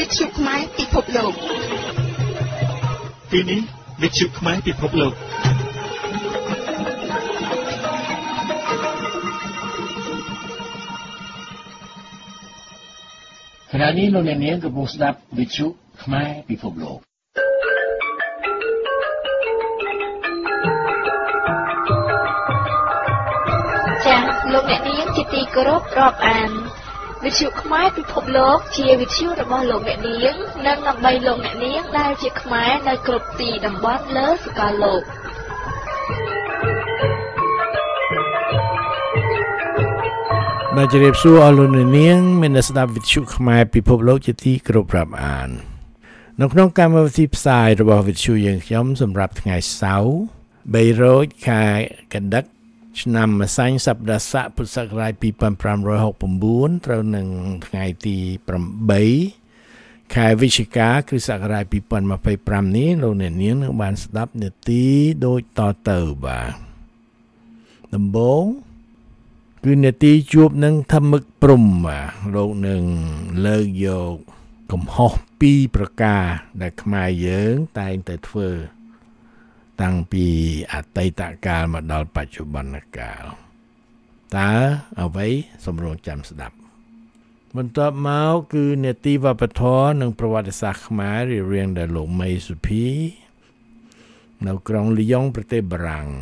វិទ្យុខ្មែរពិភពលោកពេលនេះវិទ្យុខ្មែរពិភពលោកខណៈនេះលោកអ្នកនាងកំពុងស្ដាប់វិទ្យុខ្មែរពិភពលោកចា៎លោកអ្នកនាងជាទីគោរពរាប់អានវិទ្យុខ្មែរពិភពលោកជាវិទ្យុរបស់លោកអ្នកនាងនិងដើម្បីលោកអ្នកនាងដែលជាខ្មែរនៅគ្រប់ទីតំបន់លើសកលលោកបាទជម្រាបសួរអស់លោកអ្នកនាងមានស្ដាប់វិទ្យុខ្មែរពិភពលោកជាទីគោរពរាប់អាននៅក្នុងកម្មវិធីផ្សាយរបស់វិទ្យុយើងខ្ញុំសម្រាប់ថ្ងៃសៅរ៍3រោចខែកដិកឆ្នាំម្សាញ់សប្តាហ៍ស័កពុទ្ធសករាជ2569ត្រូវនឹងថ្ងៃទី8ខែវិច្ឆិកាគ្រិស្តសករាជ2025នេះលោកអ្នកនាងនឹងបានស្ដាប់នាទីដូចតទៅបាទដំបូងគឺនាទីជួបនឹងធម្មឹកព្រំបាទលោកនឹងលើកយកកំហុស2ប្រការដែលខ្មែរយើងតែងតែធ្វើតាំងពីអតីតកាលមកដល់បច្ចុប្បន្នកាលតើអ្វីសម្រងចាំស្ដាប់បន្ទាប់មកគឺនាទីវប្បធម៌និងប្រវត្តិសាស្ត្រខ្មែររៀងដោយលោកមេសុភីនៅក្រុងលីយ៉ុងប្រទេសបារាំង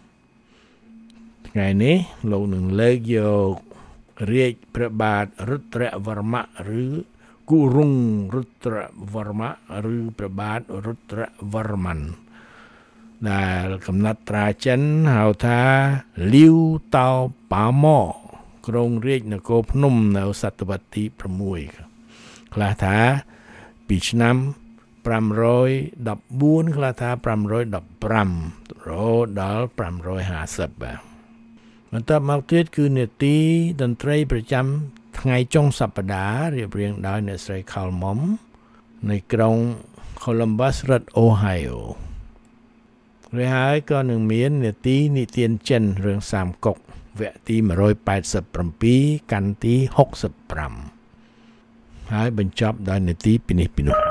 ថ្ងៃនេះលោកនឹងលើកយករាជព្រះបាទរុទ្រវរ្ម័ឬគូរុងរុទ្រវរ្ម័ឬព្រះបាទរុទ្រវរ្ម័នដែលកំណត់ត្រាចិនហៅថាលាវតោប៉ាម៉ូក្រុងរាជនគរភ្នំនៅសតវត្សទី6ខ្លះថាពីឆ្នាំ514ខ្លះថា515រហូតដល់550បាទបន្ទាប់មកទៀតគឺនាទីតន្ត្រីប្រចាំថ្ងៃចុងសប្តាហ៍រៀបរៀងដោយអ្នកស្រីខលមុំនៃក្រុង Columbus រដ្ឋ Ohio រួចហើយក៏នឹងមាននាទីនិទានចិនរឿងសាមកុកវគ្គទី187កាន់ទី65ហើយបញ្ចប់ដោយនាទីពីនេះពីនោះ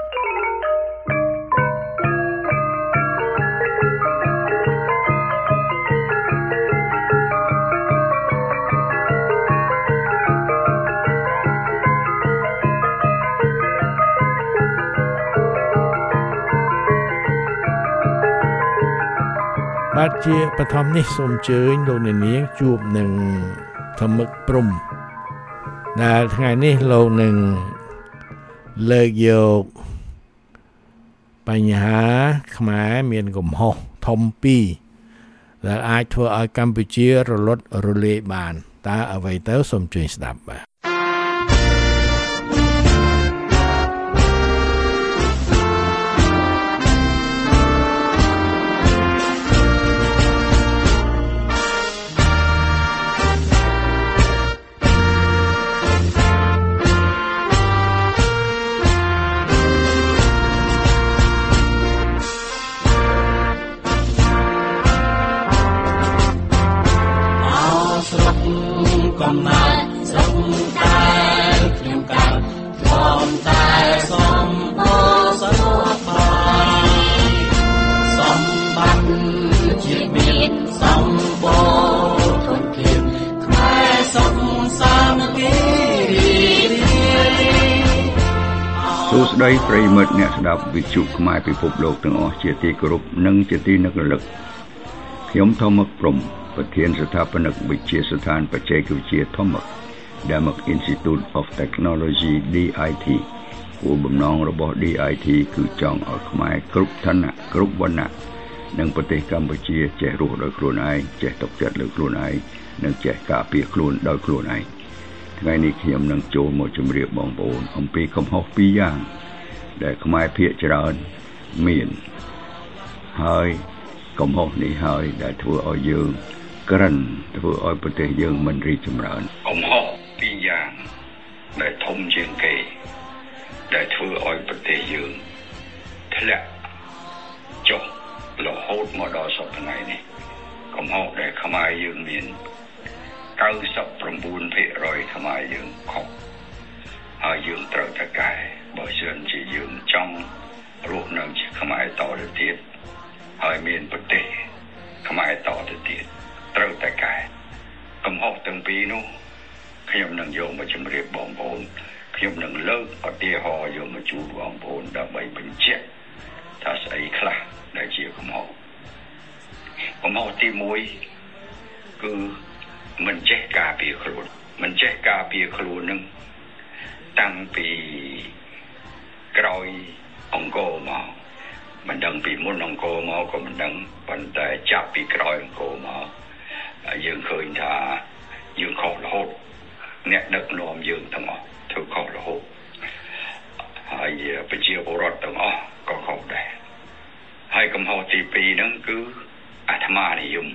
បាទជាបឋមនេះសូមអញ្ជើញលោកអ្នកនាងជួបនឹងធម្មឹកព្រំដែលថ្ងៃនេះលោកនឹងលើកយកបញ្ហាខ្មែរមានកំហុសធំ2ដែលអាចធ្វើឲ្យកម្ពុជារលត់រលាយបានតើអ្វីទៅសូមជួយស្ដាប់បាទស្ដីប្រិយមិត្តអ្នកស្ដាប់វិទ្យុខ្មែរពិភពលោកទាំងអស់ជាទីគោរពនិងជាទីនឹករលឹកខ្ញុំធម្មឹកព្រំប្រធានស្ថាបនិកវិទ្យាស្ថានបច្ចេកវិទ្យាធម្មឹក Dhammak Institute of Technology DIT គោលបំណងរបស់ DIT គឺចង់ឲ្យខ្មែរគ្រប់ឋានៈគ្រប់វណ្ណៈនិងប្រទេសកម្ពុជាចេះរស់ដោយខ្លួនឯងចេះទុកចិត្តលើខ្លួនឯងនិងចេះការពារខ្លួនដោយខ្លួនឯងថ្ងៃនេះខ្ញុំនឹងចូលមកជម្រាបបងប្អូនអំពីកំហុស2យ៉ាងដែលខ្មែរភាគច្រើនមានហើយកំហុសនេះហើយដែលធ្វើឲ្យយើងក្រិនធ្វើឲ្យប្រទេសយើងមិនរីកចម្រើនកំហុស2យ៉ាងដែលធំជាងគេដែលធ្វើឲ្យប្រទេសយើងធ្លាក់ចុះរហូតមកដល់សប្តាហ៍ថ្ងៃនេះកំហុសដែលខ្មែរយើងមាន 99% ខ្មែរយើងខុសហើយយើងត្រូវតែកែបើសិនជាយើងចង់រស់នៅជាខ្មែរតទៅទៀតហើយមានប្រទេសខ្មែរតទៅទៀតត្រូវតែកែកំហុសទាំងពីរនោះខ្ញុំនឹងយកមកជម្រាបបងប្អូនខ្ញុំនឹងលើកឧទាហរណ៍យកមកជូនបងប្អូនដើម្បីបញ្ជាក់ថាស្អីខ្លះដែលជាកំហុសទី1គឺមិនចេះការពារខ្លួនមិនចេះការពារខ្លួននឹងតាំងពីក្រោយអង្គរមកមិនដឹងពីមុនអង្គរមកក៏មិនដឹងប៉ុន្តែចាប់ពីក្រោយអង្គរមកយើងឃើញថាយើងខុសរហូតអ្នកដឹកនាំយើងទាំងអស់ធ្វើខុសរហូតហើយប្រជាពលរដ្ឋទាំងអស់ក៏ខុសដែរហើយកំហុសទី2ហ្នឹងគឺអាត្មានិយម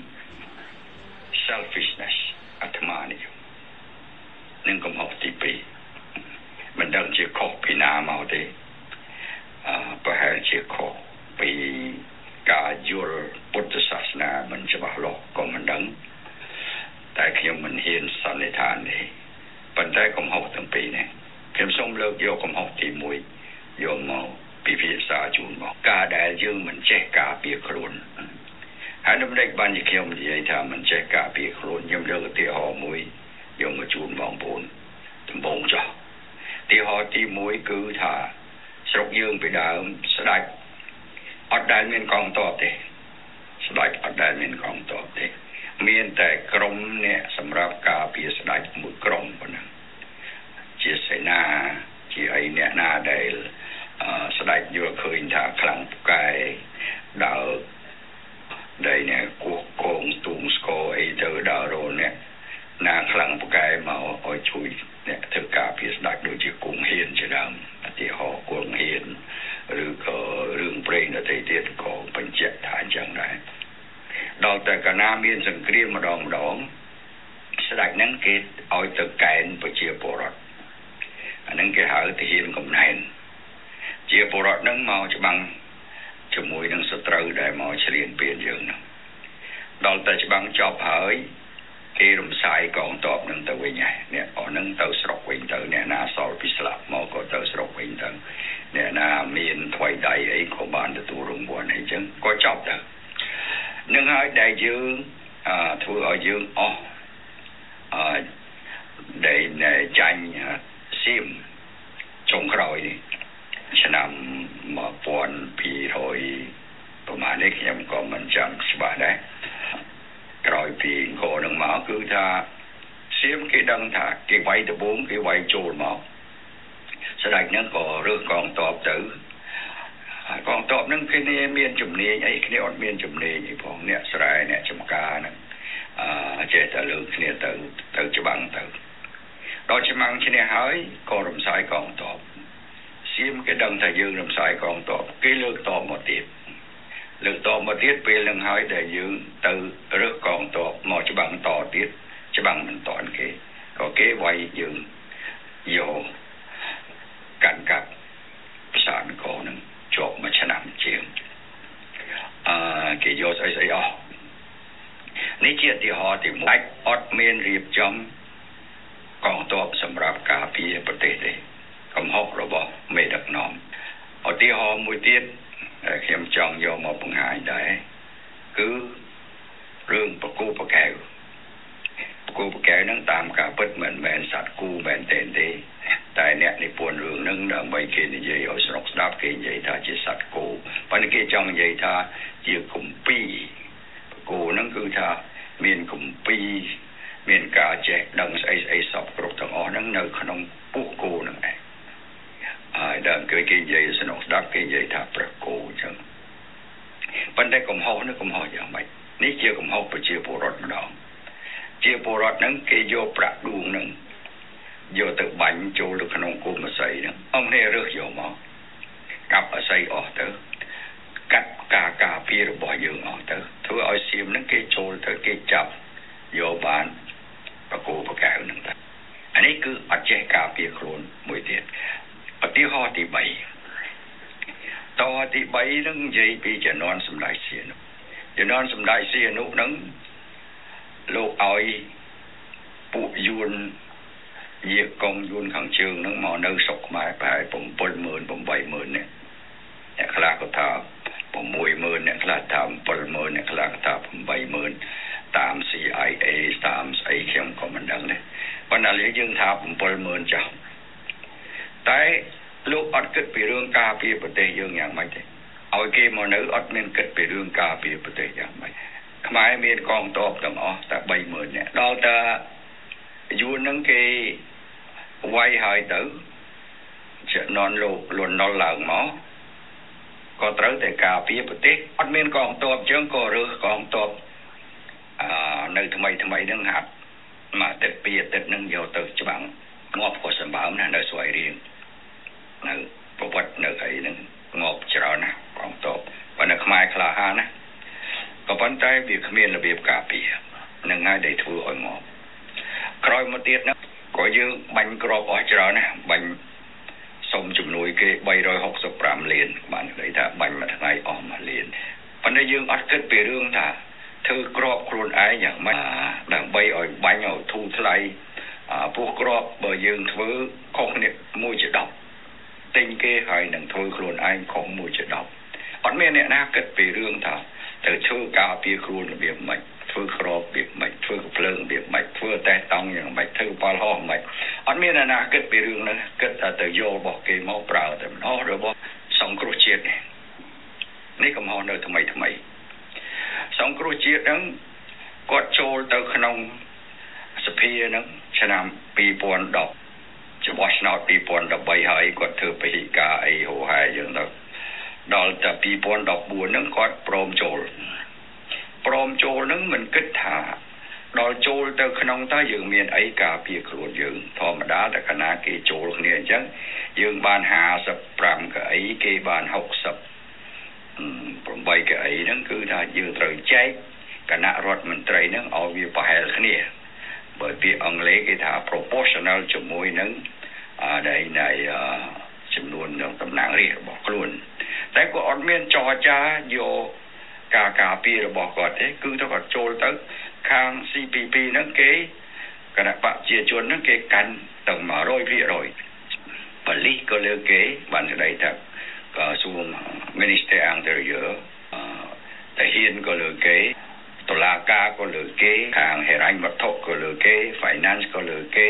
selfishness អាត្មានិយមនឹងកំហុសទី2មិនដឹងជាខុសពីណាមកទេប្រហែលជាខុសពីការយល់ពុទ្ធសាសនាមិនច្បាស់លាស់ក៏មិនដឹងតែខ្ញុំមិនហ៊ានសន្និដ្ឋានទេប៉ុន្តែកំហុសទាំងពីរនេះខ្ញុំសូមលើកយកកំហុសទី1យកមកពិភាក្សាជូនមកការដែលយើងមិនចេះការពារខ្លួនហើយដំណេកបានជាខ្ញុំនិយាយថាមិនចេះការពារខ្លួនខ្ញុំលើកឧទាហរណ៍មួយយកមកជូនបងប្អូនដំបូងចុះឧទាហរណ៍ទី1គឺថាស្រុកយើងពីដើមស្ដេចអត់ដែលមានកងទ័ពទេស្ដេចអត់ដែលមានកងទ័ពទេមានតែក្រុមអ្នកសម្រាប់ការពារស្ដេចមួយក្រុមប៉ុណ្ណឹងជាសេនាជាអីអ្នកណាដែលស្ដេចយល់ឃើញថាខ្លាំងពូកែដើរដែលអ្នកគោះកងទូងស្គរអីទៅដើររលអ្នកណាខ្លាំងពូកែមកឲ្យជួយអ្នកធ្វើការពារស្ដេចដូចជាគង់ហ៊ានជាដើមឧទាហរណ៍គង់ហ៊ានឬក៏រឿងព្រេងដទៃទៀតក៏បញ្ជាក់ថាអញ្ចឹងដែរដល់តែកាលណាមានសង្គ្រាមម្ដងស្ដេចហ្នឹងគេឲ្យទៅកែនប្រជាពលរដ្ឋអាហ្នឹងគេហៅទាហានកំណែនជាពលរដ្ឋហ្នឹងមកច្បាំងជាមួយនឹងសត្រូវដែលមកឈ្លានពានយើងហ្នឹងដល់តែច្បាំងចប់ហើយគេរំសាយកងទ័ពនឹងទៅវិញហើយអ្នកអស់នឹងទៅស្រុកវិញទៅអ្នកណាសល់ពីស្លាប់មកក៏ទៅស្រុកវិញទៅអ្នកណាមានថ្វីដៃអីក៏បានទទួលរង្វាន់អីចឹងក៏ចប់ទៅនឹងហើយដែលយើងធ្វើឲ្យយើងអស់ដែលចាញ់សៀមចុងក្រោយនេះឆ្នាំ1200ប្រហែលនេះខ្ញុំក៏មិនចាំច្បាស់ដែរក្រោយពីអង្គរនឹងមកគឺថាសៀមគេដឹងថាគេវាយដបងគេវាយចូលមកស្ដេចហ្នឹងក៏រើសកងទ័ពទៅកងទ័ពហ្នឹងគេមានជំនាញអីគ្នាអត់មានជំនាញអីផងអ្នកស្រែអ្នកចំការហ្នឹងចេះតែលើកគ្នាទៅច្បាំងទៅដល់ច្បាំងឈ្នះហើយក៏រំសាយកងទ័ពសៀមគេដឹងថាយើងរំសាយកងទ័ពគេលើកតបមកទៀតពេលនឹងហើយដែលយើងទៅរើសកងទ័ពមកច្បាំងតទៀតច្បាំងមិនតាន់គេក៏គេវាយយើងយកកាន់កាប់ប្រសាទកោនឹងជាប់មួយឆ្នាំជាងគេយកស្អីអស់នេះជាឧទាហរណ៍ទី1អត់មានរៀបចំកងទ័ពសម្រាប់ការពារប្រទេសទេកំហុសរបស់មេដឹកនាំឧទាហរណ៍មួយទៀតខ្ញុំចង់យកមកបង្ហាញដែរគឺរឿងបកគោបកែវហ្នឹងតាមការពិតមិនមែនសត្វគូមែនទេតែអ្នកនិពន្ធរឿងហ្នឹងដើម្បីគេនិយាយឲ្យស្រុកស្ដាប់គេនិយាយថាជាសត្វគោប៉ុន្តែគេចង់និយាយថាជាគម្ពីរបកគោហ្នឹងគឺថាមានគម្ពីរមានការចេះដឹងស្អីសពគ្រប់ទាំងអស់ហ្នឹងនៅក្នុងពួកគោហ្នឹងឯងហើយដល់គេនិយាយស្នុកស្ដាប់គេនិយាយថាព្រះគោអញ្ចឹងប៉ុន្តែកំហុសនេះកំហុសយ៉ាងម៉េចនេះជាកំហុសប្រជាពលរដ្ឋម្ដងជាពលរដ្ឋហ្នឹងគេយកប្រាក់ដួងហ្នឹងយកទៅបាញ់ចូលទៅក្នុងគោមស័យហ្នឹងអង្គនេះរើសយកមកកាប់អស័យអស់ទៅកាត់ការពាររបស់យើងអស់ទៅធ្វើឲ្យសៀមហ្នឹងគេចូលទៅគេចាប់យកបានបកគោបកែវហ្នឹងទៅអានេះគឺអត់ចេះការពារខ្លួនមួយទៀតឧទាហរណ៍ទី3ហ្នឹងនិយាយពីជំនាន់សម្ដេចសៀនុហ្នឹងលោកឲ្យពួកយួន việc công dùn khẳng trường nó mò nơi sọc mái phải bồng 70,000 bồng 70,000 nè khá là có thả bồng 10,000 nè khá là thả 70,000 nè khá là có thả bồng 70,000 ตาม CIA ตามไอ้เข้มก็มันดังเลยวันนั้นเลยยังถามผม80,000จ้ะแต่ลูกอดเกิดไปเรื่องกาปีประเทศยังอย่างไม่ได้เอาเกมมาเนื้ออดมันเกิดไปเรื่องกาปีประเทศอย่างไม่ทำไมมีกองตบต่างอ๋อแต่70,000เนี่ยเราจะยูนึงกีไว้หายtửจะนอนลูกลุนนอนหลังหมอก็ตรึกแต่กาปีประเทศอดมันกองตบเชิงก็หรือกองตบในทำไมนึงหัดมาติดปีติดนึงโยตึกจะบังงอบกว่าสมบัตินะในสวยเรียงในประวัติในไอ้นึงงอบจะเรานะกองตบวันนักไม้คลาหานะก็พันใจบีบขมิ้นระเบียบกาปีนึงง่ายได้ทั่วอ่อยงอบคอยมาติดนะก็ยืมบังกรอบอ่อยจะเรานะบังสมจุ่มนุ้ยเกย์365 เหรียญมันเลยถ้าบังมาทางไหนออกมาเหรียญพันได้ยืมอัดเกิดไปเรื่องถ้าเธอกรอบครูนไอ้อย่างไม่ดังใบอ่อยใบเอาทูทลายพวกกรอบเบอร์ยืงถือของเนี่ยมวยจะดอกติงเกย์หายหนังถือครูนไอ้ของมวยจะดอกอันเมื่อเนี่ยน่าเกิดไปเรื่องถ้าเธอชื่อกาปีครูนเบียบไม่ถือกรอบเบียบไม่ถือเพลิงเบียบไม่ถือแต่ตองอย่างไม่ถือปลาห้องไม่อันเมื่อเนี่ยน่าเกิดไปเรื่องนั้นเกิดแต่เธอโยบอกเกย์มอเปล่าแต่มันอ๋อหรือว่าสองครูเชียดนี่ก็มองเลยทำไมสองครูเชียดนั้นกดโจลเตอขนมสเปียนั้นชนะปีปวนดอกจะวอชนอตปีปวนดอกใบหายกดเธอไปกาไอโหหายอย่างนั้นดอกแต่ปีปวนดอกบัวนั้นกดโปรมโจลนั้นมันกึศหาดอกโจลเตอขนมตาอย่างเมียนไอกาปีครูนอย่างธรรมดาแต่คณะเกโจลเนี่ยจังอย่างบานหาสับปรำกับไอเกบาน60ใบกับไอ้นั่นคือถ้ายืดตรึงใจคณะรัฐมนตรีนั่งเอาวิปให้ขณีเปิดปีอังเลกิถ้า proportional จมูกนั่งในจำนวนตำแหน่งเรียกบอกครุนแต่ก็อดเมียนจอจ้าโยกาปีเราบอกก่อนคือถ้าก็โจลตั้งข้าง CPP นั่งเกยคณะปะเจียจวนนั่งเกยกันตั้งมา100%ผลิตก็เลือกเกยบันไดทักก็ส่วน Minister Interior แต่เฮียนก็เลยเก๋ตุลาการก็เลยเก๋ทางเฮรัญวัตถุก็เลยเก๋ Finance ก็เลยเก๋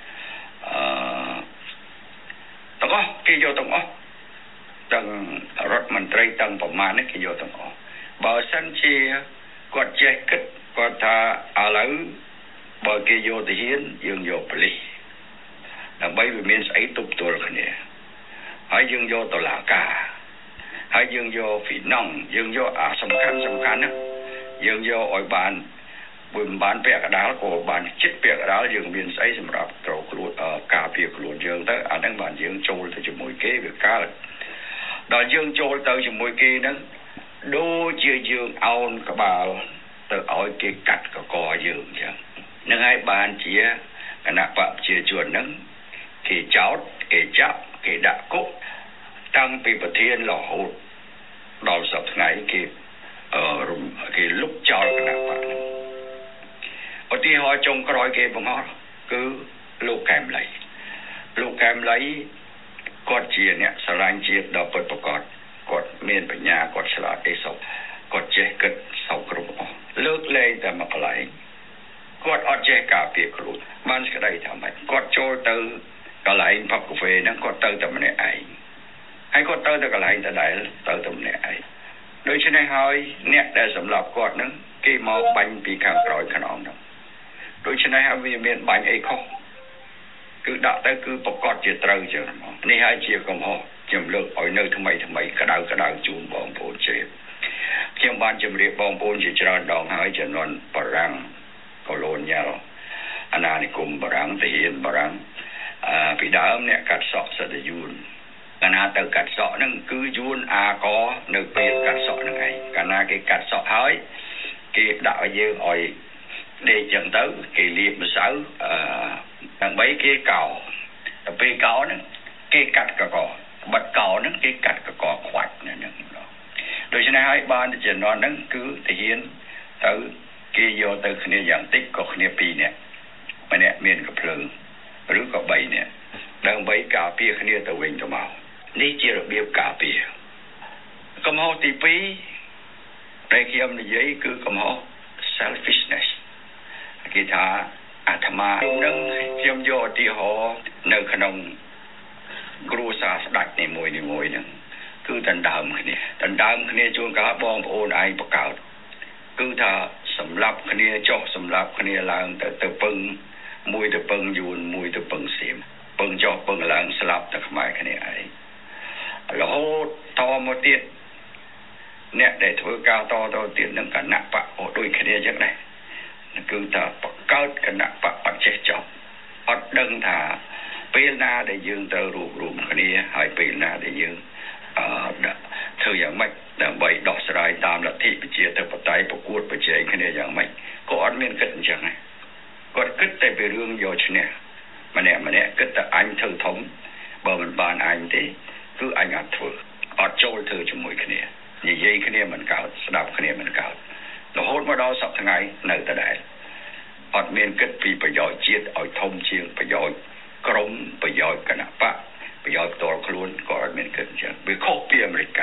ต้องอ๋อเกี่ยวต้องอ๋อตั้งรัฐมนตรีตั้งประมาณนี้เกี่ยวต้องอ๋อบอสันเชียกดแจกกดท่าอะไรบอเกี่ยวที่เฮียนยังโยบลีแต่ใบวิมินใส่ตุบตัวคนนี้ให้ยังโยตุลาการให้ยังโยฝีน้องยังโยสำคัญนะยังโยอ่อยบานบุญบานเปียกดาลก็บานชิดเปียกดาลยังมีใช้สำหรับตัวครูกาเปียกครูยังแต่อันนั้นบานยังโจลแต่จมูกเก๋เบียกาดอกยังโจลแต่จมูกเก๋นั้นดูเจียยังเอากระบาลแต่เอาเก๋กัดก็กอยังจังนั่งให้บานเจียขณะปะเจียจวนนั้นเก๋เจ้าเก๋จับเก๋ดักกุตั้งปีประเทศหล่อหูดอกสับไงเก๋ลุกจอลขณะปะวันที่họ trông coi cái bọn họ cứลูกแคมไหลกดเจียเนี่ยสลายเจียดอกเปิดประกอบกดเมียนปัญญากดสลาดไอศพกดเจกดเสากรุบเลิกเลยแต่มาอะไรกดอดเจกาเปียกรุมันก็ได้ทำไมกดโจตือกระไหลพับกาแฟนั่งกดตือแต่มันเนี่ยไอให้กดตือแต่กระไหลแต่ได้ตือแต่มันเนี่ยไอโดยเฉพาะหอยเนี่ยได้สำหรับกดนั้นกี่มอบังปีข้างปล่อยขนมนั้นโดยเฉพาะวิเมียนบังไอข้อคือดักแต่คือประกอบเจตร์เจอนี่ให้เชียร์กมอจำเลิกอ่อยเนื้อทำไมกระดาษจูนบองโพเจ็บเชียงบ้านจำเรียบบองโพนเจริญดองหายจะนอนปรังโคโลนยาอนานิคมปรังตะเฮียนปรังปีดามเนี่ยกัดเสาะสะดยูนขณะเตอกัดเสาะนั่งคือยูนอากอเนื้อเปียกัดเสาะนั่งไงขณะเกกัดเสาะหายเกด่าเยอะอ่อยđể dẫn tới cái liệp sáu thằng mấy cái cầu về cầu nó cái cắt cả cỏ bật cầu nó cái cắt cả cỏ khoạch này nè rồi cho nên hai ban thì chỉ nói nó cứ thể hiện tới cái vô tới cái dạng tích của cái pi nè mà nè miền cái phượng ឬក៏3នាក់ដើម្បីការពារគ្នាទៅវិញទៅមកនេះជារបៀបការពារកំហុសទី2ដែលខ្ញុំនិយាយគឺកំហុស selfishness គេថាអាត្មានឹងខ្ញុំយកឧទាហរណ៍នៅក្នុងគ្រួសារស្ដេចនីមួយហ្នឹងគឺដណ្ដើមគ្នាជួនកាលបងប្អូនឯងបកកើតគឺថាសម្លាប់គ្នាចុះសម្លាប់គ្នាឡើងទៅពឹងមួយទៅពឹងយួនមួយទៅពឹងសៀមពឹងចុះពឹងឡើងស្លាប់តែខ្មែរគ្នាឯងរហូតតមកទៀតអ្នកដែលធ្វើការតទៀតនឹងគណៈបកដូចគ្នាចឹងដែរគឺថាបកកើតគណៈបកអត់ចេះចប់អត់ដឹងថាពេលណាដែលយើងត្រូវរួមគ្នាហើយពេលណាដែលយើងធ្វើយ៉ាងម៉េចដើម្បីដោះស្រាយតាមលទ្ធិប្រជាធិបតេយ្យប្រកួតប្រជែងគ្នាយ៉ាងម៉េចក៏អត់មានគិតអញ្ចឹងដែរគាត់គិតតែពីរឿងយកឈ្នះម្នាក់គិតតែអញធ្វើធំបើមិនបានអញទេគឺអញអត់ធ្វើអត់ចូលធ្វើជាមួយគ្នានិយាយគ្នាមិនកើតស្ដាប់គ្នាមិនកើតរហូតមកដល់សប្តាហ៍ថ្ងៃនៅដដែលអត់មានគិតពីប្រយោជន៍ជាតិឲ្យធំជាងប្រយោជន៍ក្រុមប្រយោជន៍គណៈបកប្រយោជន៍ផ្ទាល់ខ្លួនក៏អត់មានគិតអញ្ចឹងវាខុសពីអាមេរិក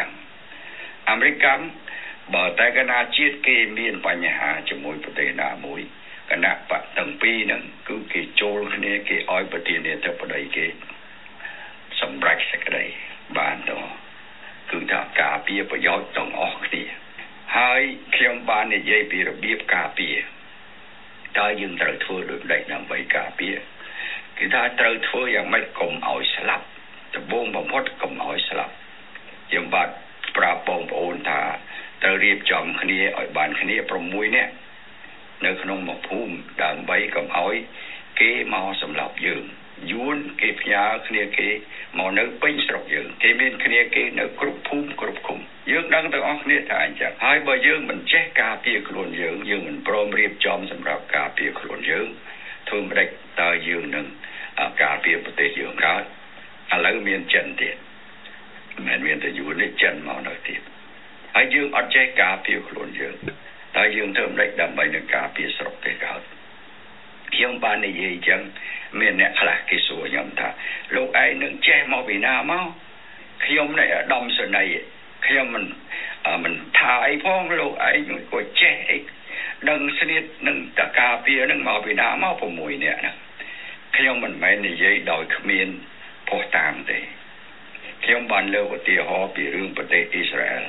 បើតែគណៈជាតិគេមានបញ្ហាជាមួយប្រទេសណាមួយគណៈបកទាំងពីរហ្នឹងគឺគេចូលគ្នាគេឲ្យប្រធានាធិបតីគេសម្រេចសេចក្តីបានទៅគឺថាការពារប្រយោជន៍ទាំងអស់គ្នាហើយខ្ញុំបាននិយាយពីរបៀបការពារតើយើងត្រូវធ្វើដូចម្តេចដើម្បីការពារគឺថាត្រូវធ្វើយ៉ាងម៉េចកុំឲ្យស្លាប់ដំបូងបំផុតកុំឲ្យស្លាប់ខ្ញុំបាទប្រាប់បងប្អូនថាត្រូវរៀបចំគ្នាឲ្យបានគ្នា6នាក់នៅក្នុងមួយភូមិដើម្បីកុំឲ្យគេមកសម្លាប់យើងយួនគេផ្ញើគ្នាគេមកនៅពេញស្រុកយើងគេមានគ្នាគេនៅគ្រប់ភូមិគ្រប់ឃុំយើងដឹងទាំងអស់គ្នាថាអញ្ចឹងហើយបើយើងមិនចេះការពារខ្លួនយើងមិនព្រមរៀបចំសម្រាប់ការពារខ្លួនយើងធ្វើមិនដេចតើយើងនឹងការពារប្រទេសយើងកើតឥឡូវមានចិនទៀតមិនមានតែយួននេះចិនមកនៅទៀតហើយយើងអត់ចេះការពារខ្លួនយើងតើយើងធ្វើមិនដេចដើម្បីនឹងការពារស្រុកទេកើតខ្ញុំបាននិយាយអញ្ចឹងមានអ្នកខ្លះគេសួរខ្ញុំថាលោកឯងនឹងចេះមកពីណាមកខ្ញុំនេះឧត្តមសេនីយ៍ខ្ញុំមិនថាអីផងលោកឯងក៏ចេះអីដឹងស្នៀតនឹងតការពារនឹងមកពីណាមក6នាក់ហ្នឹងខ្ញុំមិនមែននិយាយដោយគ្មានភស្តុតាងទេខ្ញុំបានលើកឧទាហរណ៍ពីរឿងប្រទេសអ៊ីស្រាអែល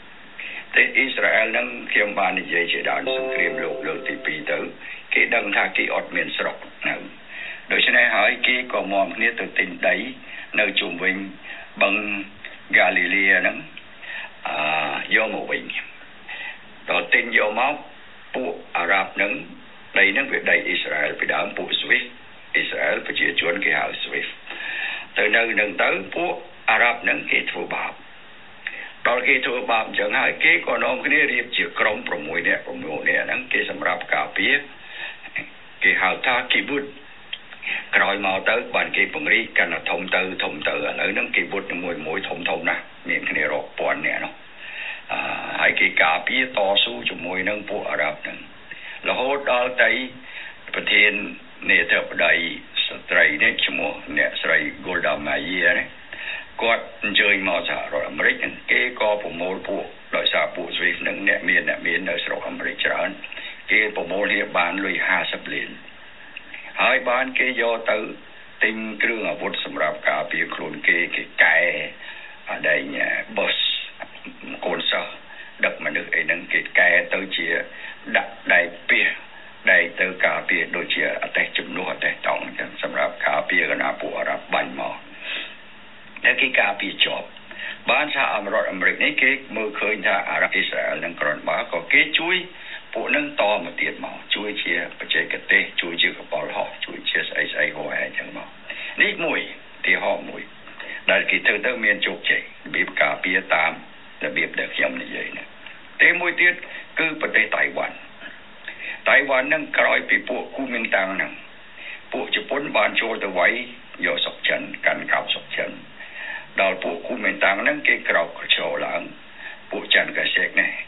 ហ្នឹងខ្ញុំបាននិយាយជាដើមសង្គ្រាមលោកលើកទី2ទៅគេដឹងថាគេអត់មានស្រុកនៅដូច្នេះហើយគេក៏នាំគ្នាទៅទិញដីនៅជុំវិញបឹងហ្គាលីលីហ្នឹងយកមកវិញដល់ទិញយកមកពួកអារ៉ាប់ហ្នឹងដីហ្នឹងវាដីអ៊ីស្រាអែលពីដើមពួកស្វីសអ៊ីស្រាអែលប្រជាជនគេហៅស្វីសទៅនៅនឹងទៅពួកអារ៉ាប់ហ្នឹងគេធ្វើបាបដល់គេធ្វើបាបអញ្ចឹងហើយគេក៏នាំគ្នារៀបជាក្រុម6នាក់ហ្នឹងគេសម្រាប់ការពារគេហៅថាគីវុតក្រោយមកទៅបានគេពង្រីកកាន់តែធំទៅឥឡូវហ្នឹងគេវុតមួយធំណាស់មានគ្នារាប់ពាន់នាក់នោះហើយគេការពារតស៊ូជាមួយនឹងពួកអារ៉ាប់ហ្នឹងរហូតដល់ទៅប្រធាននាយកបដីស្ត្រីនេះឈ្មោះអ្នកស្រី Golda Meir នេះគាត់អញ្ជើញមកសហរដ្ឋអាមេរិកគេក៏ប្រមូលពួកដោយសារពួកស្វីសនឹងអ្នកមាននៅស្រុកអាមេរិកច្រើនគេប្រមូលគ្នាបានលុយ50លានហើយបានគេយកទៅទិញគ្រឿងអាវុធសម្រាប់ការពារខ្លួនគេកែដែងបសកូនសិស្សដឹកមនុស្សអីហ្នឹងគេកែទៅជាដាក់ដែកពីដែកទៅការពារដូចជាអតេះជំនួសអតេះតង់អញ្ចឹងសម្រាប់ការពារកណាពួកអារ៉ាប់បាញ់មកតែគេការពារជាប់បានសហរដ្ឋអាមេរិកនេះគេមើលឃើញថាអារ៉ាប់អ៊ីស្រាអែលនឹងក្រនបាក៏គេជួយពួកនឹងតមកទៀតមកជួយជាបច្ចេកទេសជួយជាកប៉ាល់ហោះជួយជាស្អីហោះអញ្ចឹងមកនេះមួយទីហោះមួយដែលគេធ្វើទៅមានជោគជ័យរបៀបការពារតាមរបៀបដែលខ្ញុំនិយាយនេះតែមួយទៀតគឺប្រទេសតៃវ៉ាន់នឹងក្រោយពីពួកគូមីនតាំងហ្នឹងពួកជប៉ុនបានចូលទៅវាយយកស្រុកចិនកាន់កាប់ស្រុកចិនដល់ពួកគូមីនតាំងហ្នឹងគេក្រោកចូលឡើងពួកចាន់កៃសេកនេះ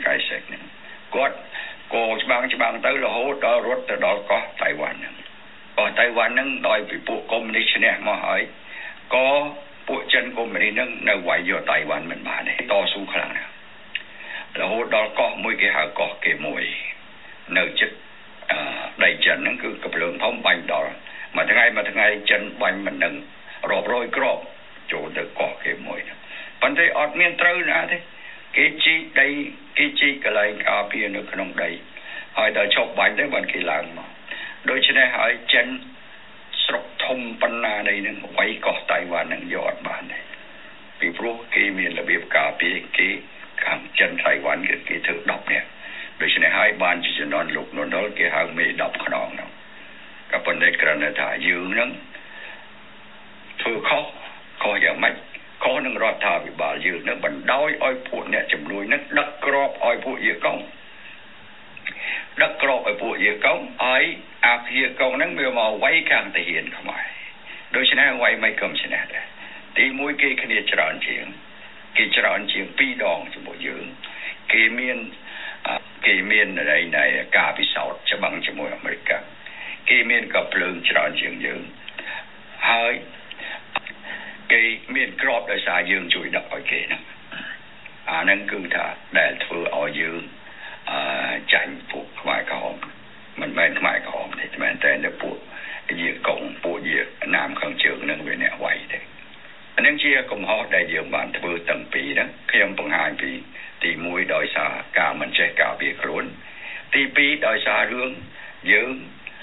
គាត់ក៏ច្បាំងទៅរហូតដល់រត់ទៅដល់កោះតៃវ៉ាន់ហ្នឹងបก็ไต้หวันนั้นโดยไปพวกคอมมิวนิสต์เนี่ยมาหายก็พวกจันคอมมิวนิสต์นั้นในไหวอยู่ไต้หวันมันมาเนี่ยต่อสู้ครั้งนะแล้วดอลก็มวยเกี่ยวกับเกี่ยวมวยในจุดได้จันนั้นคือกระเพื่อมท้องใบดอลมาทั้งไงจันใบมันหนึ่งรอบร้อยกรอบโจเด็กก็เกี่ยวมวยปัจจัยอดเมียนตรึนะที่กิจิได้กิจิก็เลยอาเพียนขนมได้หายแต่ชอบใบได้บันกีฬามาโดยเฉพาะหายจันสรบทมปัญนาในหนึ่งไว้ก่อไต้หวันหนึ่งยอดบานเลยปีพรุ่งกีมีระเบียบกาปีกีข้างจันไต้หวันกับกีถือดอกเนี่ยโดยเฉพาะหายบ้านจะนอนหลุกนอนกีหางมีดอกขนองเนาะกับปัญญากรณาถ่ายยืนนั้นถือเขาอย่างไม่เขาหนึ่งรอดทาวิบาลยืนนั้นบรรดาอ้อยผูเนี่ยจำรวยนั้นนักกรอบอ้อยผูเยอะก้องนักกรอบอ้อยผูเยอะก้องอ้อยอาเพียก้องนั้นเมื่อมาไว้ข้างตะเหียนเข้ามาโดยชนะไว้ไม่กำชนะได้ตีมวยเกยขณีจราจรจราจรปีดองจมูกยืนเกเมียนอะไรในกาพิเศษจะบังจมูกอเมริกาเกเมียนกับเพลิงจราจรยืนหายเกเมียนกรอบโดยสายยืนจุยดักอ้อยเกนะนั่นคือถ้าได้ถืออ้อยยืนจันผูกขมายกระหอมมันไม่ขมายกระหอมเนี่ยแต่เนี่ยปวดเหยียดกงปวดเหยียดน้ำข้างเชิงนั่งไปเนี่ยไหวเลยอันนั้นเชียร์กรมฮอได้เยี่ยมบ้านทบือตั้งปีนะขยมปังหายปีตีมวยดอยสากามันใช้กาเบียกล้นตีปีดอยสาเรื่องยืม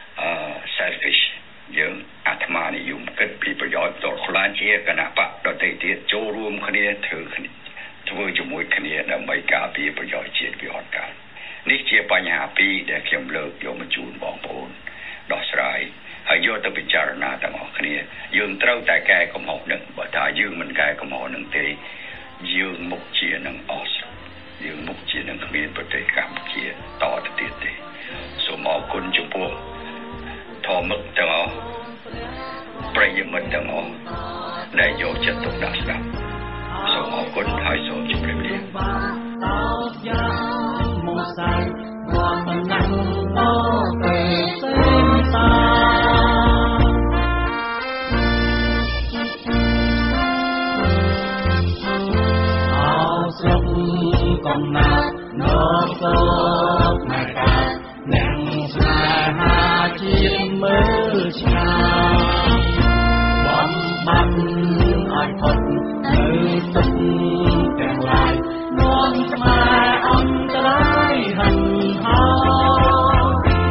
selfish ยืมอาตมานิยมเกิดปีประโยชน์ต่อคนล้านเชียร์กันนะปะโดยเตียโจรวมคณีถือคณีทบือจมูกคณีนั่งไม่กาเบียประโยชน์เชียร์ประโยชน์กันนี่เชียร์ปัญหาปีแต่เขียมเลิกโยมจูนบองปูนดอกสลายให้โยต้องพิจารณาต่างหากนี่ยืมเต้าแต่แก่กำหอกหนึ่งบ่ถ้ายืมมันแก่กำหอกหนึ่งตียืมมุกเชียหนึ่งออสยืมมุกเชียหนึ่งเมียนประเทศกัมพูชีต่อติดตีสมอคุณจุพวกทอมึกต่างหากประยมันต่างหากในโยจะตกดัชดับสมอคุณให้สมจุเรียบ còn nào nó tốt mà cả nàng xa hà chiêm mơ chào bom bắn ai thật nơi tất càng lại non mà ông trái hành hao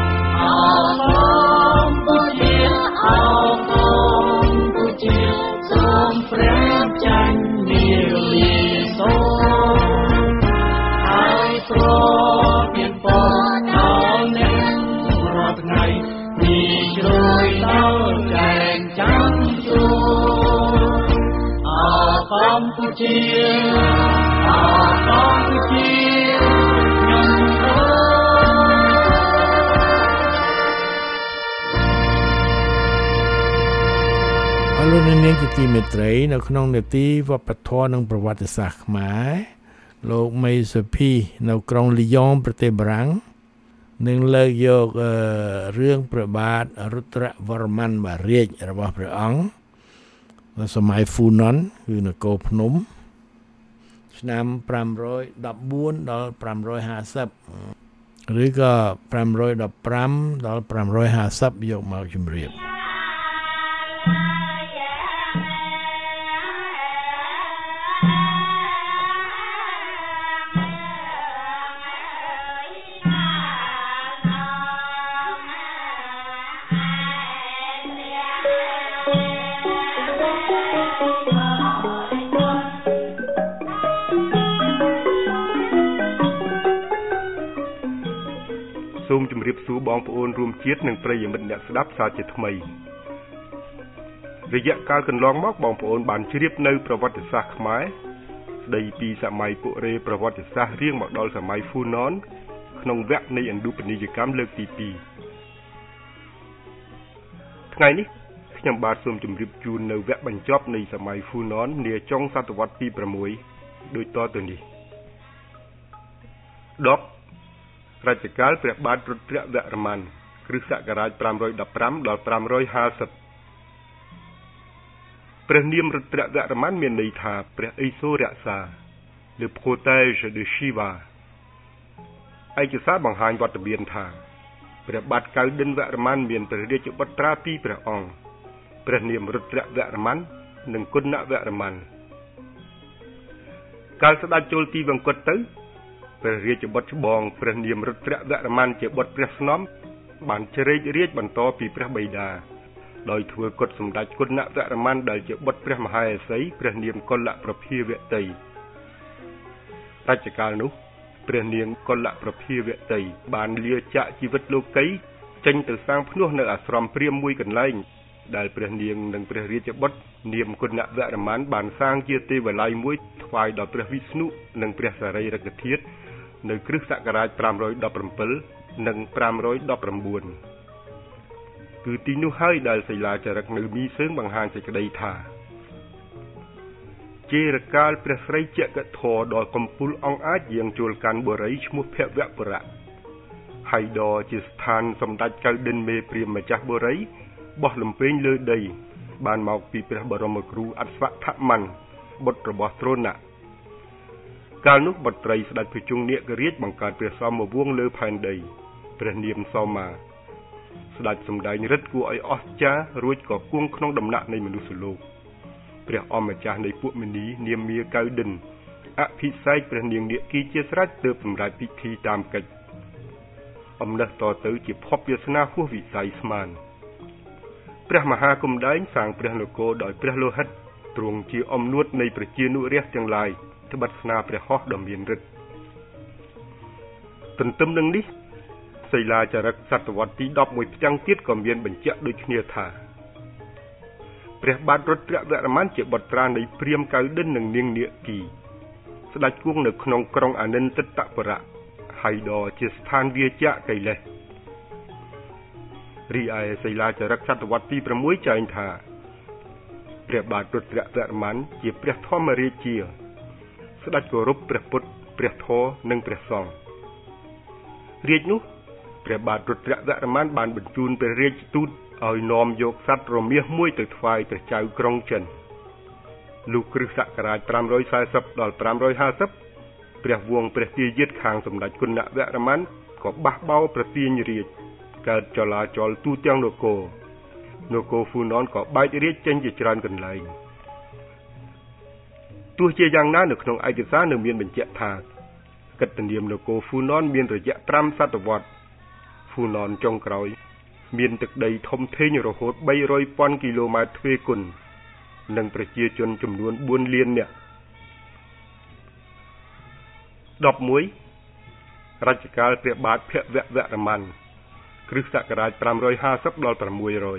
áo bông chia áo bông chia sông phép tranh nhiều lì sông pro biển phố áo nén rót ngày đi rồi tao chạy trắng trôi Campuchia nhân Alo nên cái team trade nó không được tí và bắt thua năngประวัติศาสตร์ខ្មែរលោកមេសុភីនៅក្រុងលីយ៉ងប្រទេសបារាំងនឹងលើកយករឿងព្រះបាទរុទ្រវរ្ម័នបារាជរបស់ព្រះអង្គនៅសម័យហ្វូណនគឺនគរភ្នំឆ្នាំ514ដល់550ឬក៏515ដល់550យកមកជម្រាបសូមជម្រាបសួរបងប្អូនរួមជាតិនិងប្រិយមិត្តអ្នកស្ដាប់សាជាថ្មីរយៈកាលកន្លងមកបងប្អូនបានជ្រាបនៅប្រវត្តិសាស្ត្រខ្មែរស្ដីពីសម័យពុរេប្រវត្តិសាស្ត្ររៀងមកដល់សម័យហ្វូណនក្នុងវគ្គនៃឥណ្ឌូបនីយកម្មលើកទី2ថ្ងៃនេះខ្ញុំបាទសូមជម្រាបជូននៅវគ្គបញ្ចប់នៃសម័យហ្វូណននាចុងសតវត្សទី6ដូចតទៅនេះ10រជ្ជកាលព្រះបាទរុទ្រវរ្ម័នគ្រិស្តសករាជ515ដល់550ព្រះនាមរុទ្រវរ្ម័នមានន័យថាព្រះឥសូររក្សា Le protège de Shiva ឯកសារបង្ហាញវត្តមានថាព្រះបាទកៅឌិនវរ្ម័នមានព្រះរាជបុត្រាពីរព្រះអង្គព្រះនាមរុទ្រវរ្ម័ននិងគុណវរ្ម័នកាលស្ដេចចូលទីវង្គតទៅព្រះរាជបុត្រច្បងព្រះនាមរុទ្រវរ្ម័នជាបុត្រព្រះស្នំបានជ្រែករាជបន្តពីព្រះបិតាដោយធ្វើគុតសម្ដេចគុណវរ្ម័នដែលជាបុត្រព្រះមហាឥសីព្រះនាមកុលប្រភាវតីរជ្ជកាលនោះព្រះនាងកុលប្រភាវតីបានលាចាកជីវិតលោកីចេញទៅសាងភ្នោះនៅអាស្រមព្រាហ្មណ៍មួយកន្លែងដែលព្រះនាងនិងព្រះរាជបុត្រនាមគុណវរ្ម័នបានសាងជាទេវល័យមួយថ្វាយដល់ព្រះវិស្ណុនិងព្រះសារីរិកធាតុនៅគ្រិស្តសករាជ517និង519គឺទីនោះហើយដែលសីលាចារឹកនៅមីសើងបង្ហាញសេចក្តីថាជារកាលព្រះស្រីចក្រធរដល់កំពូលអង្គអាចយាងចូលកាន់បុរីឈ្មោះភវពរៈហើយដជាស្ថានសម្ដេចកៅឌិនមេព្រាហ្មណ៍ម្ចាស់បុរីបោះលំពេងលើដីបានមកពីព្រះបរមគ្រូអស្វថម័នបុត្ររបស់ទ្រណៈកាលនោះបុត្រីស្ដេចភុជង្គនាគរាជបង្កើតព្រះសមវង្សលើផែនដីព្រះនាមសោមាស្ដេចសម្ដែងឫទ្ធិគួរឲ្យអស្ចារ្យរួចក៏គង់ក្នុងដំណាក់នៃមនុស្សលោកព្រះអម្ចាស់នៃពួកមនីនាមមាកៅឌិនអភិសេកព្រះនាងនាគីជាស្រេចទើបសម្រេចពិធីតាមកិច្ចអំណះតទៅជាភពវាសនាហួសវិស័យស្មានព្រះមហាគុំដែងសាងព្រះនគរដោយព្រះលោហិតទ្រង់ជាអំនួតនៃប្រជានុរាស្ត្រទាំងឡាយត្បិតស្នាព្រះហស្ថដ៏មានឫទ្ធិទន្ទឹមនឹងនេះសីលាចារឹកសតវត្សទី11ផ្ទាំងទៀតក៏មានបញ្ជាក់ដូចគ្នាថាព្រះបាទរុទ្រវរ្ម័នជាបុត្រានៃព្រាហ្មណ៍កៅឌិននិងនាងនាគីស្ដេចគង់នៅក្នុងក្រុងអនិន្ទតពរៈហើយដជាស្ថានវាចៈកៃលេសរីឯសីលាចារឹកសតវត្សទី6ចែងថាព្រះបាទរុទ្រវរ្ម័នជាព្រះធម្មរាជាស្ដេចគោរពព្រះពុទ្ធព្រះធម៌និងព្រះសង្ឃរាជនោះព្រះបាទរុទ្រវរ្ម័នបានបញ្ជូនព្រះរាជទូតឲ្យនាំយកសត្វរមាសមួយទៅថ្វាយព្រះចៅក្រុងចិនលុះគ្រិស្តសករាជ540ដល់550ព្រះវង្សព្រះទាយាទខាងសម្ដេចគុណវរ្ម័នក៏បះបោរប្រទាញរាជកើតចលាចលទូទាំងនគរហ្វូណនក៏បែករាជចេញជាច្រើនកន្លែងទោះជាយ៉ាងណានៅក្នុងឯកសារនៅមានបញ្ជាក់ថាកិត្តិនាមនគរហ្វូណនមានរយៈ5សតវត្សហ្វូណនចុងក្រោយមានទឹកដីធំធេងរហូត 300,000 គីឡូម៉ែត្រទ្វេគុណនិងប្រជាជនចំនួន 4 លាននាក់ 11 រជ្ជកាលព្រះបាទភវវរ្ម័នគ្រិស្តសករាជ550ដល់600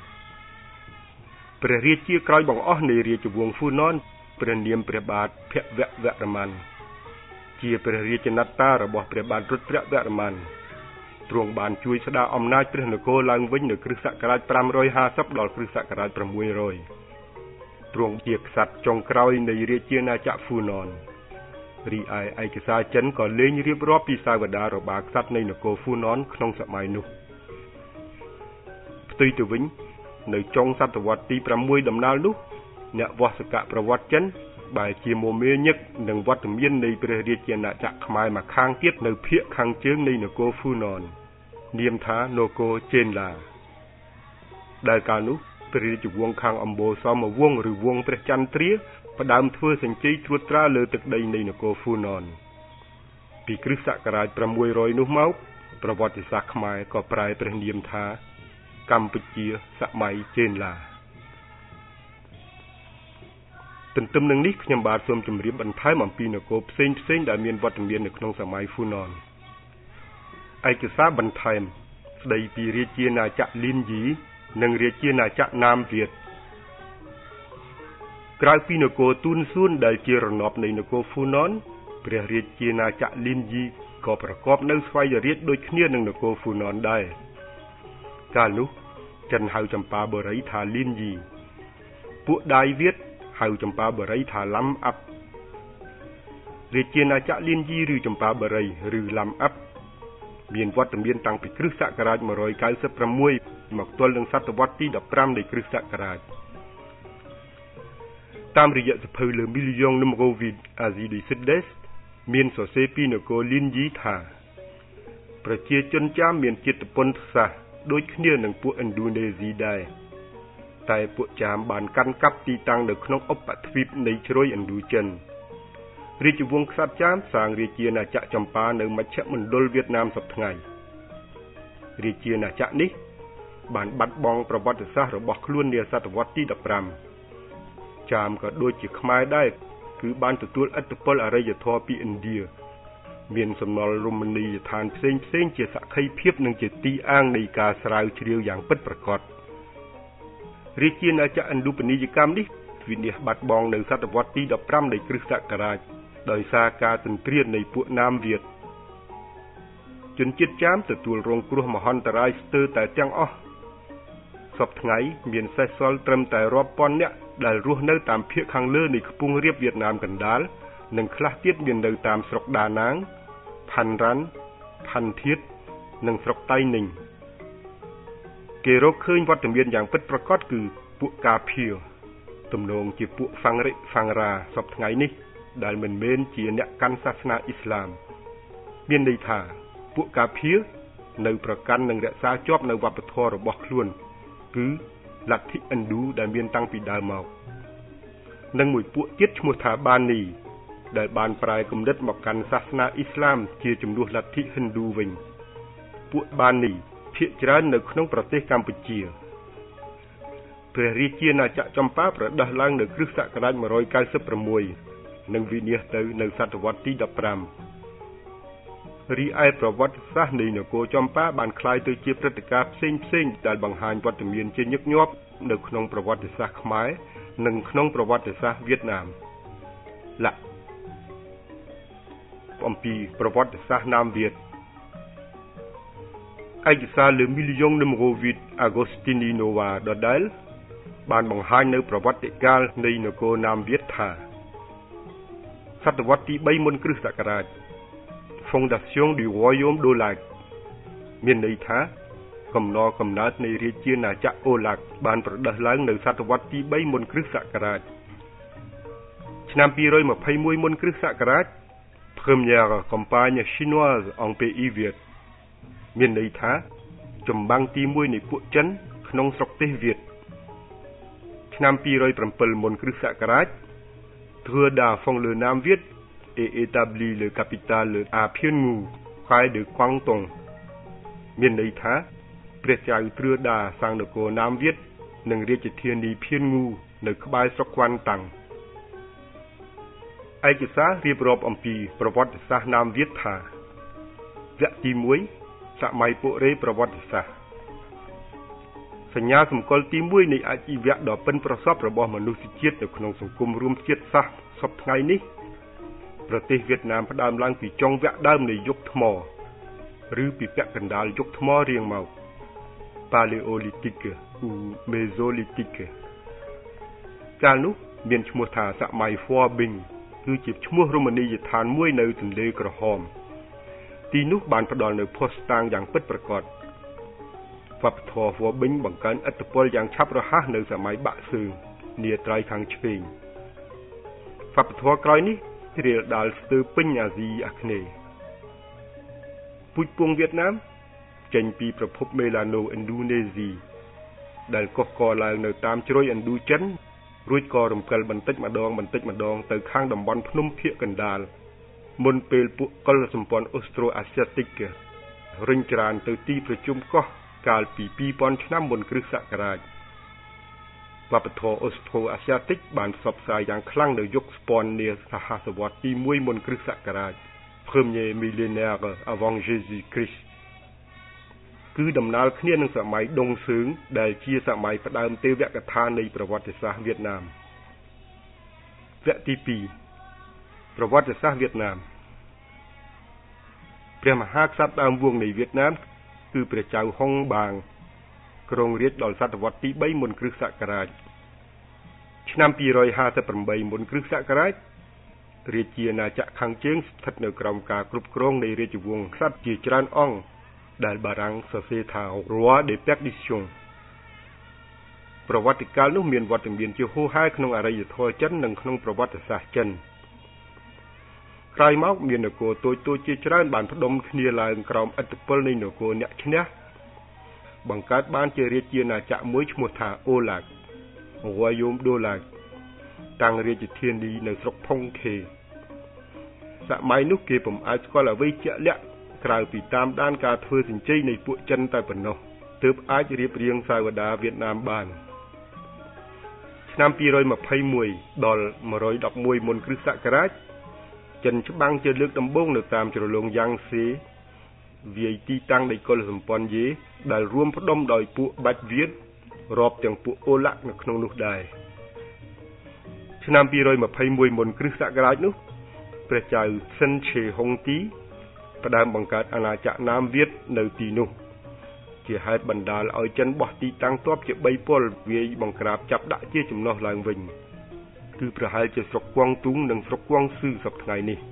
ព្រះរាជាក្រោយបង្អស់នៃរាជវង្សហ្វូណនព្រះនាមព្រះបាទភវវរ្ម័នជាព្រះរាជណាត់តារបស់ព្រះបាទរុទ្រវរ្ម័នទ្រង់បានជួយស្ដារអំណាចព្រះនគរឡើងវិញនៅគ្រិស្តសករាជ550ដល់គ្រិស្តសករាជ600ទ្រង់ជាក្សត្រចុងក្រោយនៃរាជាណាចក្រហ្វូណនរីឯឯកសារចិនក៏លែងរៀបរាប់ពីសាវតារបាក្សត្រនៃនគរហ្វូណនក្នុងសម័យនោះផ្ទុយទៅវិញនៅចុងសតវត្សទី6ដំណាលនោះអ្នកវស្សកប្រវត្តិចិនបែរជាមមាញឹកនឹងវត្តមាននៃព្រះរាជាណាចក្រខ្មែរមកខាងទៀតនៅភាគខាងជើងនៃនគរហ្វូណននាមថានគរចេនឡាដែលកាលនោះព្រះរាជវង្សខាងអម្បូរសមវង្សឬវង្សព្រះចន្ទ្រាផ្ដើមធ្វើសញ្ជ័យត្រួតត្រាលើទឹកដីនៃនគរហ្វូណនពីគ្រិស្តសករាជ600នោះមកប្រវត្តិសាស្ត្រខ្មែរក៏ប្រែព្រះនាមថាកម្ពុជាសម័យចេនឡាទន្ទឹមនឹងនេះខ្ញុំបាទសូមជម្រាបបន្ថែមអំពីនគរផ្សេងៗដែលមានវត្តមាននៅក្នុងសម័យហ្វូណនឯកសារបន្ថែមស្ដីពីរាជាណាចក្រលីនយីនិងរាជាណាចក្រណាមវៀតក្រៅពីនគរទូនសួនដែលជារណបនៃនគរហ្វូណនព្រះរាជាណាចក្រលីនយីក៏ប្រកបនៅស្វ័យរាជដូចគ្នានឹងនគរហ្វូណនដែរកាលនោះចិនហៅចម្ប៉ាបុរីថាលីនយីពួកដៃវៀតហៅចម្ប៉ាបុរីថាឡាំអាប់រាជាណាចក្រលៀនយីឬចម្ប៉ាបុរីឬឡាំអាប់មានវត្តមានតាំងពីគ្រិស្តសករាជ196មកទល់នឹងសតវត្សទី15នៃគ្រិស្តសករាជតាមរយៈសភៅលើមីលីយ៉ុង numéro 8 Asie du Sud-Est មានសរសេរពីនគរលីនយីថាប្រជាជនចាមមានជាតិពន្ធសាសន៍ដូចគ្នានឹងពួកឥណ្ឌូនេស៊ីដែរតែពួកចាមបានកាន់កាប់ទីតាំងនៅក្នុងឧបទ្វីបនៃជ្រោយឥណ្ឌូចិនរាជវង្សក្សត្រចាមសាងរាជាណាចក្រចម្ប៉ានៅមជ្ឈមណ្ឌលវៀតណាមសព្វថ្ងៃរាជាណាចក្រនេះបានបាត់បង់ប្រវត្តិសាស្ត្ររបស់ខ្លួននាសតវត្សទី15ចាមក៏ដូចជាខ្មែរដែរគឺបានទទួលឥទ្ធិពលអរិយធម៌ពីឥណ្ឌាមានសំណល់រមណីយដ្ឋានផ្សេងជាសក្ខីភាពនិងជាទីអាងនៃការស្រាវជ្រាវយ៉ាងពិតប្រាកដរាជាណាចក្រឥណ្ឌូបនីយកម្មនេះវិនាសបាត់បង់នៅសតវត្សទី15នៃគ្រិស្តសករាជដោយសារការទន្ទ្រាននៃពួកណាមវៀតជនជាតិចាមទទួលរងគ្រោះមហន្តរាយស្ទើរតែទាំងអស់សពថ្ងៃមានសេសសល់ត្រឹមតែរាប់ពាន់នាក់ដែលរស់នៅតាមភាគខាងលើនៃខ្ពង់រាបវៀតណាមកណ្ដាលនិងខ្លះទៀតមាននៅតាមស្រុកដាណាងផាន់រ៉ាន់ផាន់ធៀតនិងស្រុកតៃninhគេរកឃើញវត្តមានយ៉ាងពិតប្រាកដគឺពួកកាភៀទំនងជាពួកហ្វាំងរិហ្វាំងរ៉ាសពថ្ងៃនេះដែលមិនមែនជាអ្នកកាន់សាសនាអ៊ីស្លាមមានន័យថាពួកកាភៀនៅប្រកាន់និងរក្សាជាប់នៅវប្បធម៌របស់ខ្លួនគឺលទ្ធិឥណ្ឌូដែលមានតាំងពីដើមមកនិងមួយពួកទៀតឈ្មោះថាបានីដែលបានប្រែគំនិតមកកាន់សាសនាអ៊ីស្លាមជាជំនួសលទ្ធិហិណ្ឌូវិញពួកបានីភាគច្រើននៅក្នុងប្រទេសកម្ពុជាព្រះរាជាណាចក្រចម្ប៉ាប្រដាស់ឡើងនៅគ្រិស្តសករាជ196និងវិនាសទៅនៅសតវត្សទី15រីឯប្រវត្តិសាស្ត្រនៃនគរចម្ប៉ាបានคล้ายទៅជាព្រឹត្តិការណ៍ផ្សេងដែលបង្ហាញវត្តមានជាញឹកញាប់នៅក្នុងប្រវត្តិសាស្ត្រខ្មែរនិងក្នុងប្រវត្តិសាស្ត្រវៀតណាមអំពីប្រវត្តិសាស្ត្រណាមវៀតឯកសារលើមីលីយ៉ុង numéro 8 Agostini Nova ដដែលបានបង្ហាញនៅប្រវត្តិកាលនៃនគរណាមវៀតថាសតវត្សទី3មុនគ្រិស្តសករាជ Fondation du Royaume d'Olac មានន័យថាកំណកំណើតនៃរាជាណាចក្រអូឡាក់បានប្រដាស់ឡើងនៅសតវត្សទី3មុនគ្រិស្តសករាជឆ្នាំ221មុនគ្រិស្តសករាជ Première campagne chinoise en pays Viet មានន័យថាចម្បាំងទី1នៃពួកចិនក្នុងស្រុកទេសវៀតឆ្នាំ207មុនគ្រិស្តសករាជ Trueda fond le Nam Viet et établit le capitale à Phien Ngu près de Quang Tong មានន័យថាព្រះចៅទ្រឿដាសាងនគរណាមវៀតនិងរាជធានីភៀនងូនៅក្បែរស្រុកក្វាន់តាំងឯកសាររៀបរាប់អំពីប្រវត្តិសាស្ត្រណាមវៀតថាវគ្គទី1សម័យពុរេប្រវត្តិសាស្ត្រសញ្ញាសម្គាល់ទី1នៃអាជីវៈដ៏ប៉ិនប្រសប់របស់មនុស្សជាតិនៅក្នុងសង្គមរួមជាតិសាសន៍សពថ្ងៃនេះប្រទេសវៀតណាមផ្ដើមឡើងពីចុងវគ្គដើមនៃយុគថ្មឬពីពាក់កណ្ដាលយុគថ្មរៀងមក Paléolithique ou Mésolithique កាលនោះមានឈ្មោះថាសម័យ Pho Binh គឺជាឈ្មោះរមណីយដ្ឋានមួយនៅទន្លេក្រហមទីនោះបានផ្ដល់នូវភស្តុតាងយ៉ាងពិតប្រាកដវប្បធម៌ Pho Binh បង្កើនឥទ្ធិពលយ៉ាងឆាប់រហ័សនៅសម័យបាក់សឺនាត្រៃខាងឆ្វេងវប្បធម៌ក្រោយនេះរាលដាលស្ទើរពេញអាស៊ីអាគ្នេយ៍ពូជពង្សវៀតណាមចេញពីប្រភពមេឡាណូឥណ្ឌូនេស៊ីដែលកុះកឡើងនៅតាមជ្រោយឥណ្ឌូចិនរួចក៏រំកិលបន្តិចម្ដងទៅខាងតំបន់ភ្នំភាគកណ្ដាលមុនពេលពួកកុលសម្ព័ន្ធអូស្ត្រូអាស៊ីអាទិករុញច្រានទៅទីប្រជុំកោះកាលពី2000ឆ្នាំមុនគ្រិស្តសករាជវប្បធម៌អូស្ត្រូអាស៊ីអាទិកបានផ្សព្វផ្សាយយ៉ាងខ្លាំងនៅយុគស្ព័ននាសហសវត្សទី1មុនគ្រិស្តសករាជ Premier millénaire avant Jésus-Christ គឺដំណាលគ្នានឹងសម័យដុងសឿងដែលជាសម័យផ្ដើមទេវកថានៃប្រវត្តិសាស្ត្រវៀតណាមវគ្គទី2ប្រវត្តិសាស្ត្រវៀតណាមព្រះមហាក្សត្រដើមវង្សនៃវៀតណាមគឺព្រះចៅហុងបាងគ្រងរាជ្យដល់សតវត្សទី3មុនគ្រិស្តសករាជឆ្នាំ258មុនគ្រិស្តសករាជរាជាណាចក្រខាងជើងស្ថិតនៅក្រោមការគ្រប់គ្រងនៃរាជវង្សក្សត្រជាច្រើនអង្គដែលបារាំងសរសេរថា Roi de Perdition ប្រវត្តិកាលនោះមានវត្តមានជាហូរហែក្នុងអរិយធម៌ចិននិងក្នុងប្រវត្តិសាស្ត្រចិនក្រោយមកមាននគរតូចៗជាច្រើនបានផ្ដុំគ្នាឡើងក្រោមឥទ្ធិពលនៃនគរអ្នកឈ្នះបង្កើតបានជារាជាណាចក្រមួយឈ្មោះថាអូឡាក Royaume d'Olac តាំងរាជធានីនៅស្រុកផុងខេសម័យនោះគេពុំអាចស្គាល់អ្វីជាក់លាក់ក្រៅពីតាមដានការធ្វើសញ្ជ័យនៃពួកចិនតែប៉ុណ្ណោះទើបអាចរៀបរៀងសាវតាវៀតណាមបានឆ្នាំ221ដល់111មុនគ្រិស្តសករាជចិនច្បាំងជាលើកដំបូងនៅតាមជ្រលងយ៉ាងសេវាយទីតាំងដីកុលសម្ព័ន្ធយេដែលរួមផ្ដុំដោយពួកបាច់វៀតរាប់ទាំងពួកអូឡាក់នៅក្នុងនោះដែរឆ្នាំ221មុនគ្រិស្តសករាជនោះព្រះចៅសិនឆេហុងទីផ្ដើមបង្កើតអាណាចក្រណាមវៀតនៅទីនោះជាហេតុបណ្ដាលឲ្យចិនបោះទីតាំងទ័ពជា3ពលវាយបង្ក្រាបចាប់ដាក់ជាចំណោះឡើងវិញគឺប្រហែលជាស្រុកគួងទុងនិងស្រុកគួងស៊ឺសប្តាហ៍ថ្ងៃនេះ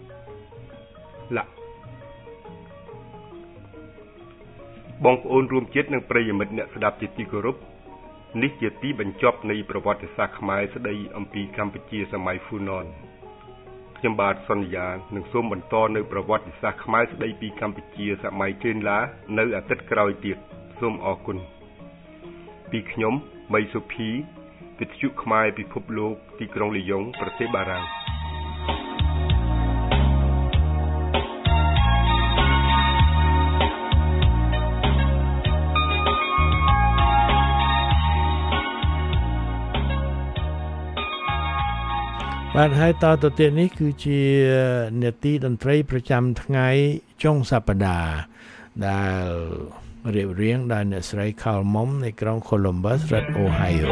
បងប្អូនរួមជាតិនិងប្រិយមិត្តអ្នកស្ដាប់ជាទីគោរពនេះជាទីបញ្ចប់នៃប្រវត្តិសាស្ត្រខ្មែរស្ដីអំពីកម្ពុជាសម័យហ្វូណនខ្ញុំបាទសន្យានឹងសូមបន្តនៅប្រវត្តិសាស្ត្រខ្មែរស្ដីពីកម្ពុជាសម័យជឿនឡានៅអាទិត្យក្រោយទៀតសូមអរគុណពីខ្ញុំមីសុភីវិទ្យុខ្មែរពិភពលោកទីក្រុងលីយ៉ុងប្រទេសបារាំងបាទហើយតទៅទៀតនេះគឺជានេតិតន្ត្រីប្រចាំថ្ងៃចុងសប្តាហ៍ដែលរៀបរៀងដោយអ្នកស្រី Kalmom នៃក្រុង Columbus រដ្ឋ Ohio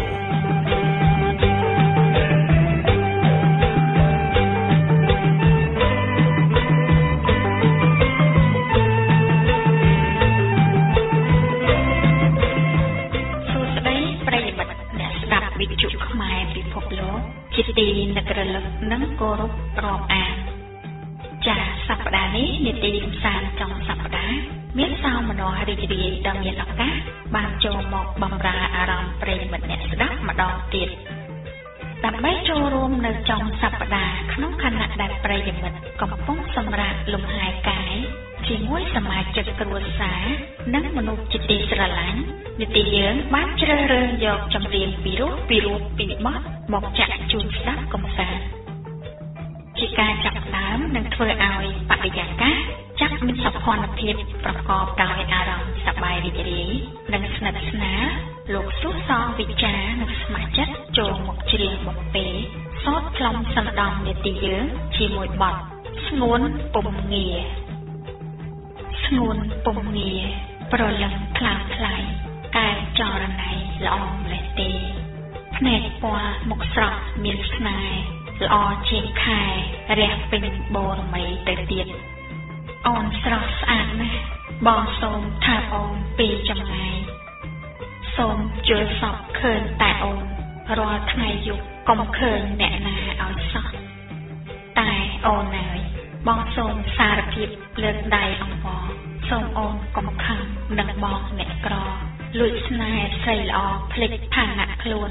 ទីនគរលឹកនិងគោរពរាប់អានចាសប្តាហ៍នេះនីតិផ្សាយចំសប្តាហ៍មានសោមនស្សរីករាយដ៏មានឱកាសបានចូលមកបម្រើអារម្មណ៍ប្រិយមិត្តអ្នកស្ដាប់ម្ដងទៀតដើម្បីចូលរួមនៅចំសប្តាហ៍ក្នុងខណៈដែលប្រិយមិត្តកំពុងសម្រាកលំហែកាយជាមួយសមាជិកគ្រួសារនិងមនុស្សជាទីស្រឡាញ់នីតិយើងបានជ្រើសរើសយកចម្រៀងពីរោះពីបទមកចាក់ជូនស្ដាប់កម្សាន្តជាការចាប់ផ្ដើមនិងធ្វើឲ្យបរិយាកាសចាក់មានសោភ័ណភាពប្រកបដោយអារម្មណ៍សប្បាយរីករាយនិងស្និទ្ធស្នាលលោកសុសងវិចារនិងសមាជិកចូលមកច្រៀងបំពេសោតខ្លំសណ្ដំនីតិយើងជាមួយបទស្ងួនពុំងារស្ងួនពុំងារប្រលឹងខ្លាំងខ្លាយកែចរណៃល្អម្លេះទេភ្នែកពណ៌មុខស្រស់មានស្នេហ៍ល្អជាងខែរះពេញបូរមីទៅទៀតអូនស្រស់ស្អាតណាស់បងសូមថាអូនពីចម្ងាយសូមជឿសពឃើញតែអូនរាល់ថ្ងៃយប់កុំឃើញអ្នកណាឲ្យសោះតែអូនហើយបងសូមសារភាពលើកដៃអង្វរសូមអូនកុំខឹងនឹងបងអ្នកក្រលួចស្នេហ៍ស្រីល្អភ្លេចឋានៈខ្លួន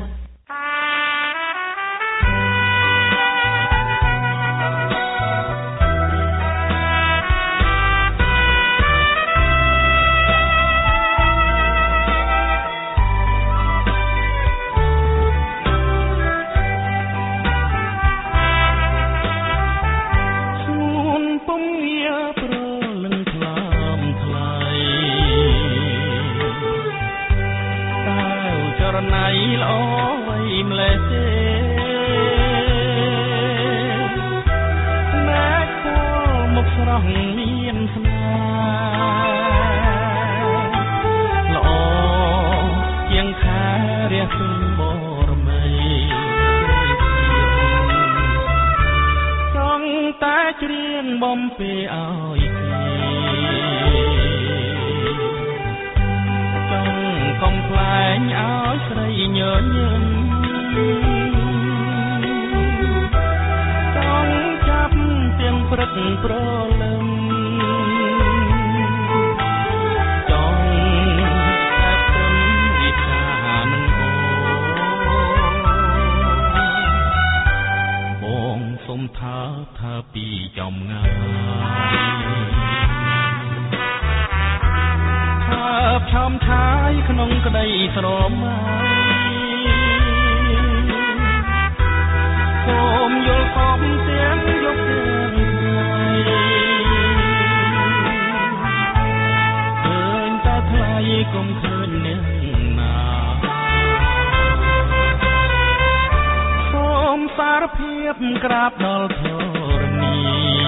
បំពេឲ្យគ្នាចង់កំប្លែងឲ្យស្រីញញឹមចង់ចាប់ទាំងព្រឹកព្រលឹមចថាពីចំងាយថាផ្សំឆាយក្នុងក្តីស្រមៃសូមយល់ខំទាំងយកទាំងឃើញតែថ្លៃកុំឃើញអ្នកណាសូមសារភាពក្រាបដល់ធរណី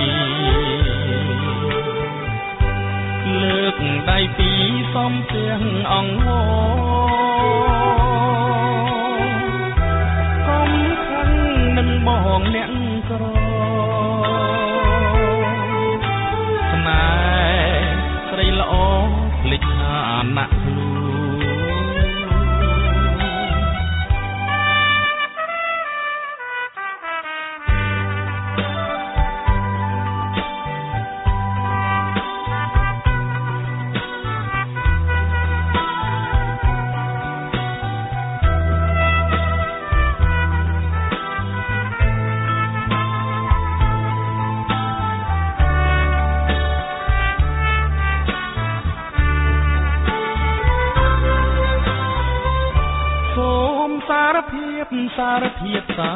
លើកដៃពីរសំទាំងអង្គកុំខឹងនឹងបងអ្នកក្រស្នេហ៍ស្រីល្អភ្លេចថាណាក់ខ្លួនសារភាពសារធីសូ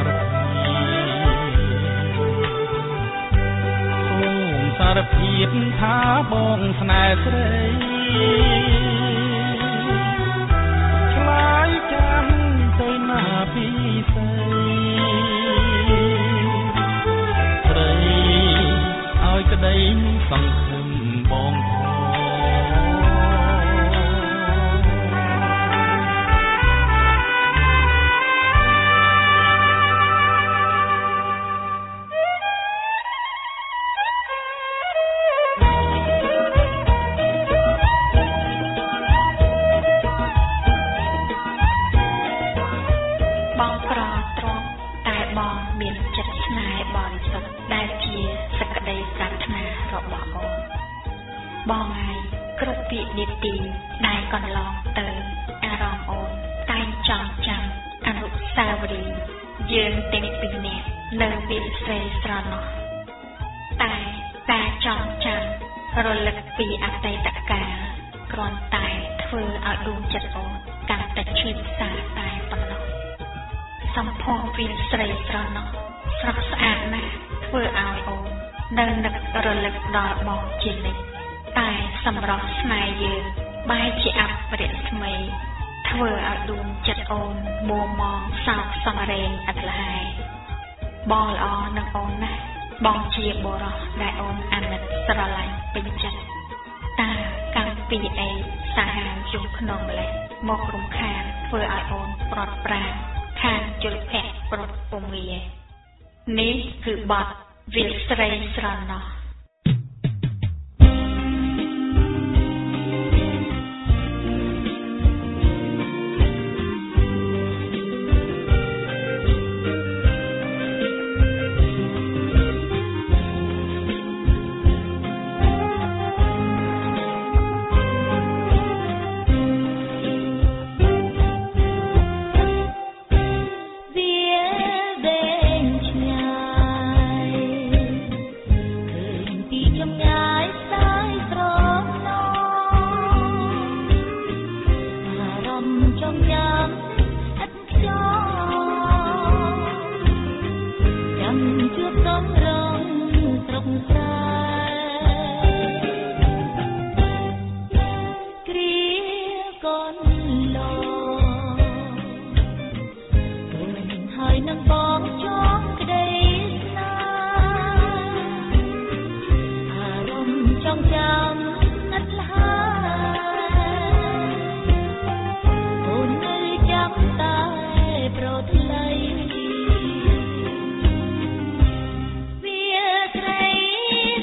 មសារភាពថាបងស្នេហ៍ស្រីឆ្លើយចាំទៅណាពីស្រីឲ្យក្តីសង្ឃឹមបងបងហើយគ្រប់ពាក្យនីតិដែលកន្លងទៅអារម្មណ៍អូនតែងចងចាំអនុស្សាវរីយ៍យើងទាំងពីរនាក់នៅវាលស្រែស្រណោះតែការចងចាំរលឹកពីអតីតកាលគ្រាន់តែធ្វើឲ្យដួងចិត្តអូនកាន់តែឈឺសាតែប៉ុណ្ណោះសម្ផស្សវាលស្រែស្រណោះស្រស់ស្អាតណាស់ធ្វើឲ្យអូននៅនឹករលឹកដល់បងជានិច្ចតែសម្រស់ស្នេហ៍យើងបែរជាអប្បរស្មីធ្វើឲ្យដួងចិត្តអូនមួមងសោកសង្រេងឥតលហើយបងល្អនឹងអូនណាស់បងជាបុរសដែលអូនអាណិតស្រឡាញ់ពេញចិត្តតាកម្មពីអីសាហាវយំក្នុងម្លេះមករំខានធ្វើឲ្យអូនប្រត់ប្រាំខានជលភៈប្រត់ពុំងានេះគឺបទវាលស្រីស្រណោះស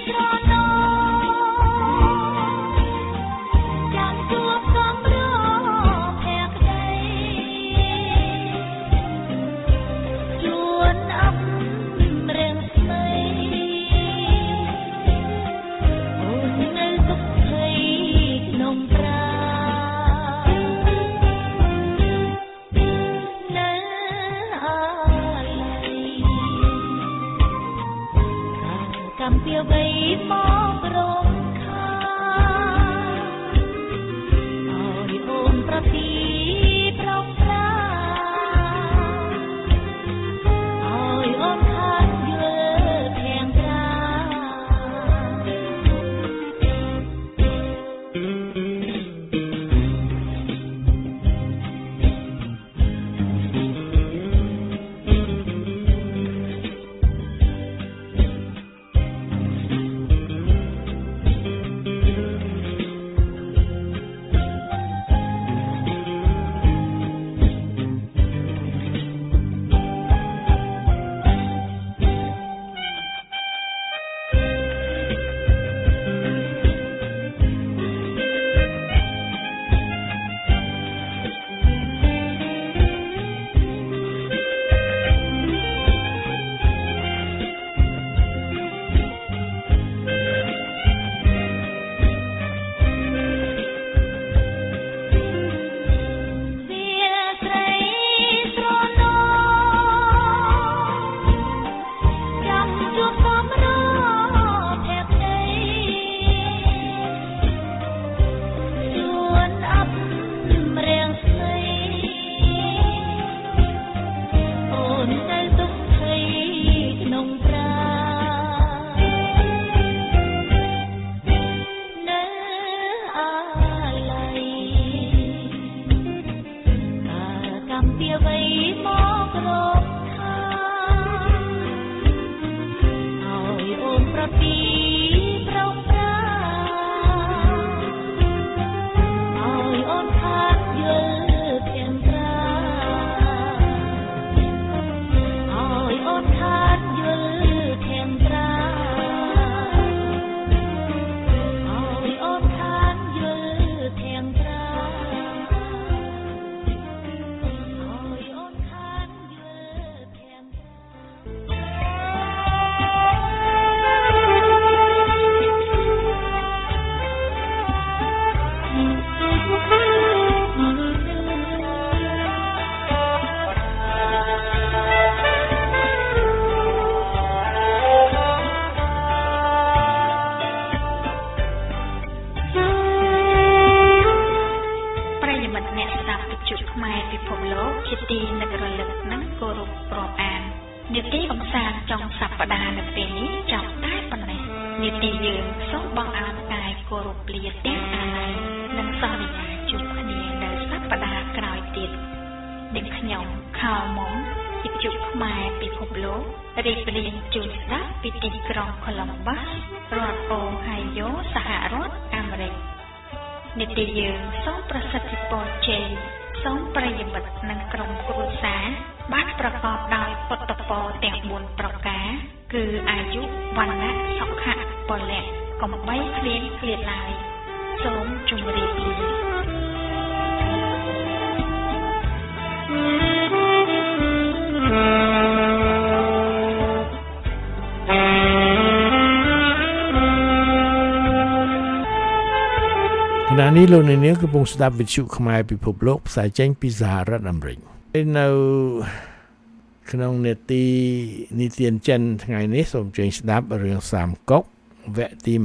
ขณะนี้លោកអ្នកនាងកំពុងស្ដាប់វិទ្យុខ្មែរពិភពលោកផ្សាយចេញពីសហរដ្ឋអាមេរិកនៅក្នុងនេតិនីតិចិនថ្ងៃនេះសូមជើញស្ដាប់រឿងសាមកុកវគ្គទី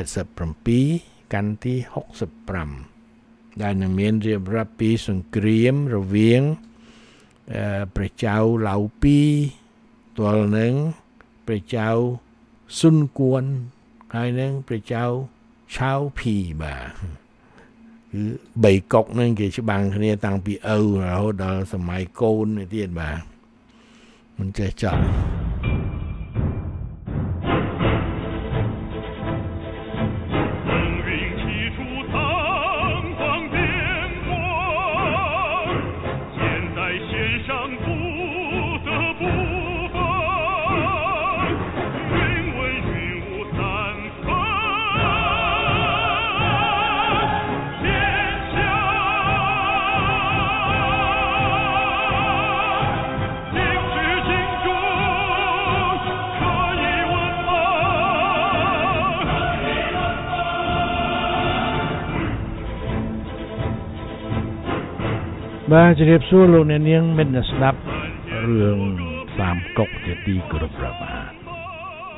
187កាន់ទី65ដែលនឹងមានរៀបរាប់ពីសង្គ្រាមរវាងព្រះចៅឡៅពីទល់នឹងព្រះចៅស៊ុនគួនហើយនឹងព្រះចៅឆៅភីបាទគឺបីកុកហ្នឹងគេច្បាំងគ្នាតាំងពីឪរហូតដល់សម័យកូននេះទៀតបាទមិនចេះចង់បាទជម្រាបសួរលោកអ្នកនាងមិត្តស្ដាប់រឿងសាមកុកជាទីគោរពរាប់អាន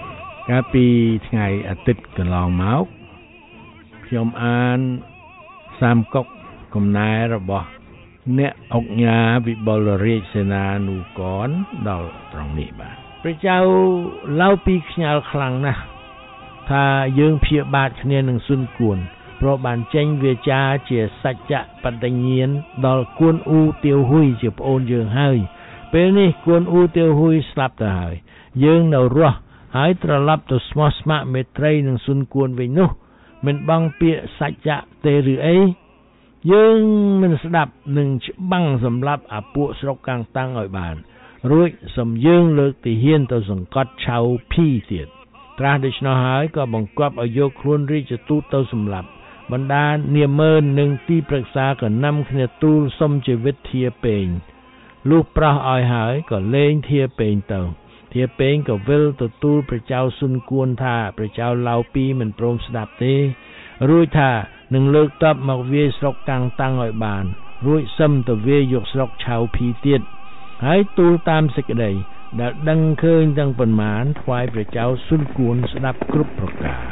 កាលពីថ្ងៃអាទិត្យកន្លងមកខ្ញុំអានសាមកុកកំណែរបស់អ្នកអង្គញាវិបុលរាជសេនានុករដល់ត្រង់នេះបាទព្រះចៅឡៅពីខ្ញាល់ខ្លាំងណាស់ថាយើងព្យាបាទគ្នានឹងស៊ុនគួនព្រោះបានចេញវាចាជាសច្ចៈបដិញ្ញាណដល់គួនអ៊ូទាវហ៊ុយជាប្អូនយើងហើយពេលនេះគួនអ៊ូទាវហ៊ុយស្លាប់ទៅហើយយើងនៅរស់ហើយត្រឡប់ទៅស្មោះស្ម័គ្រមេត្រីនឹងស៊ុនគួនវិញនោះមិនបងពាក្យសច្ចៈទេឬអីយើងមិនស្ដាប់នឹងច្បាំងសម្រាប់អាពួកស្រុកកាំងតាំងឲ្យបានរួចសំយើងលើកទីហ៊ានទៅសង្កត់ឆៅភីទៀតត្រាស់ដូច្នោះហើយក៏បង្គាប់ឲ្យយកខ្លួនរាជទូតទៅសម្លាប់បណ្ដានាម៉ឺននិងទីប្រឹក្សាក៏នាំគ្នាទូលសុំជីវិតធាពេងលុះប្រោះឲ្យហើយក៏លែងធាពេងទៅធាពេងក៏វិលទៅទូលព្រះចៅស៊ុនគួនថាព្រះចៅឡៅពីមិនព្រមស្ដាប់ទេរួចថានឹងលើកទ័ពមកវាយស្រុកកាំងតាំងឲ្យបានរួចសឹមទៅវាយយកស្រុកឆៅភីទៀតហើយទូលតាមសេចក្តីដែលដឹងឃើញទាំងប៉ុន្មានថ្វាយព្រះចៅស៊ុនគួនស្ដាប់គ្រប់ប្រការ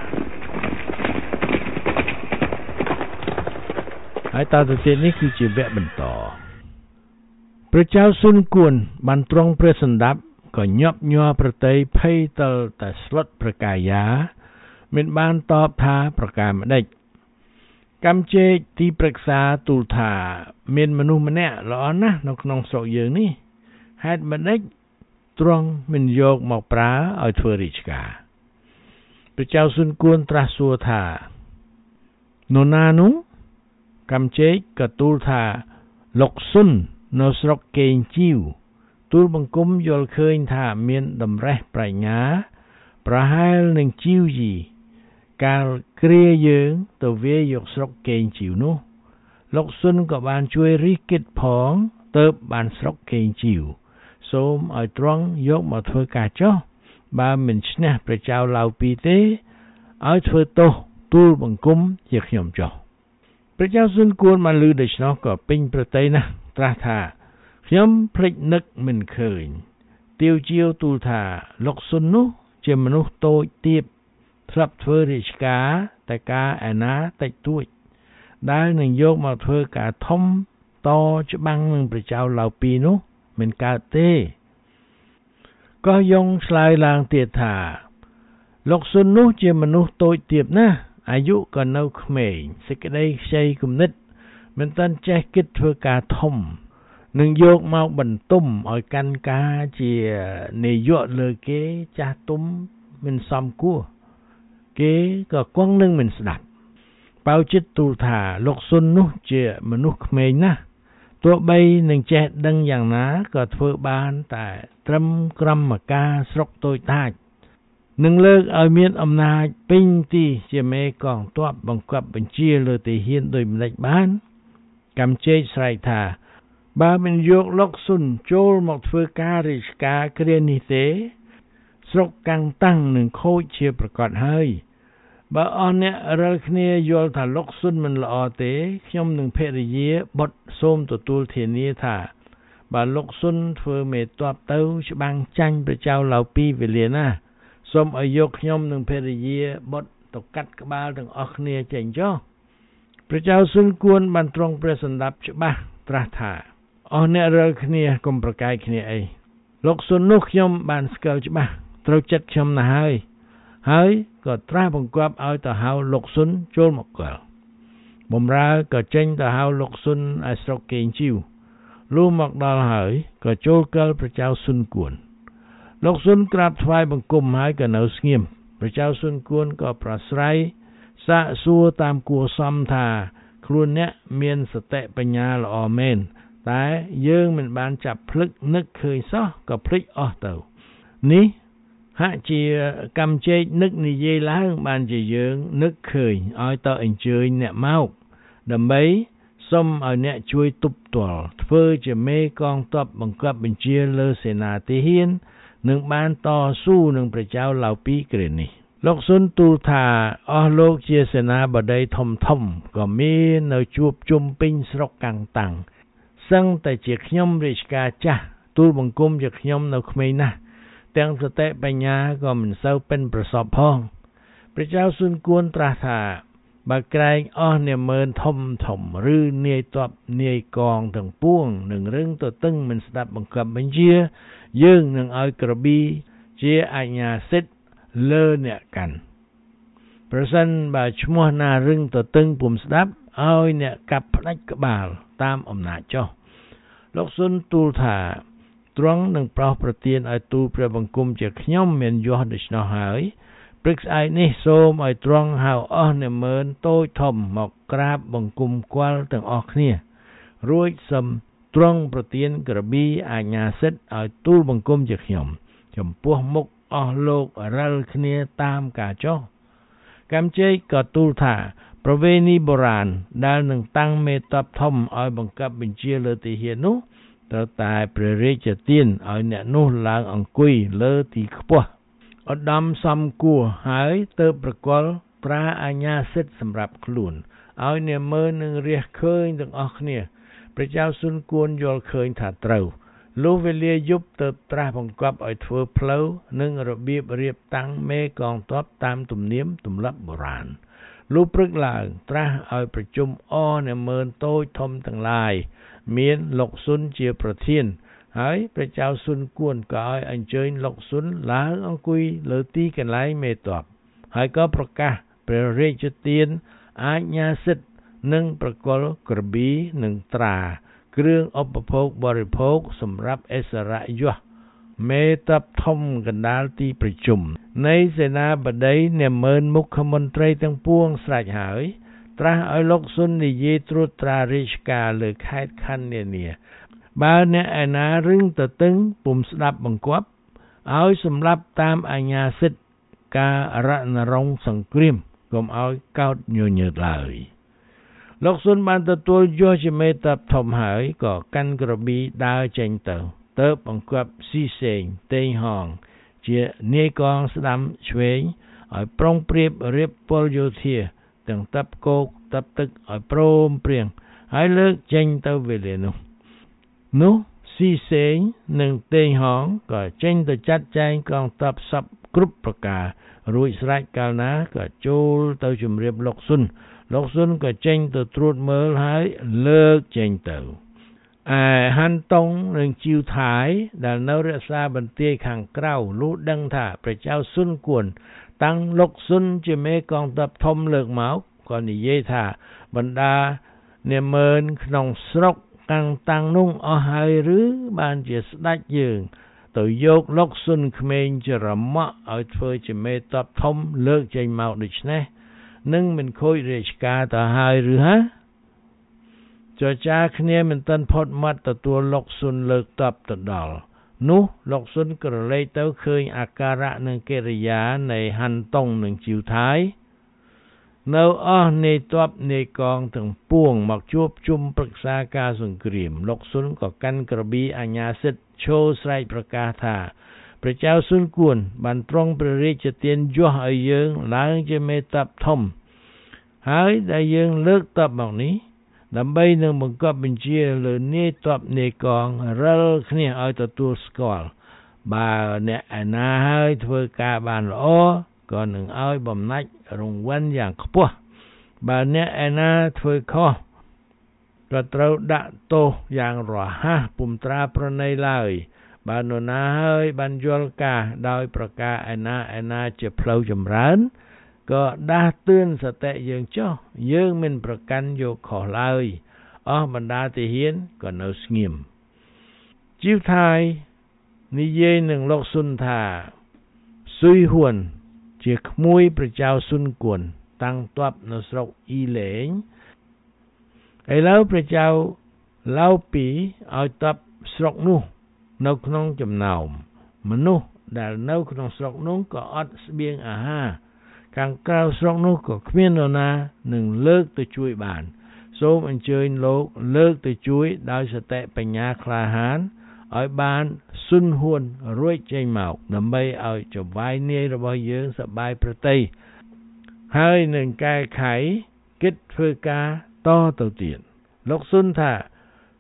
ហើយតទៅទៀតនេះគឺជាវគ្គបន្តព្រះចៅស៊ុនគួនបានទ្រង់ព្រះសណ្ដាប់ក៏ញាប់ញ័រប្រតិភ័យទៅតែស្លុតប្រកាយាមិនបានតបថាប្រការម្ដេចកម្មជេកទីប្រឹក្សាទូលថាមានមនុស្សម្នាក់ល្អណាស់នៅក្នុងស្រុកយើងនេះហេតុម្ដេចទ្រង់មិនយកមកប្រើឲ្យធ្វើរាជការព្រះចៅស៊ុនគួនត្រាស់សួរថានរណានោះកម្មជេកក៏ទូលថាលោកស៊ុននៅស្រុកកេងជីវទូលបង្គំយល់ឃើញថាមានតម្រេះប្រាជ្ញាប្រហែលនឹងជីវយីកាលគ្រាយើងទៅវាយកស្រុកកេងជីវនោះលោកស៊ុនក៏បានជួយរិះគិតផងទៅបានស្រុកកេងជីវសូមឲ្យទ្រង់យកមកធ្វើការចុះបើមិនឈ្នះព្រះចៅឡៅពីទេឲ្យធ្វើទោសទូលបង្គំជាខ្ញុំចុះព្រះចៅស៊ុនគួនបានឮដូច្នោះក៏ពេញប្រតិណាស់ត្រាស់ថាខ្ញុំភ្លេចនឹកមិនឃើញទាវជាវទូលថាលោកស៊ុននោះជាមនុស្សតូចទាបធ្លាប់ធ្វើរាជការតែការឯណាតិចតួចដែលនឹងយកមកធ្វើការធំតច្បាំងនឹងព្រះចៅឡៅពីនោះមិនកើតទេក៏យងឆ្លើយឡើងទៀតថាលោកស៊ុននោះជាមនុស្សតូចទាបណាស់អាយុក៏នៅក្មេងសេចក្តីខ្ចីគំនិតមិនតាន់ចេះគិតធ្វើការធំនឹងយកមកបន្ទុំឲ្យកាន់ការជានាយកលើគេចាស់ទុំមិនសមគួរគេក៏គង់នឹងមិនស្ដាប់បៅចិត្តទូលថាលោកស៊ុននោះជាមនុស្សក្មេងណាស់ទោះបីនឹងចេះដឹងយ៉ាងណាក៏ធ្វើបានតែត្រឹមក្រមការស្រុកតូចតាចនឹងលើកឲ្យមានអំណាចពេញទីជាមេកងទ័ពបង្គាប់បញ្ជាលើទីហ៊ានដោយម្ដេចបានកម្មជេកស្រែកថាបើមិនយកលោកស៊ុនចូលមកធ្វើការរាជការគ្រានេះទេស្រុកកាំងតាំងនឹងខូចជាប្រកាសហើយបើអស់អ្នករាល់គ្នាយល់ថាលោកស៊ុនមិនល្អទេខ្ញុំនឹងភរិយាបុត្រសូមទទួលធានាថាបើលោកស៊ុនធ្វើមេតបទៅច្បាំងចាញ់ព្រះចៅឡៅពីវេលាណាសូមឲ្យយកខ្ញុំនិងភរិយាបុត្រទៅកាត់ក្បាលទាំងអស់គ្នាចេញចុះព្រះចៅស៊ុនគួនបានទ្រង់ព្រះសណ្ដាប់ច្បាស់ត្រាស់ថាអស់អ្នករាល់គ្នាកុំប្រកែកគ្នាអីលោកស៊ុននោះខ្ញុំបានស្គាល់ច្បាស់ត្រូវចិត្តខ្ញុំណាស់ហើយក៏ត្រាស់បង្គាប់ឲ្យទៅហៅលោកស៊ុនចូលមកគាល់បំរើក៏ចេញទៅហៅលោកស៊ុនឲ្យស្រុកកេងជីវលុះមកដល់ហើយក៏ចូលគាល់ព្រះចៅស៊ុនគួនលោកស៊ុនក្រាបថ្វាយបង្គំហើយក៏នៅស្ងៀមព្រះចៅស៊ុនគួនក៏ប្រស្រ័យសាកសួរតាមគួរសមថាខ្លួនអ្នកមានសតិបញ្ញាល្អមែនតែយើងមិនបានចាប់ភ្លឹកនឹកឃើញសោះក៏ភ្លេចអស់ទៅនេះហាក់ជាកម្មជេកនឹកនិយាយឡើងបានជាយើងនឹកឃើញឲ្យទៅអញ្ជើញអ្នកមកដើម្បីសុំឲ្យអ្នកជួយទប់ទល់ធ្វើជាមេកងទ័ពបង្គាប់បញ្ជាលើសេនាទាហាននឹងបានតស៊ូនឹងព្រះចៅឡៅពីគ្រានេះលោកស៊ុនទូលថាអស់លោកជាសេនាបតីធំក៏មាននៅជួបជុំពេញស្រុកកាំងតាំងសឹងតែជាខ្ញុំរាជការចាស់ទូលបង្គំជាខ្ញុំនៅក្មេងណាស់ទាំងសតិបញ្ញាក៏មិនសូវเป็นប្រសពផងព្រះเจ้าស៊ុនគួនត្រាស់ថាបើក្រែងអស់នាម៉ឺនធំឬនាយទ័ពនាយកងទាំងពួងនឹងរឹងទទឹងមិនស្ដាប់បង្គាប់បញ្ជាយើងនឹងឲ្យក្របីជាអាជ្ញាសិទ្ធិលើអ្នកកាន់ប្រសិនបើឈ្មោះណារឹងទទឹងពុំស្ដាប់ឲ្យអ្នកកាប់ផ្ដាច់ក្បាលតាមអំណាចចុះលោកស៊ុនទូលថាទ្រង់នឹងប្រោសប្រទានឲ្យទូលព្រះបង្គំជាខ្ញុំមានយសដូច្នោះហើយព្រឹកស្អែកនេះសូមឲ្យទ្រង់ហៅអស់នាម៉ឺនតូចធំមកក្រាបបង្គំគាល់ទាំងអស់គ្នារួចសឹមទ្រង់ប្រទានក្របីអាជ្ញាសិទ្ធិឲ្យទូលបង្គំជាខ្ញុំចំពោះមុខអស់លោករិលគ្នាតាមការចុះកម្មជេកក៏ទូលថាប្រវេណីបុរាណដែលនឹងតាំងមេតបធំឲ្យបង្គាប់បញ្ជាលើទីហ៊ាននោះត្រូវតែព្រះរាជទានឲ្យអ្នកនោះឡើងអង្គុយលើទីខ្ពស់ឧត្តមសំគួរហើយទើបប្រគល់ត្រាអាជ្ញាសិទ្ធិសម្រាប់ខ្លួនឲ្យនាម៉ឺននឹងរះឃើញទាំងអស់គ្នាព្រះเจ้าស៊ុនគួនយល់ឃើញថាត្រូវលុះវេលាយប់ទើបត្រាស់បង្គាប់ឲ្យធ្វើផ្លូវនិងរបៀបរៀបតាំងមេកងទ័ពតាមទំនៀមទម្លាប់បុរាណលុះព្រឹកឡើងត្រាស់ឲ្យប្រជុំអស់នាម៉ឺនតូចធំទាំងឡាយមានលោកស៊ុនជាប្រធានហើយព្រះเจ้าស៊ុនគួនក៏ឲ្យអញ្ជើញលោកស៊ុនឡើងអង្គុយលើទីកន្លែងមេទ័ពហើយក៏ប្រកាសព្រះរាជទានអាជ្ញាសិទ្ធិនិងប្រគល់ក្របីនិងត្រាគ្រឿងឧបភោគបរិភោគសម្រាប់ឥស្សរយសមេតបធំកណ្ដាលទីប្រជុំនៃសេនាបតីនាម៉ឺនមុខមន្ត្រីទាំងពួងស្រេចហើយត្រាស់ឲ្យលោកស៊ុននិយាយត្រួតត្រារាជការលើខេត្តខណ្ឌនានាបើអ្នកឯណារឹងទទឹងពុំស្ដាប់បង្គាប់ឲ្យសម្លាប់តាមអាជ្ញាសិទ្ធិការរណรงค์សង្គ្រាមកុំឲ្យកោតញញើតឡើយលោកស៊ុនបានទទួលយកជាមេតបធំហើយក៏កាន់ក្របីដើរចេញទៅបង្គាប់ស៊ីសេងតេងហងជានាយកងស្ដាំឆ្វេងឲ្យប្រុងប្រៀបរៀបពលយោធាទាំងតាប់គោកតាប់ទឹកឲ្យព្រមព្រៀងហើយលើកចេញទៅវេលានោះស៊ីសេងនិងតេងហងក៏ចេញទៅចាត់ចែងកងទ័ពសពគ្រប់ប្រការរួចស្រេចកាលណាក៏ចូលទៅជម្រាបលោកស៊ុនក៏ចេញទៅត្រួតមើលហើយលើកចេញទៅហាន់តុងនិងជីវថៃដែលនៅរក្សាបន្ទាយខាងក្រៅលុះដឹងថាព្រះเจ้าស៊ុនគួនតាំងលោកស៊ុនជាមេកងទ័ពធំលើកមកក៏និយាយថាបណ្ដានាម៉ឺនក្នុងស្រុកតាំងនោះអស់ហើយឬបានជាស្ដេចយើងទៅយកលោកស៊ុនក្មេងជារមាក់ឲ្យធ្វើជាមេតបធំលើកចេញមកដូច្នេះនឹងមិនខូចរាជការទៅហើយឬហ៎ចរចាគ្នាមិនទាន់ផុតមាត់ទទួលលោកស៊ុនលើកតបទៅដល់នោះលោកស៊ុនក៏រលែកទៅឃើញអាការៈនិងកិរិយានៃហាន់តុងនិងជីវថៃនៅអស់នៃទ័ពនៃកងទាំងពួងមកជួបជុំប្រឹក្សាការសង្គ្រាមលោកស៊ុនក៏កាន់ក្របីអាជ្ញាសិទ្ធិឈរស្រែកប្រកាសថាព្រះเจ้าស៊ុនគួនបានទ្រង់ព្រះរាជទានយសឲ្យយើងឡើងជាមេតបធំហើយដែលយើងលើកតបមកនេះដើម្បីនឹងបង្គាប់បញ្ជាលើនាយទ័ពនាយកងរិលគ្នាឲ្យទទួលស្គាល់បើអ្នកឯណាហើយធ្វើការបានល្អក៏នឹងឲ្យបំណាច់រង្វាន់យ៉ាងខ្ពស់បើអ្នកឯណាធ្វើខុសក៏ត្រូវដាក់ទោសយ៉ាងរហ័សពុំត្រាប្រណីឡើយបើនរណាហើយបានយល់ការដោយប្រការឯណាជាផ្លូវចម្រើនក៏ដាស់តឿនសតិយើងចុះយើងមិនប្រកាន់យកខុសឡើយអស់បណ្ដាទាហានក៏នៅស្ងៀមជីវថៃនិយាយនឹងលោកស៊ុនថាស៊ុយហ៊ួនជាក្មួយព្រះเจ้าស៊ុនគួនតាំងទ័ពនៅស្រុកអ៊ីលេងឥឡូវព្រះเจ้าឡៅពីឲ្យទ័ពស្រុកនោះនៅក្នុងចំណោមមនុស្សដែលនៅក្នុងស្រុកនោះក៏អត់ស្បៀងអាហារខាងក្រៅស្រុកនោះក៏គ្មាននរណានឹងលើកទៅជួយបានសូមអញ្ជើញលោកលើកទៅជួយដោយសតិបញ្ញាក្លាហានឲ្យបានស៊ុនហ៊ួនរួចចេញមកដើម្បីឲ្យចង្វាយនាយរបស់យើងសប្បាយប្រតិហើយនឹងកែខៃគិតធ្វើការតទៅទៀតលោកស៊ុនថា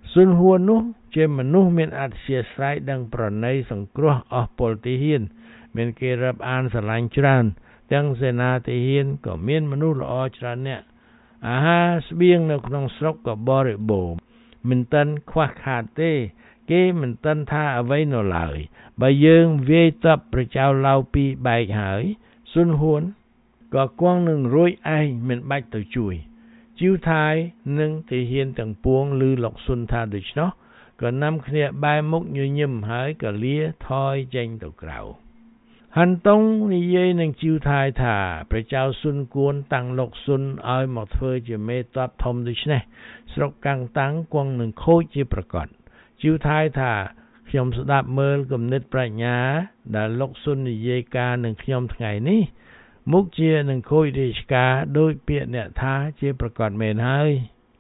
សុនហួននោះជាមនុស្សមានអធិស្រ័យដឹងប្រណីសង្គ្រោះអស់ពលទាហានមានគេរាប់អានស្រឡាញ់ច្រើនទាំងសេនាទាហានក៏មានមនុស្សល្អច្រើនអ្នកអាហារស្បៀងនៅក្នុងស្រុកក៏បរិបូរណ៍មិនទាន់ខ្វះខាតទេគេមិនទាន់ថាអ្វីនៅឡើយបើយើងវាយតបព្រះចៅឡៅពីបែកហើយសុនហួនក៏គង់នឹងរួចឯងមិនបាច់ទៅជួយជីវថាយនិងទាហានទាំងពួងឮលោកសុនថាដូច្នោះក៏នាំគ្នាបែរមុខញញឹមហើយក៏លាថយចេញទៅក្រៅហាន់តុងនិយាយនឹងជីវថាយថាព្រះចៅសុនគួនតាំងលោកសុនឲ្យមកធ្វើជាមេទ័ពធំដូច្នេះស្រុកកាំងតាំងគង់នឹងខូចជាប្រកបជីវថាយថាខ្ញុំស្ដាប់មើលគំនិតប្រាជ្ញាដែលលោកសុននិយាយការនឹងខ្ញុំថ្ងៃនេះមុខជានឹងខូចរាជការដោយពាក្យអ្នកថាជាប្រកបមែនហើយ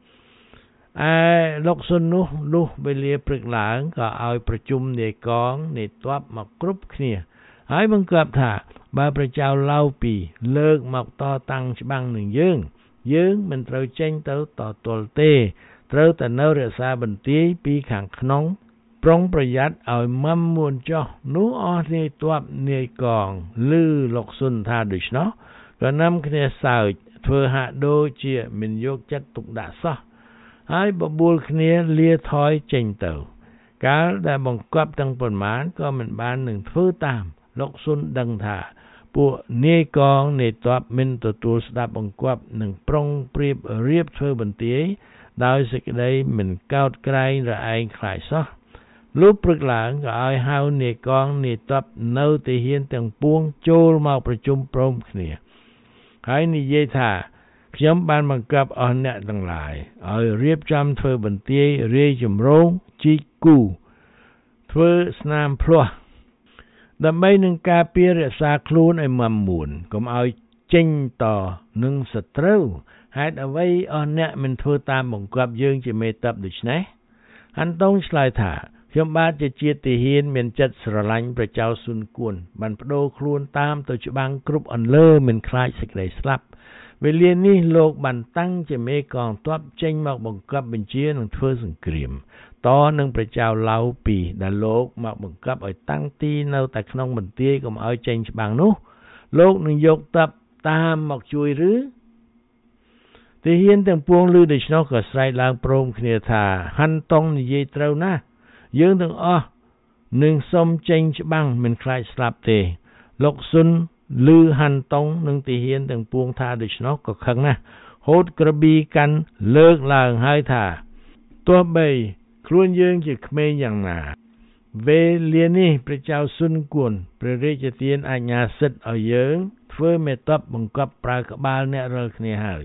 លោកសុននោះលុះវេលាព្រឹកឡើងក៏ឲ្យប្រជុំនាយកងនៃទ័ពមកគ្រប់គ្នាហើយបង្គាប់ថាបើព្រះចៅឡៅពីលើកមកតតាំងច្បាំងនឹងយើងមិនត្រូវចេញទៅតទល់ទេត្រូវតែនៅរក្សាបន្ទាយពីខាងក្នុងប្រុងប្រយ័ត្នឲ្យម៉ាំមួនចោះនោះអស់នាយទ័ពនាយកងឮលោកសុនថាដូច្នោះក៏នាំគ្នាសើចធ្វើហាក់ដូចជាមិនយកចិត្តទុកដាក់សោះហើយបបួលគ្នាលាថយចេញទៅកាលដែលបង្គាប់ទាំងប៉ុន្មានក៏មិនបាននឹងធ្វើតាមលោកសុនដឹងថាពួកនាយកងនៃទ័ពមិនទទួលស្ដាប់បង្គាប់នឹងប្រុងប្រៀបរៀបធ្វើបន្ទាយដោយសេចក្តីមិនកោតក្រែងរឯងខ្លាចសោះលុះព្រឹកឡើងក៏ឲ្យហៅនាយកងនៃទ័ពនៅទាហានទាំងពួងចូលមកប្រជុំព្រមគ្នាហើយនិយាយថាខ្ញុំបានបង្គាប់អស់អ្នកទាំងឡាយឲ្យរៀបចំធ្វើបន្ទាយរាយចម្រងជីកគូធ្វើស្នាមភ្លាស់ដើម្បីនឹងការពាររក្សាខ្លួនឲ្យម៉ាំមួនកុំឲ្យចេញតនឹងសត្រូវហេតុអ្វីអស់អ្នកមិនធ្វើតាមបង្គាប់យើងជាមេទ័ពដូច្នេះហាន់តុងឆ្លើយថាខ្ញុំបាទជាជាតិទាហានមានចិត្តស្រឡាញ់ព្រះចៅស៊ុនគួនបានបដូរខ្លួនតាមទៅច្បាំងគ្រប់អន្លើមិនខ្លាចសេចក្តីស្លាប់វេលានេះលោកបានតាំងជាមេកងទ័ពចេញមកបង្គាប់បញ្ជានឹងធ្វើសង្គ្រាមតនឹងព្រះចៅឡៅពីដែលលោកមកបង្គាប់ឲ្យតាំងទីនៅតែក្នុងបន្ទាយកុំឲ្យចេញច្បាំងនោះលោកនឹងយកទ័ពតាមមកជួយឬទាហានទាំងពួងឮដូច្នោះក៏ស្រែកឡើងព្រមគ្នាថាហាន់តុងនិយាយត្រូវណាស់យើងទាំងអស់នឹងសុំចេញច្បាំងមិនខ្លាចស្លាប់ទេលោកស៊ុនឮហាន់តុងនិងទាហានទាំងពួងថាដូច្នោះក៏ខឹងណាស់ហូតក្រប៊ីកាន់លើកឡើងហើយថាទោះបីខ្លួនយើងជាក្មេងយ៉ាងណាវេលានេះព្រះចៅស៊ុនគួនព្រះរាជទានអាជ្ញាសិទ្ធិឲ្យយើងធ្វើមេទ័ពបង្គាប់ប្រើក្បាលអ្នករាល់គ្នាហើយ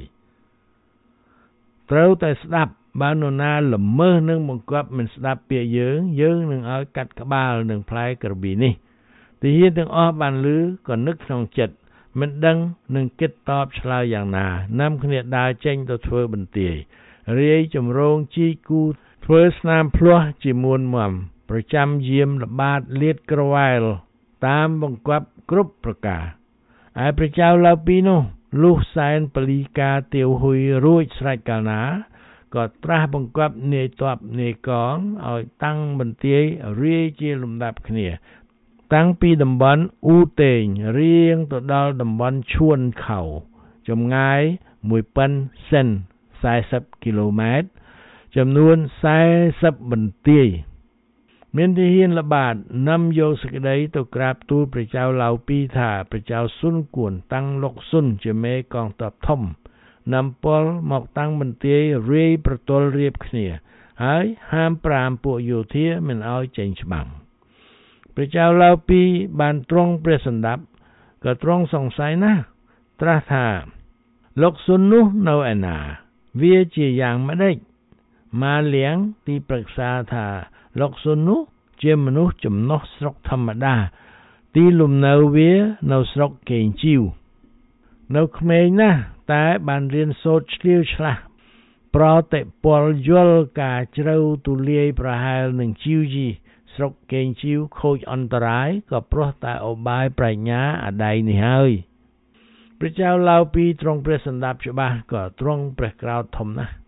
ត្រូវតែស្ដាប់បើនរណាល្មើសនឹងបង្គាប់មិនស្ដាប់ពាក្យយើងនឹងឲ្យកាត់ក្បាលនឹងផ្លែក្រប៊ីនេះទាហានទាំងអស់បានឮក៏នឹកក្នុងចិត្តមិនដឹងនឹងគិតតបឆ្លើយយ៉ាងណានាំគ្នាដើរចេញទៅធ្វើបន្ទាយរាយចម្រងជីគូធ្វើស្នាមភ្លាស់ជាមួនមាំប្រចាំយាមល្បាតលាតក្រវ៉ែលតាមបង្គាប់គ្រប់ប្រការឯព្រះចៅឡៅពីនោះលុះសែនបលីការទាវហ៊ុយរួចស្រេចកាលណាក៏ត្រាស់បង្គាប់នាយទ័ពនាយកងឲ្យតាំងបន្ទាយរាយជាលំដាប់គ្នាតាំងពីតំបន់អ៊ូតេងរៀងទៅដល់តំបន់ឈួនខៅចម្ងាយ1000 សេន40 គីឡូម៉ែត្រចំនួន40បន្ទាយមានទាហានល្បាតនាំយកសេចក្តីទៅក្រាបទូលព្រះចៅឡៅពីថាព្រះចៅស៊ុនគួនតាំងលោកស៊ុនជាមេកងទ័ពធំនាំពលមកតាំងបន្ទាយរាយប្រទល់រៀបគ្នាហើយហាម5ពួកយោធាមិនឲ្យចេញច្បាំងព្រះចៅឡៅពីបានទ្រង់ព្រះសណ្ដាប់ក៏ទ្រង់សង្ស័យណាស់ត្រាស់ថាលោកស៊ុននោះនៅឯណាវាជាយ៉ាងម៉េចម៉ាលៀងទីប្រឹក្សាថាលោកស៊ុននោះជាមនុស្សចំណុះស្រុកធម្មតាទីលំនៅវានៅស្រុកកេងជីវនៅក្មេងណាស់តែបានរៀនសូត្រឆ្លៀវឆ្លាស់ប្រតិពលយល់ការជ្រៅទូលាយប្រហែលនឹងជីវជីស្រុកកេងជីវខូចអន្តរាយក៏ព្រោះតែឧបាយប្រាជ្ញាអាដៃនេះហើយព្រះចៅឡៅពីទ្រង់ព្រះសណ្ដាប់ច្បាស់ក៏ទ្រង់ព្រះក្រោធធំណាស់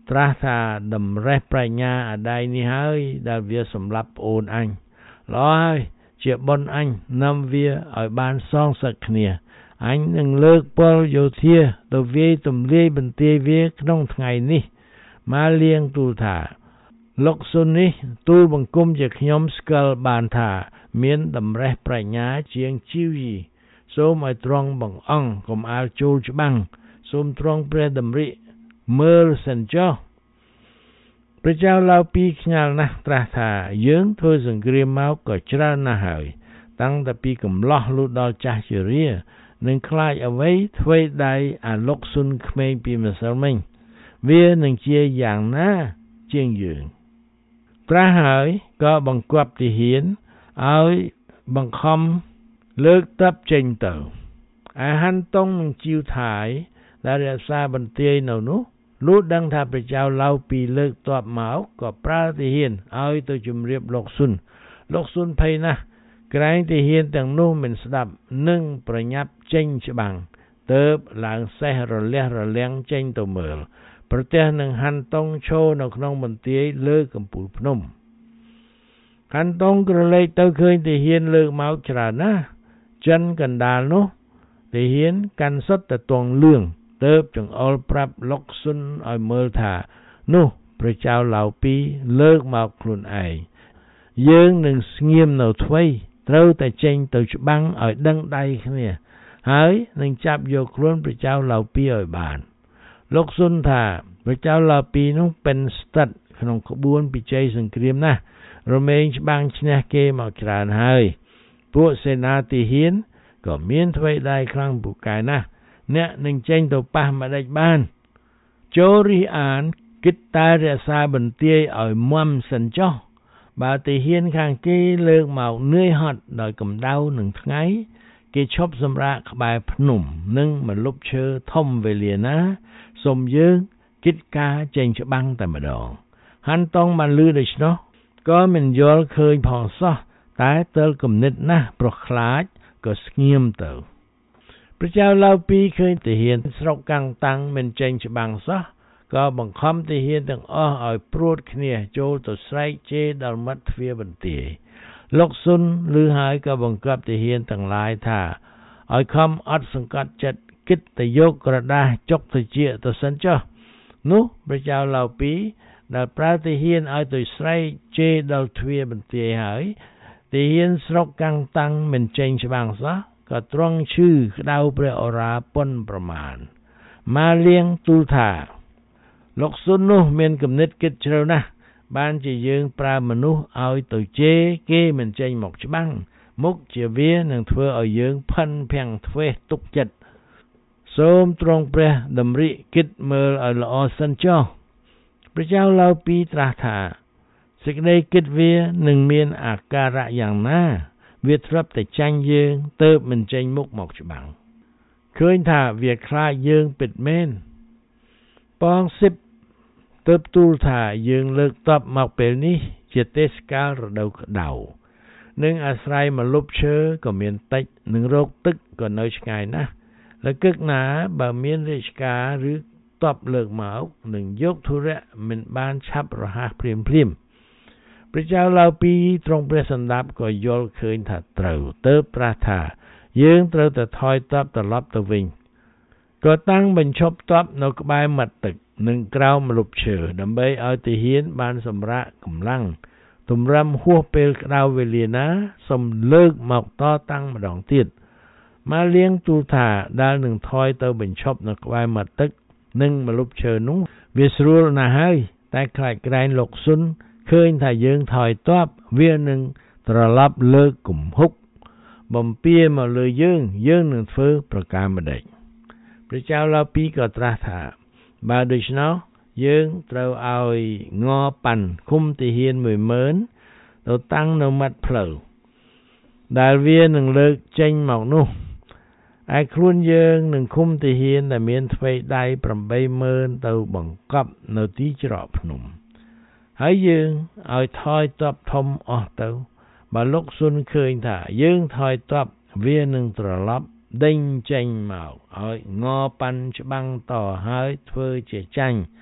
ត្រាស់ថាតម្រេះប្រាជ្ញាអដៃនេះហើយដែលវាសម្រាប់ប្អូនអញល្អហើយជាបុណ្យអញនាំវាឲ្យបានសងសឹកគ្នាអញនឹងលើកពលយោធាទៅវាយទម្លាយបន្ទាយវាក្នុងថ្ងៃនេះមកលៀងទូលថាលោកសុននេះទូលបង្គំជាខ្ញុំស្គាល់បានថាមានតម្រេះប្រាជ្ញាជាងជីវីសូមឲ្យទ្រង់បង្អង់កុំអាលចូលច្បាំងសូមទ្រង់ព្រះតម្រិមើលសិនចុះព្រះចៅឡាវពីរខ្ញាល់ណាស់ត្រាស់ថាយើងធ្វើសង្គ្រាមមកក៏ច្រើនណាស់ហើយតាំងតែពីកំឡោះលុះដល់ចាស់ជារានឹងខ្លាចអ្វីធ្វើដៃអាលោកស៊ុនក្មេងពីម្សិលមិញវានឹងជាយ៉ាងណាជាងយើងត្រាស់ហើយក៏បង្គាប់ទាហានឲ្យបង្ខំលើកទ័ពចេញទៅអាហានតុងនឹងជីវថាយដែលរក្សាបន្ទាយនៅនោះលុះដឹងថាព្រះចៅឡាវពីលើកទ័ពមកក៏ប្រើទាហានឲ្យទៅជំរាបលោកស៊ុនភ័យណាស់ក្រែងទាហានទាំងនោះមិនស្ដាប់នឹងប្រញាប់ចេញច្បាំងទើបឡើងសេះរលះរលាំងចេញទៅមើលប្រទះនឹងហាន់តុងឈរនៅក្នុងបន្ទាយលើកំពូលភ្នំហាន់តុងក្រឡេកទៅឃើញទាហានលើកមកច្រើនណាស់ចិនកណ្ដាលនោះទាហានកាន់សុទ្ធតែទង់លឿងទើបចង្អុលប្រាប់លោកស៊ុនឲ្យមើលថានោះព្រះចៅឡាវពីរលើកមកខ្លួនឯងយើងនឹងស្ងៀមនៅទ្វេត្រូវតែចេញទៅច្បាំងឲ្យដឹងដៃគ្នាហើយនឹងចាប់យកខ្លួនព្រះចៅឡាវពីរឲ្យបានលោកស៊ុនថាព្រះចៅឡាវពីរនោះเป็นស្ដិតក្នុងក្បួនពិជ័យសង្គ្រាមណាស់រមែងច្បាំងឈ្នះគេមកច្រើនហើយពួកសេនាទាហានក៏មានទ្វេដៃខ្លាំងពូកែណាស់អ្នកនឹងចេញទៅប៉ះម្ដេចបានចូលរិះអានគិតតែរក្សាបន្ទាយឲ្យមាំសិនចុះបើទាហានខាងគេលើកមកនឿយហត់ដោយកម្ដៅនឹងថ្ងៃគេឈប់សម្រាកក្បែរភ្នំនិងម្លប់ឈើធំវេលាណាសូមយើងគិតការចេញច្បាំងតែម្ដងហាន់តុងបានលឺដូច្នោះក៏មិនយល់ឃើញផងសោះតែទើលគំនិតណាស់ប្រខ្លាចក៏ស្ងៀមទៅព្រះចៅឡាវពីរឃើញទាហានស្រុកកាំងតាំងមិនចេញច្បាំងសោះក៏បង្ខំទាហានទាំងអស់ឲ្យព្រួតគ្នាចូលទៅស្រែកជេរដល់មាត់ទ្វារបន្ទាយលោកស៊ុនឮហើយក៏បង្គាប់ទាហានទាំងឡាយថាឲ្យខំអត់សង្កត់ចិត្តគិតតែយកក្រដាសចុកទៅជាទៅសិនចុះនោះព្រះចៅឡាវពីរដែលប្រើទាហានឲ្យទៅស្រែកជេរដល់ទ្វារបន្ទាយហើយទាហានស្រុកកាំងតាំងមិនចេញច្បាំងសោះក៏ទ្រង់ឈឺក្តៅព្រះអរាប៉ុនប្រមាណមកលៀងទូលថាលោកស៊ុននោះមានគំនិតគិតជ្រៅណាស់បានជាយើងប្រើមនុស្សឲ្យទៅជេរគេមិនចេញមកច្បាំងមុខជាវានឹងធ្វើឲ្យយើងផិនភាំងធ្វេសទុកចិត្តសូមទ្រង់ព្រះតម្រិគិតមើលឲ្យល្អសិនចុះព្រះចៅឡាវពីរត្រាស់ថាសេចក្តីគិតវានឹងមានអាការៈយ៉ាងណាវាធ្លាប់តែចាញ់យើងទើបមិនចេញមុខមកច្បាំងឃើញថាវាខ្លាចយើងពិតមែនបងសិបទើបទូលថាយើងលើកទ័ពមកពេលនេះជាទេសកាលរដូវក្តៅនឹងអាស្រ័យម្លប់ឈើក៏មានតិចនឹងរកទឹកក៏នៅឆ្ងាយណាស់លកឹកណាបើមានរាជការឬទ័ពលើកមកនឹងយកធុរៈមិនបានឆាប់រហ័សព្រាមព្រះចៅឡាវពីរទ្រង់ព្រះសន្តាប់ក៏យល់ឃើញថាត្រូវទើបត្រាស់ថាយើងត្រូវតែថយទ័ពត្រឡប់ទៅវិញក៏តាំងបញ្ឈប់ទ័ពនៅក្បែរមាត់ទឹកនិងក្រោមម្លប់ឈើដើម្បីឲ្យទាហានបានសម្រាកកម្លាំងទម្រាំហួសពេលក្តៅវេលាណាសូមលើកមកតតាំងម្ដងទៀតមកលៀងទូលថាដែលនឹងថយទៅបញ្ឈប់នៅក្បែរមាត់ទឹកនិងម្លប់ឈើនោះវាស្រួលណាស់ហើយតែខ្លាចក្រែងលោកស៊ុនឃើញថាយើងថយទ័ពវានឹងត្រឡប់លើកគំហុកបំពៀមកលើយើងនឹងធ្វើប្រការម្ដេចព្រះចៅឡាវពីរក៏ត្រាស់ថាបើដូច្នោះយើងត្រូវឲ្យងប៉ាន់ឃុំទាហាន 10000 ទៅតាំងនៅមាត់ផ្លូវដែលវានឹងលើកចេញមកនោះឯខ្លួនយើងនឹងឃុំទាហានដែលមានទ្វេដៃ 80000 ទៅបង្កប់នៅទីច្រកភ្នំហើយយើងឲ្យថយទ័ពធំអស់ទៅបើលោកស៊ុនឃើញថាយើងថយទ័ពវានឹងត្រឡប់ដេញចេញមកឲ្យងប៉ាន់ច្បាំងតហើយធ្វើជាចាញ់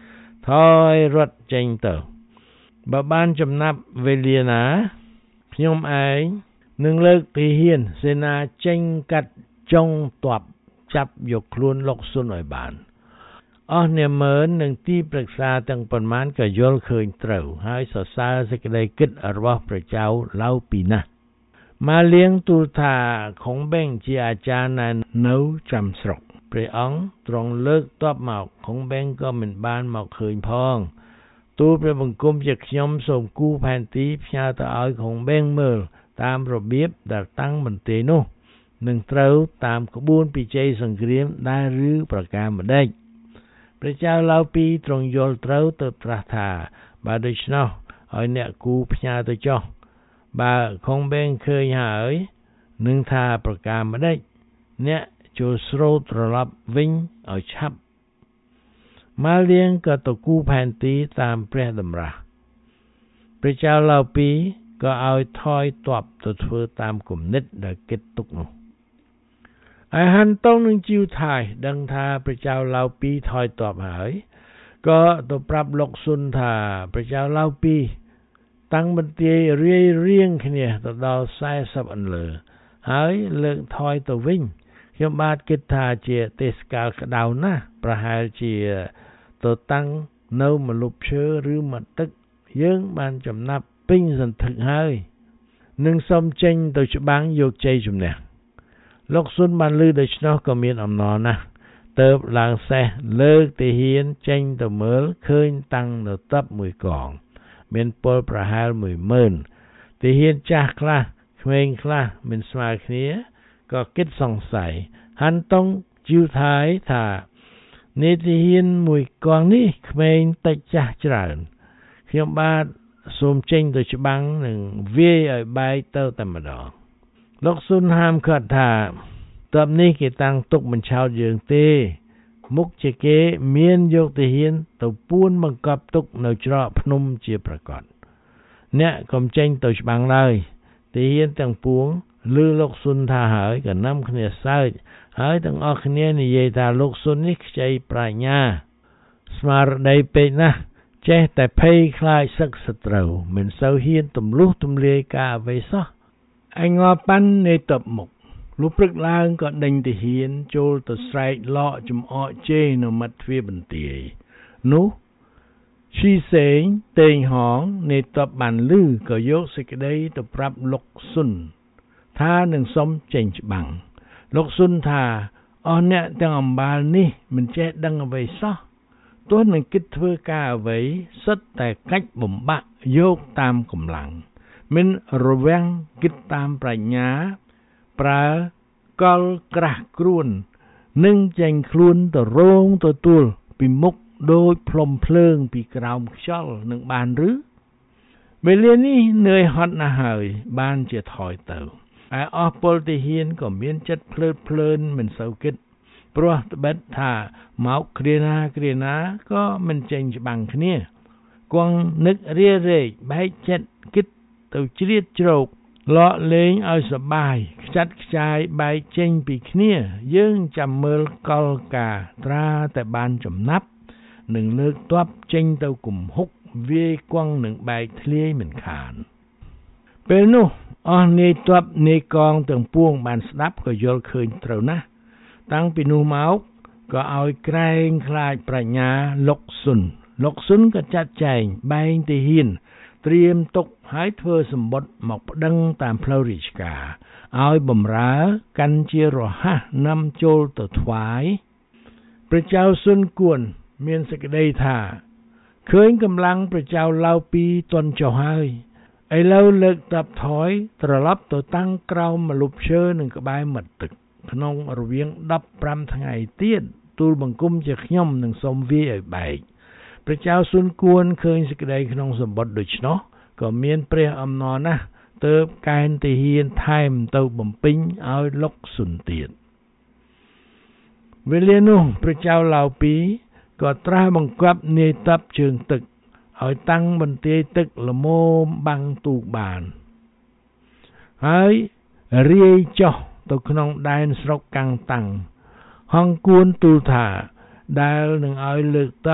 ថយរត់ចេញទៅបើបានចំណាប់វេលាណាខ្ញុំឯងនឹងលើកទាហានសេនាចេញកាត់ចុងទ័ពចាប់យកខ្លួនលោកស៊ុនឲ្យបានអស់នាម៉ឺននិងទីប្រឹក្សាទាំងប៉ុន្មានក៏យល់ឃើញត្រូវហើយសរសើរសេចក្តីគិតរបស់ព្រះចៅឡៅពីណាស់ម៉ាលៀងទូលថាខុងបេងជាអាចារ្យនៅចាំស្រុកព្រះអង្គទ្រង់លើកទ័ពមកខុងបេងក៏មិនបានមកឃើញផងទូលព្រះបង្គំជាខ្ញុំសូមគូផែនទីផ្ញើទៅឲ្យខុងបេងមើលតាមរបៀបដែលតាំងបន្ទាយនោះនឹងត្រូវតាមក្បួនពិជ័យសង្គ្រាមដែរឬប្រការម្ដេចព្រះចៅឡៅពីទ្រង់យល់ត្រូវទៅត្រាស់ថាបើដូច្នោះឲ្យអ្នកគូផ្ញើទៅចុះបើខុងបេងឃើញហើយនឹងថាប្រការម្ដេចអ្នកចូលស្រូតត្រឡប់វិញឲ្យឆាប់ម៉ាលៀងក៏ទៅគូផែនទីតាមព្រះតម្រាស់ព្រះចៅឡៅពីក៏ឲ្យថយទ័ពទៅធ្វើតាមគំនិតដែលគិតទុកនោះហើយហាន់តុងនឹងជីវថៃដឹងថាព្រះចៅឡៅពីថយទ័ពហើយក៏ទៅប្រាប់លោកស៊ុនថាព្រះចៅឡៅពីតាំងបន្ទាយរាយរៀងគ្នាទៅដល់40អន្លើហើយលើកថយទៅវិញខ្ញុំបាទគិតថាជាទេសកាលក្តៅណាស់ប្រហែលជាទៅតាំងនៅម្លប់ឈើឬមាត់ទឹកយើងបានចំណាប់ពេញសន្ធឹកហើយនឹងសុំចេញទៅច្បាំងយកជ័យជំនះលោកស៊ុនបានឮដូច្នោះក៏មានអំណរណាស់ទៅឡើងសេះលើកទាហានចេញទៅមើលឃើញតាំងនៅទ័ពមួយកងមានពលប្រហែល 10000 ទាហានចាស់ខ្លះក្មេងខ្លះមិនស្មើគ្នាក៏គិតសង្ស័យហាន់តុងជីវថៃថានេទាហានមួយកងនេះក្មេងតិចចាស់ច្រើនខ្ញុំបាទសូមចេញទៅច្បាំងនិងវាយឲ្យបែកទៅតែម្ដងលោកស៊ុនហាមឃាត់ថាទ័ពនេះគេតាំងទុកបញ្ឆោតយើងទេមុខជាគេមានយកទាហានទៅពួនបង្កប់ទុកនៅច្រកភ្នំជាប្រកាសអ្នកកុំចេញទៅច្បាំងឡើយទាហានទាំងពួងឮលោកស៊ុនថាហើយក៏នាំគ្នាសើចហើយទាំងអស់គ្នានិយាយថាលោកស៊ុននេះខ្ចីប្រាជ្ញាស្មារតីពេកណាស់ចេះតែភ័យខ្លាចសឹកសត្រូវមិនសូវហ៊ានទម្លុះទម្លាយការអ្វីសោះឯងល់ប៉ាន់នៃទ័ពមុខលុះព្រឹកឡើងក៏ដេញទាហានចូលទៅស្រែកលក់ចំអកជេរនៅមាត់ទ្វារបន្ទាយនោះឈីសេងតេងហងនៃទ័ពបានឮក៏យកសេចក្តីទៅប្រាប់លោកស៊ុនថានឹងសុំចេញច្បាំងលោកស៊ុនថាអស់អ្នកទាំងអំបាលនេះមិនចេះដឹងអ្វីសោះទោះនឹងគិតធ្វើការអ្វីសិតតែកាច់បំបាក់យកតាមកម្លាំងមិនរវាំងគិតតាមប្រាជ្ញាប្រើកលក្រាស់គ្រួននឹងចេញខ្លួនទៅរងទទួលពីមុខដូចផ្លុំភ្លើងពីក្រោមខ្យល់នឹងបានឬវេលានេះនឿយហត់ណាស់ហើយបានជាថយទៅឯអស់ពលទាហានក៏មានចិត្តភ្លើតភ្លើនមិនសូវគិតព្រោះត្បិតថាមកគ្រាណាក៏មិនចេញច្បាំងគ្នាគង់នឹករារែកបែកចិត្តគិតទៅជ្រៀតជ្រោកលក់លេងឲ្យសបាយខ្ចាត់ខ្ចាយបែកចេញពីគ្នាយើងចាំមើលកលការត្រាតែបានចំណាប់នឹងលើកទ័ពចេញទៅគំហុកវាយគង់នឹងបែកធ្លាយមិនខានពេលនោះអស់នាយទ័ពនាយកងទាំងពួងបានស្ដាប់ក៏យល់ឃើញត្រូវណាស់តាំងពីនោះមកក៏ឲ្យក្រែងខ្លាចប្រាជ្ញាលោកស៊ុនក៏ចាត់ចែងបែងទាហានត្រៀមទុកហើយធ្វើសម្បត្តិមកប្តឹងតាមផ្លូវរាជការឲ្យបម្រើកាន់ជារហ័សនាំចូលទៅថ្វាយព្រះចៅស៊ុនគួនមានសេចក្តីថាឃើញកម្លាំងព្រះចៅឡៅពីទន់ចុះហើយឥឡូវលើកទ័ពថយត្រឡប់ទៅតាំងក្រោមម្លប់ឈើនឹងក្បែរមាត់ទឹកក្នុងរវាង15ថ្ងៃទៀតទូលបង្គំជាខ្ញុំនឹងសូមវាយឲ្យបែកព្រះចៅស៊ុនគួនឃើញសេចក្តីក្នុងសម្បត្តិដូច្នោះក៏មានព្រះអំណរណាស់ទើបកែនទាហានថែមទៅបំពេញឲ្យលោកស៊ុនទៀតវេលានោះព្រះចៅឡៅពីក៏ត្រាស់បង្គាប់នាយទ័ពជើងទឹកឲ្យតាំងបន្ទាយទឹកល្មមបាំងទូកបានហើយរាយចុះទៅក្នុងដែនស្រុកកាំងតាំងហងគួនទូលថាដែលនឹងឲ្យលើកទ័ព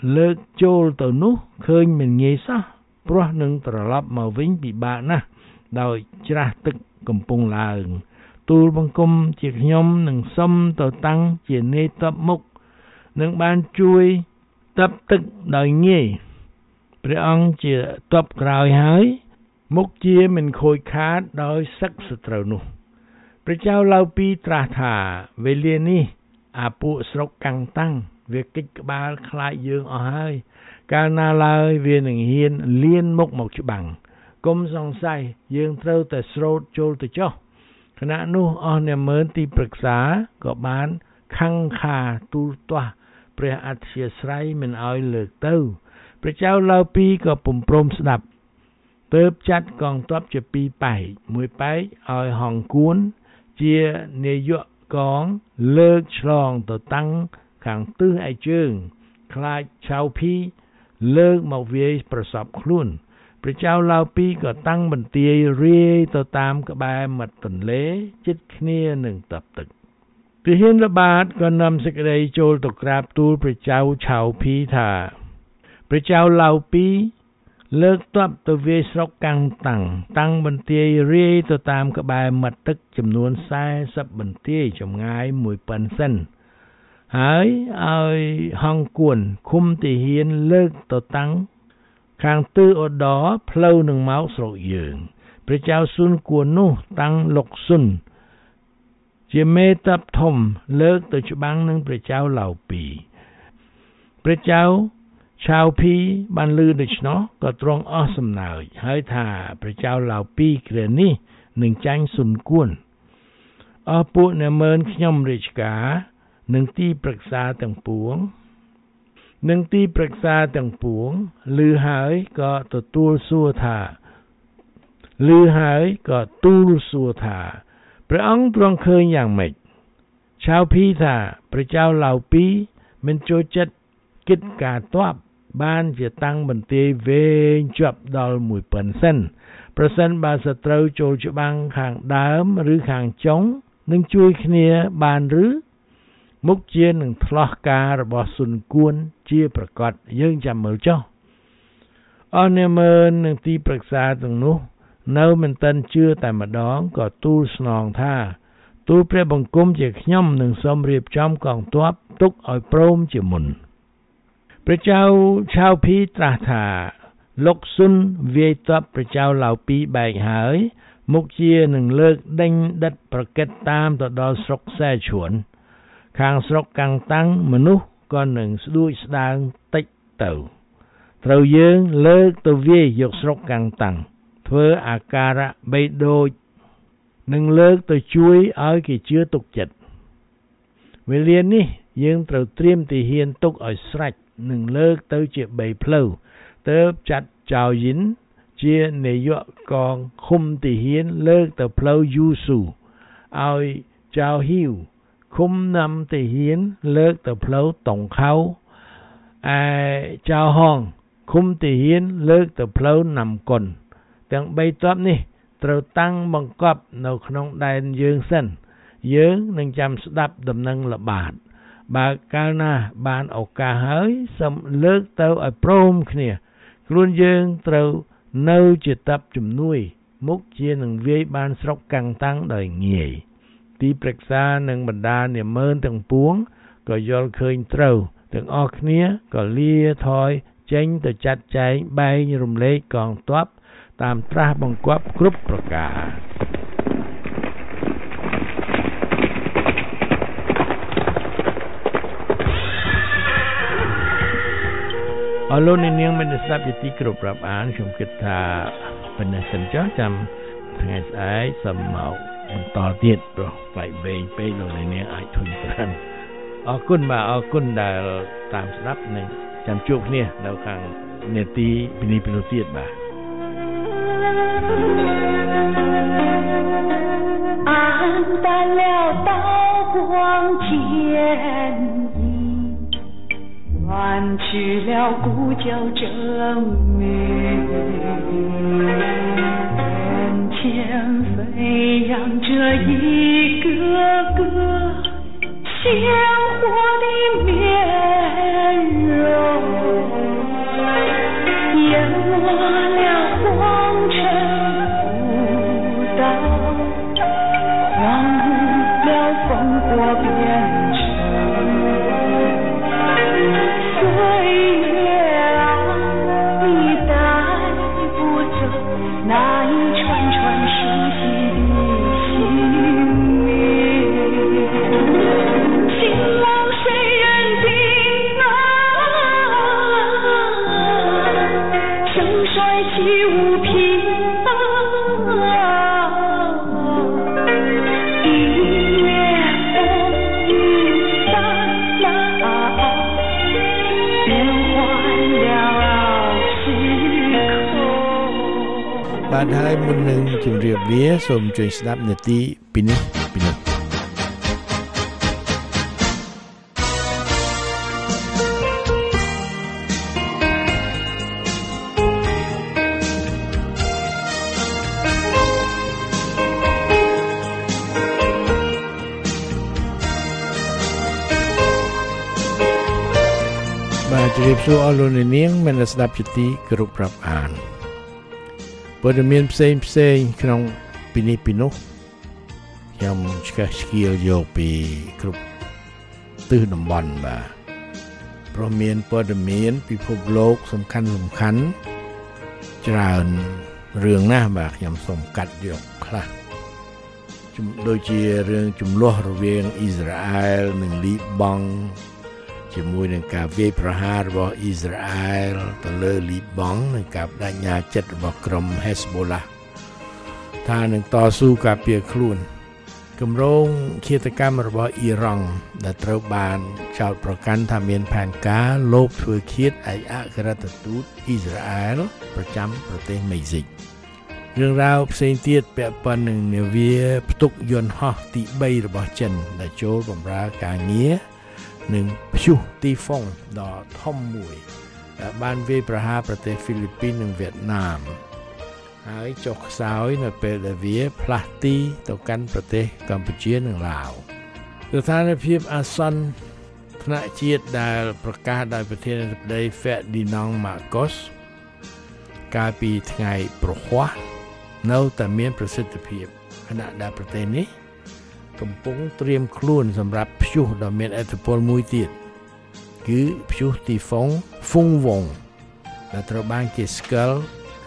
លើកចូលទៅនោះឃើញមិនងាយសោះព្រោះនឹងត្រឡប់មកវិញពិបាកណាស់ដោយច្រាស់ទឹកកំពុងឡើងទូលបង្គំជាខ្ញុំនឹងសុំទៅតាំងជានាយទ័ពមុខនឹងបានជួយទ័ពទឹកដោយងាយព្រះអង្គជាទ័ពក្រោយហើយមុខជាមិនខូចខាតដោយសឹកសត្រូវនោះព្រះចៅឡៅពីត្រាស់ថាវេលានេះអាពួកស្រុកកាំងតាំងវាកិច្ចក្បាលខ្លាចយើងអស់ហើយកាលណាឡើយវានឹងហ៊ានលៀនមុខមកច្បាំងកុំសង្ស័យយើងត្រូវតែស្រោតចូលទៅចុះខណៈនោះអស់អ្នកមើលទីប្រឹក្សាក៏បានខឹងខាទូលទាស់ព្រះអធិស្ឋានមិនឲ្យលើកទៅព្រះចៅឡៅពីក៏ពុំព្រមស្ដាប់ទើបចាត់កងទ័ពជាពីរប៉ែកមួយប៉ែកឲ្យហងគួនជានាយកកងលើកឆ្លងទៅតាំងខាងទិសឯជើងខ្លាចឆៅភីលើកមកវាយប្រសពខ្លួនព្រះចៅឡៅពីក៏តាំងបន្ទាយរាយទៅតាមក្បែរមាត់ទន្លេជិតគ្នានឹងទ័ពទឹកទាហានល្បាតក៏នាំសេចក្តីចូលទៅក្រាបទូលព្រះចៅឆៅភីថាព្រះចៅឡៅពីលើកទ័ពទៅវាយស្រុកកាំងតាំងបន្ទាយរាយទៅតាមក្បែរមាត់ទឹកចំនួន40បន្ទាយចម្ងាយ1ប៉ិនសិនហើយឲ្យហងគួនឃុំទាហានលើកទៅតាំងខាងទិសឧត្តរផ្លូវនឹងមកស្រុកយើងព្រះចៅស៊ុនគួននោះតាំងលុកស៊ុនជាមេទ័ពធំលើកទៅច្បាំងនឹងព្រះចៅឡៅពីព្រះចៅឆៅភីបានលឺដូច្នោះក៏ទ្រង់អស់សំណើចហើយថាព្រះចៅឡៅពីគ្រានេះនឹងចាញ់ស៊ុនគួនអស់ពួកអ្នកមើលខ្ញុំរាជការនឹងទីប្រឹក្សាទាំងពួងឮហើយក៏ទូលសួរថាព្រះអង្គទ្រង់ឃើញយ៉ាងម៉េចឆៅភីថាព្រះចៅឡៅពីមិនចូលចិត្តគិតការទ័ពបានជាតាំងបន្ទាយវែងជាប់ដល់1ប៉ិនសិនប្រសិនបើសត្រូវចូលច្បាំងខាងដើមឬខាងចុងនឹងជួយគ្នាបានឬមុខជានឹងឆ្លោះការរបស់ស៊ុនគួនជាប្រកាសយើងចាំមើលចុះអស់អ្នកមើលនឹងទីប្រឹក្សាទាំងនោះនៅមិនទាន់ជឿតែម្ដងក៏ទូលស្នងថាទូលព្រះបង្គំជាខ្ញុំនឹងសូមរៀបចំកងទ័ពទុកឲ្យព្រមជាមុនព្រះចៅឆៅភីត្រាស់ថាលោកស៊ុនវាយទ័ពព្រះចៅឡៅពីបែកហើយមុខជានឹងលើកដេញដិតប្រកិតតាមទៅដល់ស្រុកសែឈួនខាងស្រុកកាំងតាំងមនុស្សក៏នឹងស្ដួចស្ដាងតិចទៅត្រូវយើងលើកទៅវាយយកស្រុកកាំងតាំងធ្វើអាការៈបីដូចនឹងលើកទៅជួយឲ្យគេជឿទុកចិត្តវេលានេះយើងត្រូវត្រៀមទាហានទុកឲ្យស្រេចនឹងលើកទៅជា3ផ្លូវទើបចាត់ចៅយិនជានាយកកងឃុំទាហានលើកទៅផ្លូវយូស៊ូឲ្យចៅហ៊ីវឃុំណាំទាហានលើកទៅផ្លូវតុងខៅឯចៅហងឃុំទាហានលើកទៅផ្លូវណាំកុនទាំង3ទ័ពនេះត្រូវតាំងបង្កប់នៅក្នុងដែនយើងសិនយើងនឹងចាំស្ដាប់ដំណឹងល្បាតបើកាលណាបានឱកាសហើយសូមលើកទៅឲ្យព្រមគ្នាខ្លួនយើងត្រូវនៅជាទ័ពជំនួយមុខជានឹងវាយបានស្រុកកាំងតាំងដោយងាយទីប្រឹក្សានិងបណ្ដានាម៉ឺនទាំងពួងក៏យល់ឃើញត្រូវទាំងអស់គ្នាក៏លាថយចេញទៅចាត់ចែងបែងរំលែកកងទ័ពតាមត្រាស់បង្គាប់គ្រប់ប្រការអរលោកអ្នកនាងមានស្ដាប់ជាទីគោរពរាប់អានខ្ញុំគិតថាប៉ុណ្ណេះសិនចុះចាំថ្ងៃស្អែកសូមមកបន្តទៀតព្រោះផ្លែកវែងពេកលោកអ្នកនាងអាចធុញទ្រាន់អរគុណដែលតាមស្ដាប់និងចាំជួបគ្នានៅខាងនេតិពីនេះពីនោះទៀតបាទ暗淡了刀光剑影，乱去了鼓角争鸣，眼前飞扬着一个个鲜活的面容。 បាទហើយមុននឹងជម្រាបលាសូមជួយស្ដាប់នាទីពីនេះពីនោះជម្រាបសួរអស់លោកអ្នកនាងមានស្ដាប់ជាទីគោរពរាប់អានព័ត៌មានផ្សេងក្នុងពីនេះពីនោះខ្ញុំឆ្កឹះឆ្កៀលយកពីគ្រប់ទិសតំបន់បាទព្រោះមានព័ត៌មានពិភពលោកសំខាន់ច្រើនរឿងណាស់បាទខ្ញុំសូមកាត់យកខ្លះដូចជារឿងជម្លោះរវាងអ៊ីស្រាអែលនិងលីបង់ជាមួយនឹងការវាយប្រហាររបស់អ៊ីស្រាអែលទៅលើលីបង់និងការបដិញ្ញាចិត្តរបស់ក្រុម Hezbollah ថានឹងតស៊ូការពារខ្លួនគម្រោងឃាតកម្មរបស់អ៊ីរ៉ង់ដែលត្រូវបានចោទប្រកាន់ថាមានផែនការលបធ្វើឃាតឯកអគ្គរដ្ឋទូតអ៊ីស្រាអែលប្រចាំប្រទេសមេក្ស៊ីករឿងរ៉ាវផ្សេងទៀតពាក់ព័ន្ធនឹងនាវាផ្ទុកយន្តហោះទី3របស់ចិនដែលចូលបម្រើការងារនឹងព្យុះទីហ្វុងដ៏ធំមួយដែលបានវាយប្រហារប្រទេសហ្វីលីពីននិងវៀតណាមហើយចុះខ្សោយនៅពេលដែលវាផ្លាស់ទីទៅកាន់ប្រទេសកម្ពុជានិងឡាវស្ថានភាពអាសន្នថ្នាក់ជាតិដែលប្រកាសដោយប្រធានាធិបតី Ferdinand Marcos កាលពីថ្ងៃប្រហ័សនៅតែមានប្រសិទ្ធភាពខណៈដែលប្រទេសនេះកំពុងត្រៀមខ្លួនសម្រាប់ព្យុះដ៏មានឥទ្ធិពលមួយទៀតគឺព្យុះទីហ្វុងវងដែលត្រូវបានគេស្គាល់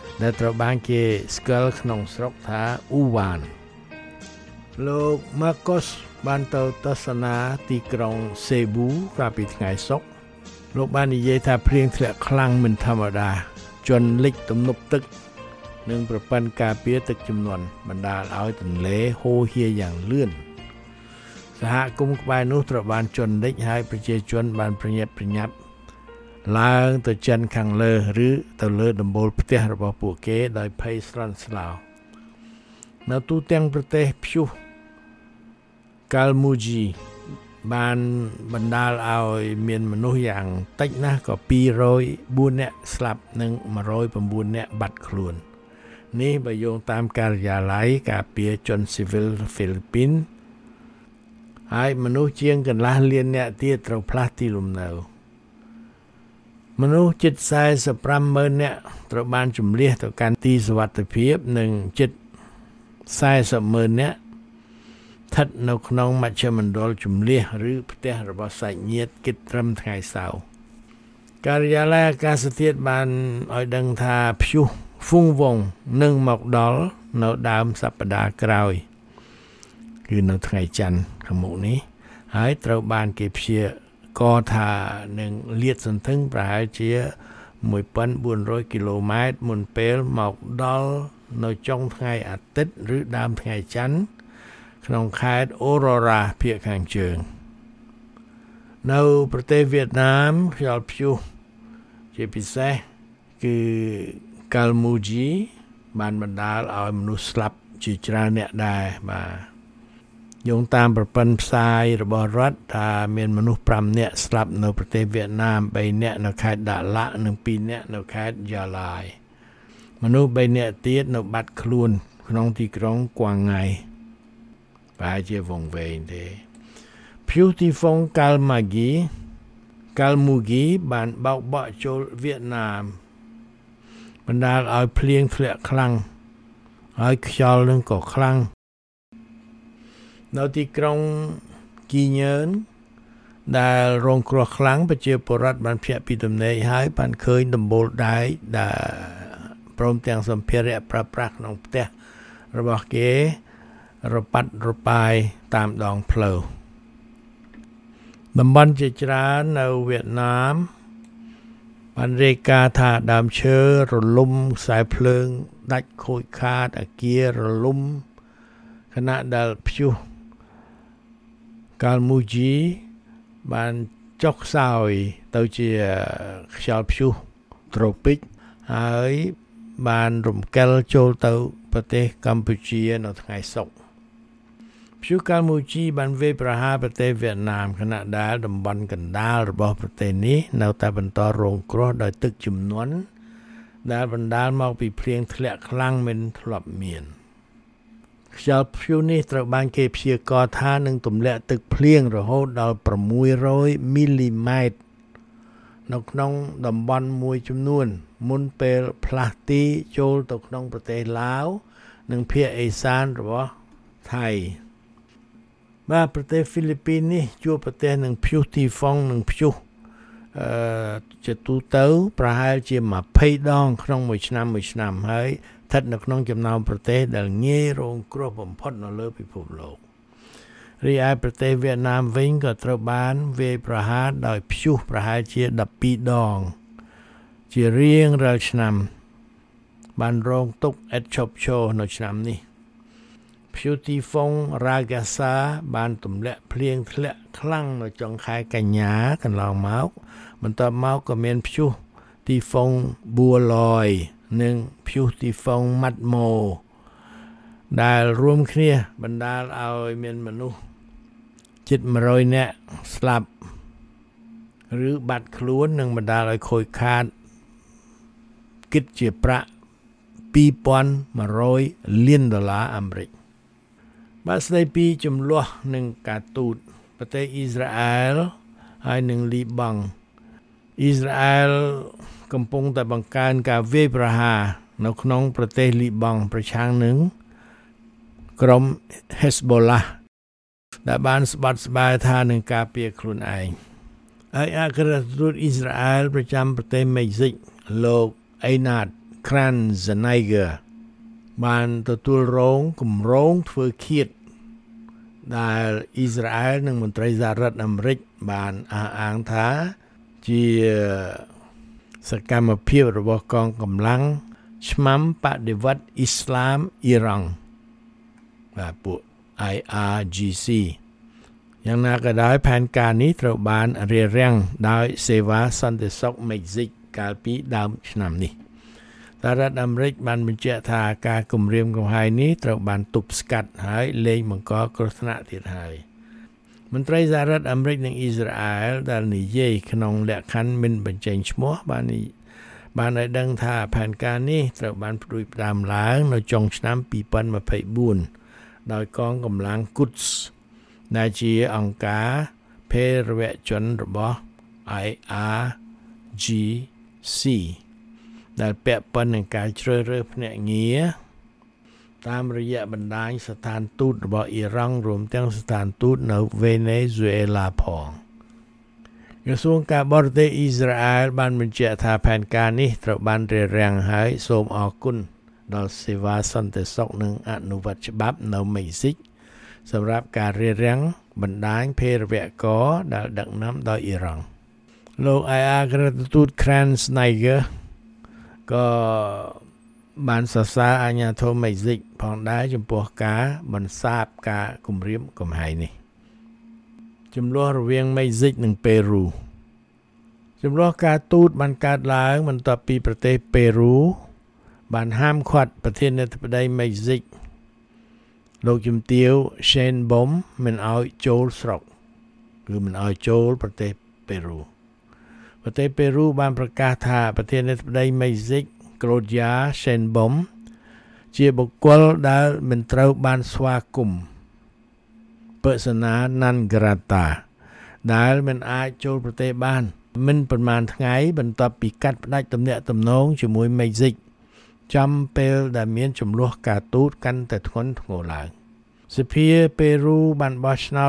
ក្នុងស្រុកថាអ៊ូវ៉ានលោក Marcos បានទៅទស្សនាទីក្រុងសេប៊ូកាលពីថ្ងៃសុក្រលោកបាននិយាយថាភ្លៀងធ្លាក់ខ្លាំងមិនធម្មតាជន់លិចទំនប់ទឹកនិងប្រព័ន្ធការពារទឹកជំនន់បណ្ដាលឲ្យទន្លេហូរហៀរយ៉ាងលឿនសហគមន៍ក្បែរនោះត្រូវបានជន់លិចហើយប្រជាជនបានប្រញាប់ប្រញាល់ឡើងទៅចិនខាងលើឬទៅលើដំបូលផ្ទះរបស់ពួកគេដោយភ័យស្លន់ស្លោនៅទូទាំងប្រទេសព្យុះកាល់មូជីបានបណ្ដាលឲ្យមានមនុស្សយ៉ាងតិចណាស់ក៏204នាក់ស្លាប់និង109នាក់បាត់ខ្លួននេះបើយោងតាមការិយាល័យការពារជនស៊ីវិលហ្វីលីពីនហើយមនុស្សជាងកន្លះលាននាក់ទៀតត្រូវផ្លាស់ទីលំនៅមនុស្សជិត45,000នាក់ត្រូវបានជម្លៀសទៅកាន់ទីសុវត្ថិភាពនិងជិត40,000នាក់ស្ថិតនៅក្នុងមជ្ឈមណ្ឌលជម្លៀសឬផ្ទះរបស់សាច់ញាតិគិតត្រឹមថ្ងៃសៅរ៍ការិយាល័យអាកាសធាតុបានឲ្យដឹងថាព្យុះហ្វុងវងនឹងមកដល់នៅដើមសប្តាហ៍ក្រោយគឺនៅថ្ងៃច័ន្ទខាងមុខនេះហើយត្រូវបានគេព្យាករណ៍ថានឹងលាតសន្ធឹងប្រហែលជា 1,400 គីឡូម៉ែត្រមុនពេលមកដល់នៅចុងថ្ងៃអាទិត្យឬដើមថ្ងៃច័ន្ទក្នុងខេត្តអូរ៉ូរ៉ាភាគខាងជើងនៅប្រទេសវៀតណាមខ្យល់ព្យុះជាពិសេសគឺកាល់មូជីបានបណ្ដាលឲ្យមនុស្សស្លាប់ជាច្រើនអ្នកដែរបាទយោងតាមប្រព័ន្ធផ្សាយរបស់រដ្ឋថាមានមនុស្ស5នាក់ស្លាប់នៅប្រទេសវៀតណាម3នាក់នៅខេត្តដាឡាក់និង2នាក់នៅខេត្តយ៉ាឡាយមនុស្ស3នាក់ទៀតនៅបាត់ខ្លួនក្នុងទីក្រុងគួងថ្ងៃប្រហែលជាវងវែងទេព្យុះទីហ្វុងកាល់មូហ្គីបានបោកបក់ចូលវៀតណាមបណ្ដាលឲ្យភ្លៀងធ្លាក់ខ្លាំងហើយខ្យល់នឹងក៏ខ្លាំងនៅទីក្រុងគីញើនដែលរងគ្រោះខ្លាំងប្រជាពលរដ្ឋបានភ្ញាក់ពីទំនេរហើយបានឃើញដំបូលដែកដែលព្រមទាំងសម្ភារៈប្រើប្រាស់ក្នុងផ្ទះរបស់គេរប៉ាត់របាយតាមដងផ្លូវតំបន់ជាច្រើននៅវៀតណាមបានរាយការណ៍ថាដើមឈើរលំខ្សែភ្លើងដាច់ខូចខាតអគាររលំខណៈដែលព្យុះកាល់មូជីបានចុះខ្សោយទៅជាខ្យល់ព្យុះត្រូពិកហើយបានរំកិលចូលទៅប្រទេសកម្ពុជានៅថ្ងៃសុក្រព្យុះកាល់មូជីបានវាយប្រហារប្រទេសវៀតណាមខណៈដែលតំបន់កណ្ដាលរបស់ប្រទេសនេះនៅតែបន្តរងគ្រោះដោយទឹកជំនន់ដែលបណ្ដាលមកពីភ្លៀងធ្លាក់ខ្លាំងមិនធ្លាប់មានខ្យល់ព្យុះនេះត្រូវបានគេព្យាករណ៍ថានឹងទម្លាក់ទឹកភ្លៀងរហូតដល់600មីលីម៉ែត្រនៅក្នុងតំបន់មួយចំនួនមុនពេលផ្លាស់ទីចូលទៅក្នុងប្រទេសឡាវនិងភាគឦសានរបស់ថៃបាទប្រទេសហ្វីលីពីននេះជួបប្រទះនឹងព្យុះទីហ្វុងនិងព្យុះជាទូទៅប្រហែលជា20ដងក្នុងមួយឆ្នាំហើយស្ថិតនៅក្នុងចំណោមប្រទេសដែលងាយរងគ្រោះបំផុតនៅលើពិភពលោករីឯប្រទេសវៀតណាមវិញក៏ត្រូវបានវាយប្រហារដោយព្យុះប្រហែលជា12ដងជារៀងរាល់ឆ្នាំបានរងទុក្ខឥតឈប់ឈរនៅឆ្នាំនេះព្យុះទីហ្វុងរ៉ាហ្គាសាបានទម្លាក់ភ្លៀងធ្លាក់ខ្លាំងនៅចុងខែកញ្ញាកន្លងមកបន្ទាប់មកក៏មានព្យុះទីហ្វុងប៊ូឡយនិងព្យុះទីហ្វុងម៉ាត់ម៉ូដែលរួមគ្នាបណ្ដាលឲ្យមានមនុស្សជិត100នាក់ស្លាប់ឬបាត់ខ្លួននិងបណ្ដាលឲ្យខូចខាតគិតជាប្រាក់$2,100 លានអាមេរិកបាទស្ដីពីចំនួននឹងការទូតប្រទេសអ៊ីស្រាអែលហើយនិងលីបង់អ៊ីស្រាអែលកំពុងតែបង្កើនការវាយប្រហារនៅក្នុងប្រទេសលីបង់ប្រឆាំងនឹងក្រុម Hezbollah ដែលបានស្បត់ស្បាយថានឹងការពារខ្លួនឯងហើយអគ្គរដ្ឋទូតអ៊ីស្រាអែលប្រចាំប្រទេសមេហ្សិកលោក Einat Kranzenegger បានទទួលរងគម្រោងធ្វើឃាតដែលអ៊ីស្រាអែលនិងមន្ត្រីសហរដ្ឋអាមេរិកបានអះអាងថាជាសកម្មភាពរបស់កងកម្លាំងឆ្មាំបដិវត្តន៍អ៊ីស្លាមអ៊ីរ៉ង់បាទពួក IRGC យ៉ាងណាក៏ដោយផែនការនេះត្រូវបានរារាំងដោយសេវាសន្តិសុខមេហ្សិកកាលពីដើមឆ្នាំនេះសហរដ្ឋអាមេរិកបានបញ្ជាក់ថាការគំរាមកំហែងនេះត្រូវបានទប់ស្កាត់ហើយលែងបង្កគ្រោះថ្នាក់ទៀតហើយមន្ត្រីសហរដ្ឋអាមេរិកនិងអ៊ីស្រាអែលដែលនិយាយក្នុងលក្ខខណ្ឌមិនបញ្ចេញឈ្មោះបានឲ្យដឹងថាផែនការនេះត្រូវបានផ្ដួចផ្ដើមឡើងនៅចុងឆ្នាំ2024ដោយកងកម្លាំង Quds ដែលជាអង្គការភេរវជនរបស់ IRGC ដែលពាក់ព័ន្ធនឹងការជ្រើសរើសភ្នាក់ងារតាមរយៈបណ្ដាញស្ថានទូតរបស់អ៊ីរ៉ង់រួមទាំងស្ថានទូតនៅវេណេស៊ុយអេឡាផងក្រសួងការបរទេសអ៊ីស្រាអែលបានបញ្ជាក់ថាផែនការនេះត្រូវបានរារាំងហើយសូមអរគុណដល់សេវាសន្តិសុខនិងអនុវត្តច្បាប់នៅមេហ្សិកសម្រាប់ការរារាំងបណ្ដាញភេរវករដែលដឹកនាំដោយអ៊ីរ៉ង់លោកអគ្គរដ្ឋទូត Kranzenegger ក៏បានសរសើរអាជ្ញាធរមេហ្សិកផងដែរចំពោះការបន្សាបការគំរាមកំហែងនេះចំនួនរវាងមេហ្សិកនិងប៉េរូចំនួនការទូតបានកើតឡើងបន្ទាប់ពីប្រទេសប៉េរូបានហាមឃាត់ប្រធានាធិបតីមេហ្សិកលោកជំទាវ Shane Bom មិនឲ្យចូលស្រុកគឺមិនឲ្យចូលប្រទេសប៉េរូប្រទេសប៉េរូបានប្រកាសថាប្រធានាធិបតីមេហ្សិកClaudia Sheinbaum ជាបុគ្គលដែលមិនត្រូវបានស្វាគមន៍ persona non grata ដែលមិនអាចចូលប្រទេសបានមិនប្រមាណថ្ងៃបន្ទាប់ពីកាត់ផ្តាច់ទំនាក់ទំនងជាមួយមេហ្សិកចំពេលដែលមានចំនួនការទូតកាន់តែធ្ងន់ធ្ងរឡើងសភាប៉េរូបានបោះឆ្នោត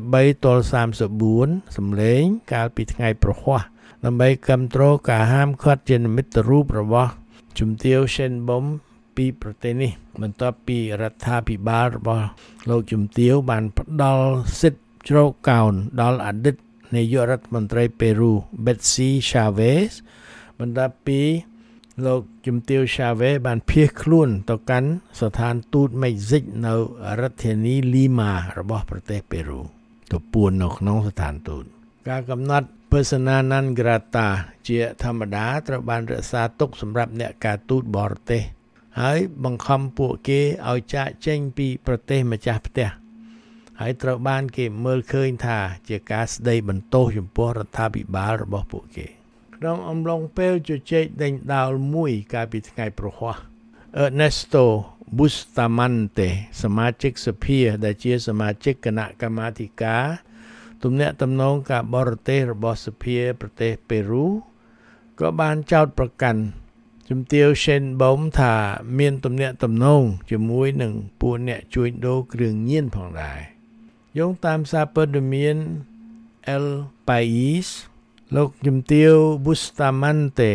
63-34សម្លេងកាលពីថ្ងៃប្រហ័សដើម្បីគាំទ្រការហាមឃាត់ជានិមិត្តរូបរបស់ជំទាវ Sheinbaum ពីប្រទេសនេះបន្ទាប់ពីរដ្ឋាភិបាលរបស់លោកជំទាវបានផ្ដល់សិទ្ធិជ្រកកោនដល់អតីតនាយករដ្ឋមន្ត្រីប៉េរូ Betsy Chavez បន្ទាប់ពីលោកជំទាវ Chavez បានភៀសខ្លួនទៅកាន់ស្ថានទូតមេហ្សិកនៅរដ្ឋធានីលីម៉ារបស់ប្រទេសប៉េរូទៅពួននៅក្នុងស្ថានទូតការកំណត់ persona non grata ជាធម្មតាត្រូវបានរក្សាទុកសម្រាប់អ្នកការទូតបរទេសហើយបង្ខំពួកគេឲ្យចាកចេញពីប្រទេសម្ចាស់ផ្ទះហើយត្រូវបានគេមើលឃើញថាជាការស្ដីបន្ទោសចំពោះរដ្ឋាភិបាលរបស់ពួកគេក្នុងអំឡុងពេលជជែកដេញដោលមួយកាលពីថ្ងៃព្រហស្បតិ៍ Ernesto Bustamante សមាជិកសភាដែលជាសមាជិកគណៈកម្មាធិការទំនាក់ទំនងការបរទេសរបស់សភាប្រទេសប៉េរូក៏បានចោទប្រកាន់ជំទាវ Sheinbaum ថាមានទំនាក់ទំនងជាមួយនឹងពួកអ្នកជួញដូរគ្រឿងញៀនផងដែរយោងតាមសារព័ត៌មាន El País លោកជំទាវ Bustamante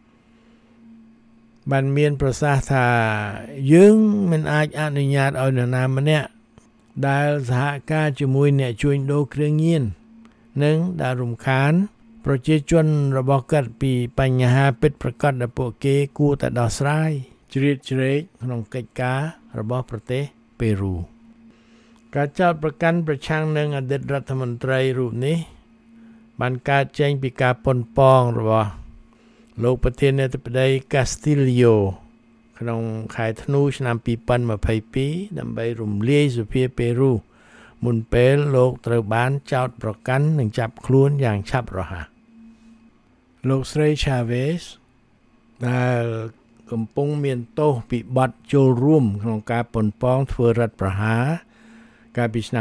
បានមានប្រសាសន៍ថាយើងមិនអាចអនុញ្ញាតឲ្យនរណាម្នាក់ដែលសហការជាមួយអ្នកជួញដូរគ្រឿងញៀននិងដែលរំខានប្រជាជនរបស់គាត់ពីបញ្ហាពិតប្រាកដដែលពួកគេគួរតែដោះស្រាយជ្រៀតជ្រែកក្នុងកិច្ចការរបស់ប្រទេសប៉េរូការចោទប្រកាន់ប្រឆាំងនឹងអតីតរដ្ឋមន្ត្រីរូបនេះបានកើតចេញពីការប៉ុនប៉ងរបស់លោកប្រធានាធិបតី Castillo ក្នុងខែធ្នូឆ្នាំ2022ដើម្បីរំលាយសភាប៉េរូមុនពេលលោកត្រូវបានចោទប្រកាន់និងចាប់ខ្លួនយ៉ាងឆាប់រហ័សលោកស្រី Chavez ដែលកំពុងមានទោសពីបទចូលរួមក្នុងការប៉ុនប៉ងធ្វើរដ្ឋប្រហារកាលពីឆ្នាំ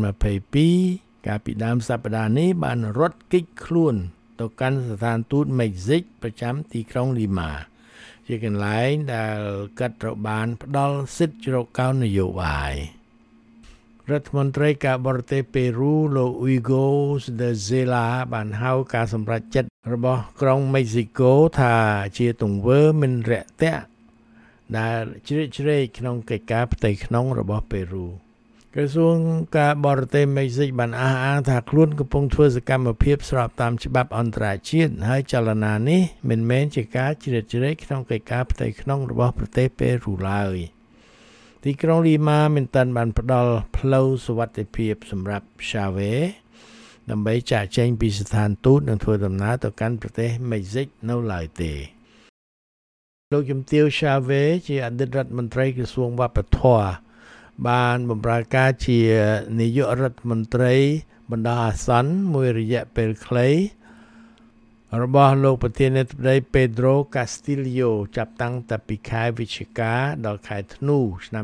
2022កាលពីដើមសប្តាហ៍នេះបានរត់គេចខ្លួនទៅកាន់ស្ថានទូតមេក្ស៊ីកប្រចាំទីក្រុងលីម៉ាជាកន្លែងដែលកាត់ត្រូវបានផ្ដល់សិទ្ធិជ្រកកោននយោបាយរដ្ឋមន្ត្រីការបរទេសប៉េរូលោក Hugo de Zela បានហៅការសម្រេចចិត្តរបស់ក្រុងមេក្ស៊ីកូថាជាទង្វើមិនរាក់ទាក់ដែលជ្រៀតជ្រែកក្នុងកិច្ចការផ្ទៃក្នុងរបស់ប៉េរូក្រសួងការបរទេសមេក្ស៊ីកបានអះអាងថាខ្លួនកំពុងធ្វើសកម្មភាពស្របតាមច្បាប់អន្តរជាតិហើយចលនានេះមិនមែនជាការជ្រៀតជ្រែកក្នុងកិច្ចការផ្ទៃក្នុងរបស់ប្រទេសប៉េរូឡើយទីក្រុងលីម៉ាមិនទាន់បានផ្ដល់ផ្លូវសុវត្ថិភាពសម្រាប់ Chavez ដើម្បីចាកចេញពីស្ថានទូតនិងធ្វើដំណើរទៅកាន់ប្រទេសមេក្ស៊ីកនៅឡើយទេលោកជំទាវ Chavez ជាអតីតរដ្ឋមន្ត្រីក្រសួងវប្បធម៌បានបម្រើការជានាយករដ្ឋមន្ត្រីបណ្ដោះអាសន្នមួយរយៈពេលខ្លីរបស់លោកប្រធានាធិបតី Pedro Castillo ចាប់តាំងតែពីខែវិច្ឆិកាដល់ខែធ្នូឆ្នាំ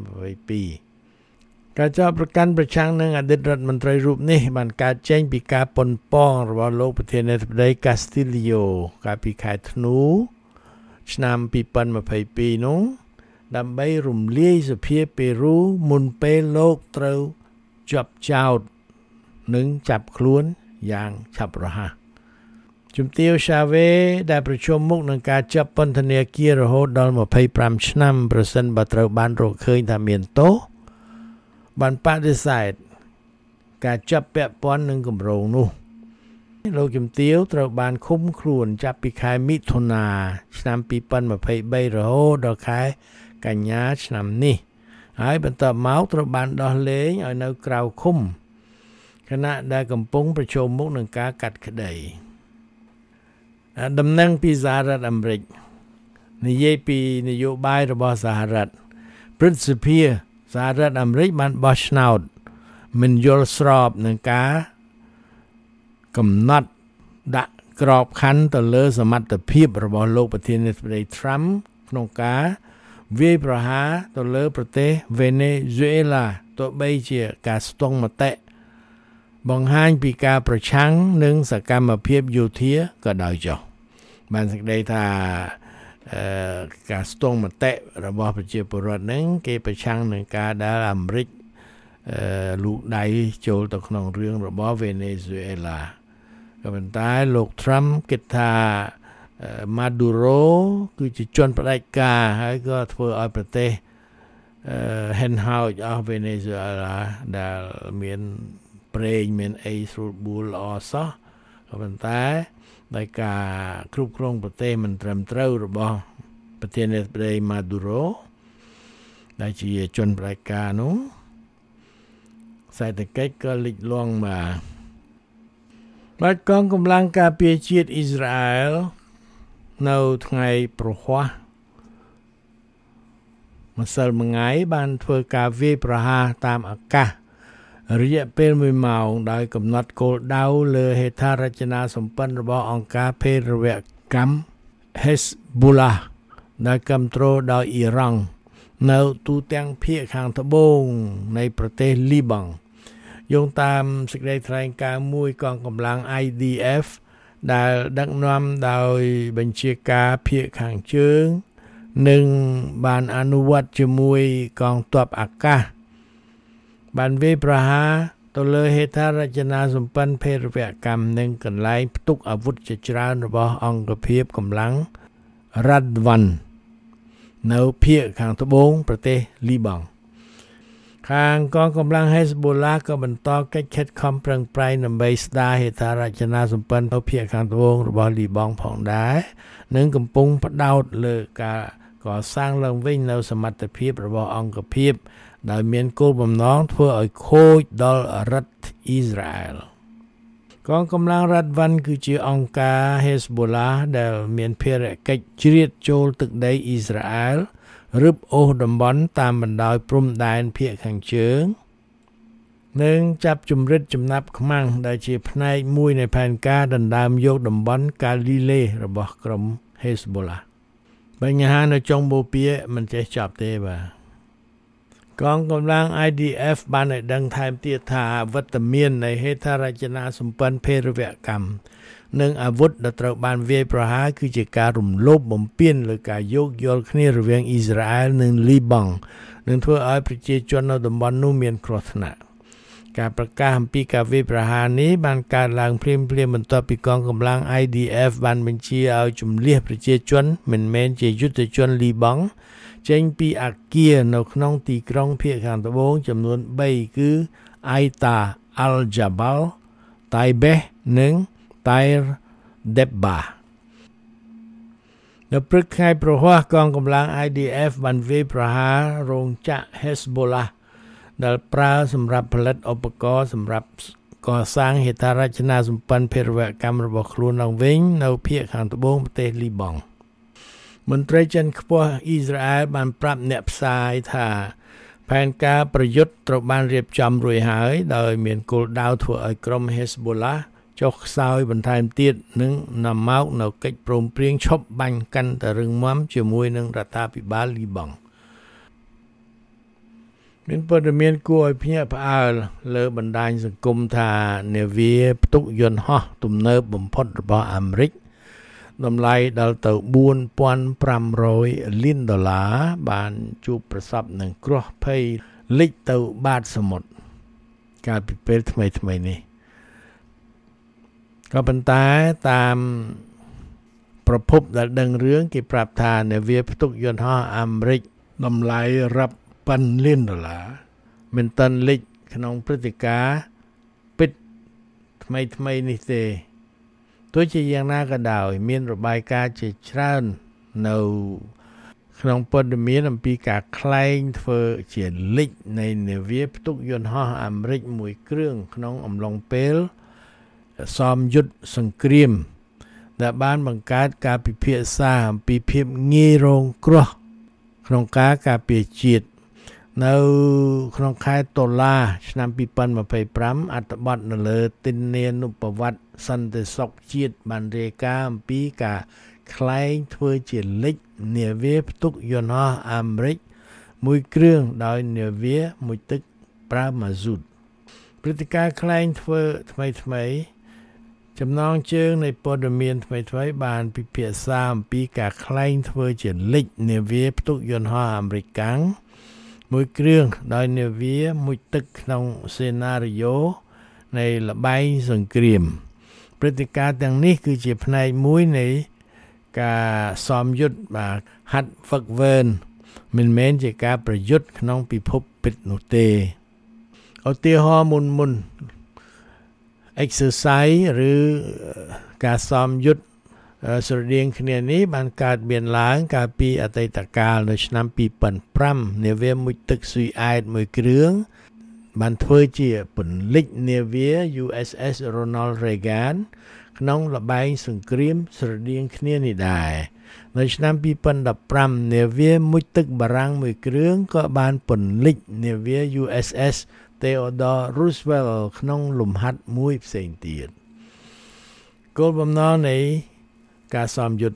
2022ការចោទប្រកាន់ប្រឆាំងនឹងអតីតរដ្ឋមន្ត្រីរូបនេះបានកើតចេញពីការប៉ុនប៉ងរបស់លោកប្រធានាធិបតី Castillo កាលពីខែធ្នូឆ្នាំ2022នោះដើម្បីរំលាយសភាប៉េរូមុនពេលលោកត្រូវជាប់ចោទនិងចាប់ខ្លួនយ៉ាងឆាប់រហ័សជំទាវ Chavez ដែលប្រឈមមុខនឹងការចាប់ពន្ធនាគាររហូតដល់25ឆ្នាំប្រសិនបើត្រូវបានរកឃើញថាមានទោសបានបដិសេធការចាប់ពាក់ព័ន្ធនឹងគម្រោងនោះលោកជំទាវត្រូវបានឃុំខ្លួនចាប់ពីខែមិថុនាឆ្នាំ2023រហូតដល់ខែកញ្ញាឆ្នាំនេះហើយបន្ទាប់មកត្រូវបានដោះលែងឲ្យនៅក្រៅឃុំខណៈដែលកំពុងប្រឈមមុខនឹងការកាត់ក្តីដំណឹងពីសហរដ្ឋអាមេរិកនិយាយពីនយោបាយរបស់សហរដ្ឋព្រឹទ្ធសភាសហរដ្ឋអាមេរិកបានបោះឆ្នោតមិនយល់ស្របនឹងការកំណត់ដាក់ក្របខ័ណ្ឌទៅលើសមត្ថភាពរបស់លោកប្រធានាធិបតី Trump ក្នុងការវាយប្រហារទៅលើប្រទេសវេណេស៊ុយអេឡាទោះបីជាការស្ទង់មតិបង្ហាញពីការប្រឆាំងនឹងសកម្មភាពយោធាក៏ដោយចុះបានសេចក្តីថាការស្ទង់មតិរបស់ប្រជាពលរដ្ឋនឹងគេប្រឆាំងនឹងការដែលអាមេរិកលូកដៃចូលទៅក្នុងរឿងរបស់វេណេស៊ុយអេឡាក៏ប៉ុន្តែលោក Trump គិតថា Maduro គឺជាជនផ្ដាច់ការហើយក៏ធ្វើឲ្យប្រទេសហិនហោចអស់វេណេស៊ុយអេឡាដែលមានប្រេងមានអីស្រួលបួលល្អសោះក៏ប៉ុន្តែដោយការគ្រប់គ្រងប្រទេសមិនត្រឹមត្រូវរបស់ប្រធានាធិបតី Maduro ដែលជាជនផ្ដាច់ការនោះសេដ្ឋកិច្ចក៏លិចលង់មកបាត់កងកម្លាំងការពារជាតិអ៊ីស្រាអែលនៅថ្ងៃប្រហ័សម្សិលមិញបានធ្វើការវាយប្រហារតាមអាកាសរយៈពេល1ម៉ោងដោយកំណត់គោលដៅលើហេដ្ឋារចនាសម្ព័ន្ធរបស់អង្គការភេរវកម្ម Hezbollah ដែលគ្រប់គ្រងដោយអ៊ីរ៉ង់នៅទូទាំងភាគខាងត្បូងនៃប្រទេសលីបង់យោងតាមសេចក្តីថ្លែងការណ៍មួយកងកម្លាំង IDF ដែលដឹកនាំដោយបញ្ជាការភាគខាងជើងនិងបានអនុវត្តជាមួយកងទ័ពអាកាសបានវាយប្រហារទៅលើហេដ្ឋារចនាសម្ព័ន្ធភេរវកម្មនិងកន្លែងផ្ទុកអាវុធជាច្រើនរបស់អង្គភាពកម្លាំងរ៉ាត់វ៉ាន់នៅភាគខាងត្បូងប្រទេសលីបង់ខាងកងកម្លាំង Hezbollah ក៏បន្តកិច្ចខិតខំប្រឹងប្រែងដើម្បីស្ដារហេដ្ឋារចនាសម្ព័ន្ធនៅភាគខាងត្បូងរបស់លីបង់ផងដែរនិងកំពុងផ្ដោតលើការកសាងឡើងវិញនូវសមត្ថភាពរបស់អង្គភាពដោយមានគោលបំណងធ្វើឲ្យខូចដល់រដ្ឋអ៊ីស្រាអែលកងកម្លាំងរ៉ាត់វ៉ាន់គឺជាអង្គការ Hezbollah ដែលមានភារកិច្ចជ្រៀតចូលទឹកដីអ៊ីស្រាអែលរឹបអូសតំបន់តាមបណ្ដោយព្រំដែនភាគខាងជើងនិងចាប់ជំរិតចំណាប់ខ្មាំងដែលជាផ្នែកមួយនៃផែនការដណ្ដើមយកតំបន់កាលីលេរបស់ក្រុម Hezbollah បញ្ហានៅចុងបូព៌ាមិនចេះចប់ទេបាទកងកម្លាំង IDF បានឲ្យដឹងថែមទៀតថាវត្តមាននៃហេដ្ឋារចនាសម្ព័ន្ធភេរវកម្មនិងអាវុធដែលត្រូវបានវាយប្រហារគឺជាការរំលោភបំពានលើការយោគយល់គ្នារវាងអ៊ីស្រាអែលនិងលីបង់នឹងធ្វើឲ្យប្រជាជននៅតំបន់នោះមានគ្រោះថ្នាក់ការប្រកាសអំពីការវាយប្រហារនេះបានកើតឡើងភ្លាមៗបន្ទាប់ពីកងកម្លាំង IDF បានបញ្ជាឲ្យជម្លៀសប្រជាជនមិនមែនជាយុទ្ធជនលីបង់ចេញពីអគារនៅក្នុងទីក្រុងភាគខាងត្បូងចំនួន3គឺ Aita al-Jabal, Taibeh និង Tair Debba នៅព្រឹកថ្ងៃប្រហ័សកងកម្លាំង IDF បានវាយប្រហាររោងចក្រ Hezbollah ដែលប្រើសម្រាប់ផលិតឧបករណ៍សម្រាប់កសាងហេដ្ឋារចនាសម្ព័ន្ធភេរវកម្មរបស់ខ្លួនឡើងវិញនៅភាគខាងត្បូងប្រទេសលីបង់មន្ត្រីចិនខ្ពស់អ៊ីស្រាអែលបានប្រាប់អ្នកផ្សាយថាផែនការប្រយុទ្ធត្រូវបានរៀបចំរួចហើយដោយមានគោលដៅធ្វើឲ្យក្រុម Hezbollah ចុះខ្សោយបន្ថែមទៀតនិងនាំមកនៅកិច្ចព្រមព្រៀងឈប់បាញ់កាន់តែរឹងមាំជាមួយនឹងរដ្ឋាភិបាលលីបង់មានព័ត៌មានគួរឲ្យភ្ញាក់ផ្អើលលើបណ្ដាញសង្គមថានាវាផ្ទុកយន្តហោះទំនើបបំផុតរបស់អាមេរិកតម្លៃដល់ទៅ$4,500 លានបានជួបប្រសពនឹងគ្រោះភ័យលិចទៅបាតសមុទ្រកាលពីពេលថ្មីនេះក៏ប៉ុន្តែតាមប្រភពដែលដឹងរឿងគេប្រាប់ថានាវាផ្ទុកយន្តហោះអាមេរិកតម្លៃរាប់ពាន់លាន$មិនទាន់លិចក្នុងព្រឹត្តិការណ៍ពិតថ្មីនេះទេទោះជាយ៉ាងណាក៏ដោយមានរបាយការណ៍ជាច្រើននៅក្នុងព័ត៌មានអំពីការក្លែងធ្វើជាលិចនៃនាវាផ្ទុកយន្តហោះអាមេរិកមួយគ្រឿងក្នុងអំឡុងពេលសមយុទ្ធសង្គ្រាមដែលបានបង្កើតការពិភាក្សាអំពីភាពងាយរងគ្រោះក្នុងការការពារជាតិនៅក្នុងខែតុលាឆ្នាំ2025អត្ថបទនៅលើទិនានុប្រវត្តិសន្តិសុខជាតិបានរាយការណ៍អំពីការក្លែងធ្វើជាលិចនាវាផ្ទុកយន្តហោះអាមេរិកមួយគ្រឿងដោយនាវាមួយទឹកប្រើម៉ាស៊ូតព្រឹត្តិការណ៍ក្លែងធ្វើថ្មីចំណងជើងនៃព័ត៌មានថ្មីបានពិភាក្សាអំពីការក្លែងធ្វើជាលិចនាវាផ្ទុកយន្តហោះអាមេរិកមួយគ្រឿងដោយនាវាមួយទឹកក្នុងសេណារីយ៉ូនៃល្បែងសង្គ្រាមព្រឹត្តិការណ៍ទាំងនេះគឺជាផ្នែកមួយនៃការសមយុទ្ធហាត់ហ្វឹកវឺនមិនមែនជាការប្រយុទ្ធក្នុងពិភពពិតនោះទេឧទាហរណ៍មុន exercise ឬការសមយុទ្ធស្រដៀងគ្នានេះបានកើតមានឡើងកាលពីអតីតកាលនៅឆ្នាំ2005នាវាមួយទឹកស៊ុយអែតមួយគ្រឿងបានធ្វើជាពន្លិចនាវា USS Ronald Reagan ក្នុងល្បែងសង្គ្រាមស្រដៀងគ្នានេះដែរនៅឆ្នាំ2015នាវាមុជទឹកបារាំងមួយគ្រឿងក៏បានពន្លិចនាវា USS Theodore Roosevelt ក្នុងលំហាត់មួយផ្សេងទៀតគោលបំណងនៃការសមយុទ្ធ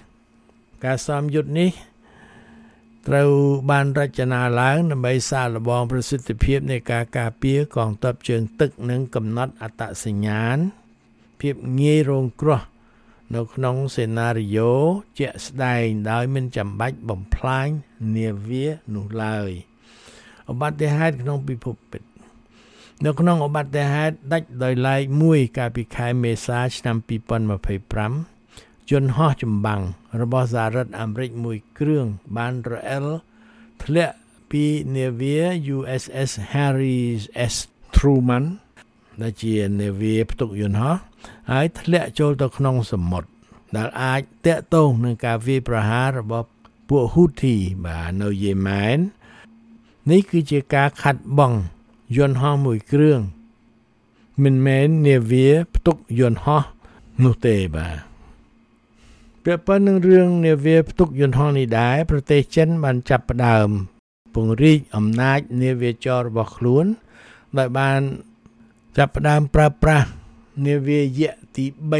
នេះត្រូវបានរចនាឡើងដើម្បីសាកល្បងប្រសិទ្ធភាពនៃការការពារកងទ័ពជើងទឹកនិងកំណត់អត្តសញ្ញាណភាពងាយរងគ្រោះនៅក្នុងសេណារីយ៉ូជាក់ស្ដែងដោយមិនចាំបាច់បំផ្លាញនាវានោះឡើយឧបត្តិហេតុក្នុងពិភពពិតនៅក្នុងឧបត្តិហេតុដាច់ដោយឡែកមួយកាលពីខែមេសាឆ្នាំ2025យន្តហោះចម្បាំងរបស់សហរដ្ឋអាមេរិកមួយគ្រឿងបានរអិលធ្លាក់ពីនាវា USS Harry S. Truman ដែលជានាវាផ្ទុកយន្តហោះហើយធ្លាក់ចូលទៅក្នុងសមុទ្រដែលអាចទាក់ទងនឹងការវាយប្រហាររបស់ពួកហ៊ូធីបាទនៅយេម៉ែននេះគឺជាការខាត់បងយន្តហោះមួយគ្រឿងមិនមែននាវាផ្ទុកយន្តហោះនោះទេបាទពាក់ព័ន្ធនឹងរឿងនាវាផ្ទុកយន្តហោះនេះដែរប្រទេសចិនបានចាប់ផ្ដើមពង្រីកអំណាចនាវាចររបស់ខ្លួនដោយបានចាប់ផ្ដើមប្រើប្រាស់នាវាយក្សទី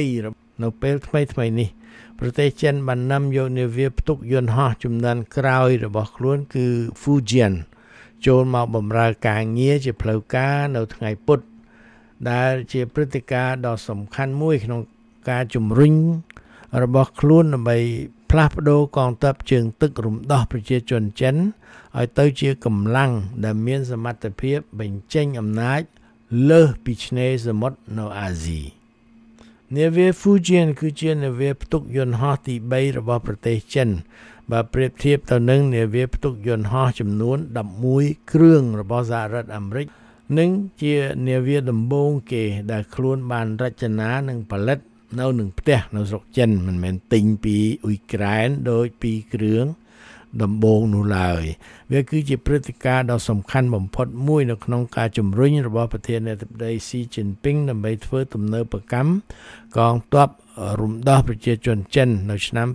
3នៅពេលថ្មីនេះប្រទេសចិនបាននាំយកនាវាផ្ទុកយន្តហោះជំនាន់ក្រោយរបស់ខ្លួនគឺ Fujian ចូលមកបម្រើការងារជាផ្លូវការនៅថ្ងៃពុធដែលជាព្រឹត្តិការណ៍ដ៏សំខាន់មួយក្នុងការជំរុញរបស់ខ្លួនដើម្បីផ្លាស់ប្ដូរកងទ័ពជើងទឹករំដោះប្រជាជនចិនឲ្យទៅជាកម្លាំងដែលមានសមត្ថភាពបញ្ចេញអំណាចលើសពីឆ្នេរសមុទ្រនៅអាស៊ីនាវា Fujian គឺជានាវាផ្ទុកយន្តហោះទី3របស់ប្រទេសចិនបើប្រៀបធៀបទៅនឹងនាវាផ្ទុកយន្តហោះចំនួន11គ្រឿងរបស់សហរដ្ឋអាមេរិកនិងជានាវាដំបូងគេដែលខ្លួនបានរចនានិងផលិតនៅនឹងផ្ទះនៅស្រុកចិនមិនមែនទិញពីអ៊ុយក្រែនដោយពីគ្រឿងដំបូងនោះឡើយវាគឺជាព្រឹត្តិការណ៍ដ៏សំខាន់បំផុតមួយនៅក្នុងការជំរុញរបស់ប្រធានាធិបតីស៊ីជីនពីងដើម្បីធ្វើទំនើបកម្មកងទ័ពរំដោះប្រជាជនចិននៅឆ្នាំ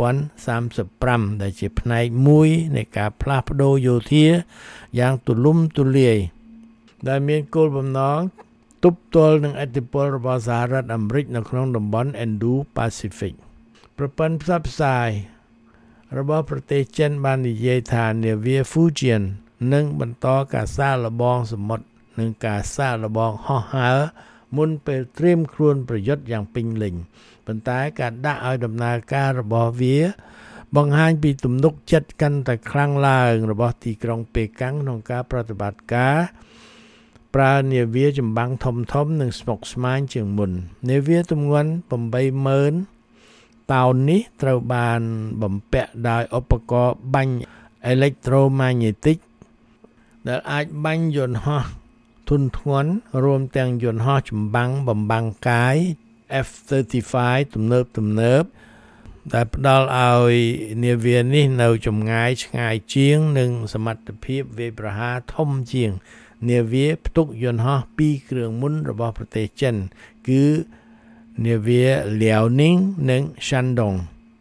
2035ដែលជាផ្នែកមួយនៃការផ្លាស់ប្ដូរយោធាយ៉ាងទូលំទូលាយដែលមានគោលបំណងទប់ទល់នឹងឥទ្ធិពលរបស់សហរដ្ឋអាមេរិកនៅក្នុងតំបន់ Indo-Pacific ប្រព័ន្ធផ្សព្វផ្សាយរបស់ប្រទេសចិនបាននិយាយថានាវា Fujian នឹងបន្តការសាកល្បងសមុទ្រនិងការសាកល្បងហោះហើរមុនពេលត្រៀមខ្លួនប្រយុទ្ធយ៉ាងពេញលេញប៉ុន្តែការដាក់ឲ្យដំណើរការរបស់វាបង្ហាញពីទំនុកចិត្តកាន់តែខ្លាំងឡើងរបស់ទីក្រុងប៉េកាំងក្នុងការប្រតិបត្តិការប្រើនាវាចម្បាំងធំនិងស្មុគស្មាញជាងមុននាវាទម្ងន់ 80,000 តោននេះត្រូវបានបំពាក់ដោយឧបករណ៍បាញ់អេឡិចត្រូម៉ាញ៉េទិកដែលអាចបាញ់យន្តហោះធុនធ្ងន់រួមទាំងយន្តហោះចម្បាំងបំបាំងកាយ F-35 ទំនើបដែលផ្ដល់ឲ្យនាវានេះនៅចម្ងាយឆ្ងាយជាងនិងសមត្ថភាពវាយប្រហារធំជាងនាវាផ្ទុកយន្តហោះ2គ្រឿងមុនរបស់ប្រទេសចិនគឺនាវា Liaoning និង Shandong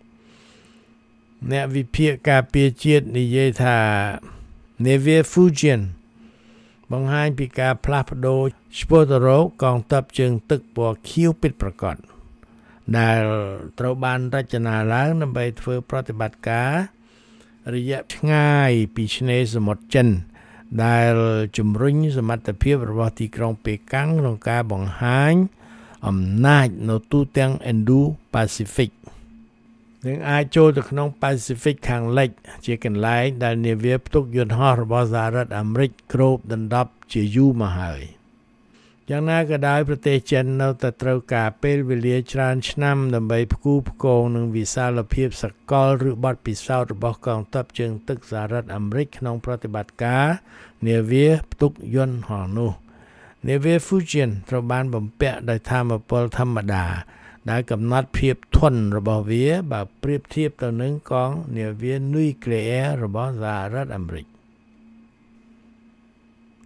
អ្នកវិភាគការពារជាតិនិយាយថានាវា Fujian បង្ហាញពីការផ្លាស់ប្ដូរឆ្ពោះទៅរកកងទ័ពជើងទឹកពណ៌ខៀវពិតប្រាកដដែលត្រូវបានរចនាឡើងដើម្បីធ្វើប្រតិបត្តិការរយៈឆ្ងាយពីឆ្នេរសមុទ្រចិនដែលជំរុញសមត្ថភាពរបស់ទីក្រុងប៉េកាំងក្នុងការបង្ហាញអំណាចនៅទូទាំង Indo-Pacific និងអាចចូលទៅក្នុង Pacific ខាងលិចជាកន្លែងដែលនាវាផ្ទុកយន្តហោះរបស់សហរដ្ឋអាមេរិកគ្របដណ្ដប់ជាយូរមកហើយយ៉ាងណាក៏ដោយប្រទេសចិននៅតែត្រូវការពេលវេលាច្រើនឆ្នាំដើម្បីផ្គូផ្គងនឹងវិសាលភាពសកលឬបទពិសោធន៍របស់កងទ័ពជើងទឹកសហរដ្ឋអាមេរិកក្នុងប្រតិបត្តិការនាវាផ្ទុកយន្តហោះនោះនាវា Fujian ត្រូវបានបំពាក់ដោយថាមពលធម្មតាដែលកំណត់ភាពធន់របស់វាបើប្រៀបធៀបទៅនឹងកងនាវានុយក្លេអ៊ែររបស់សហរដ្ឋអាមេរិក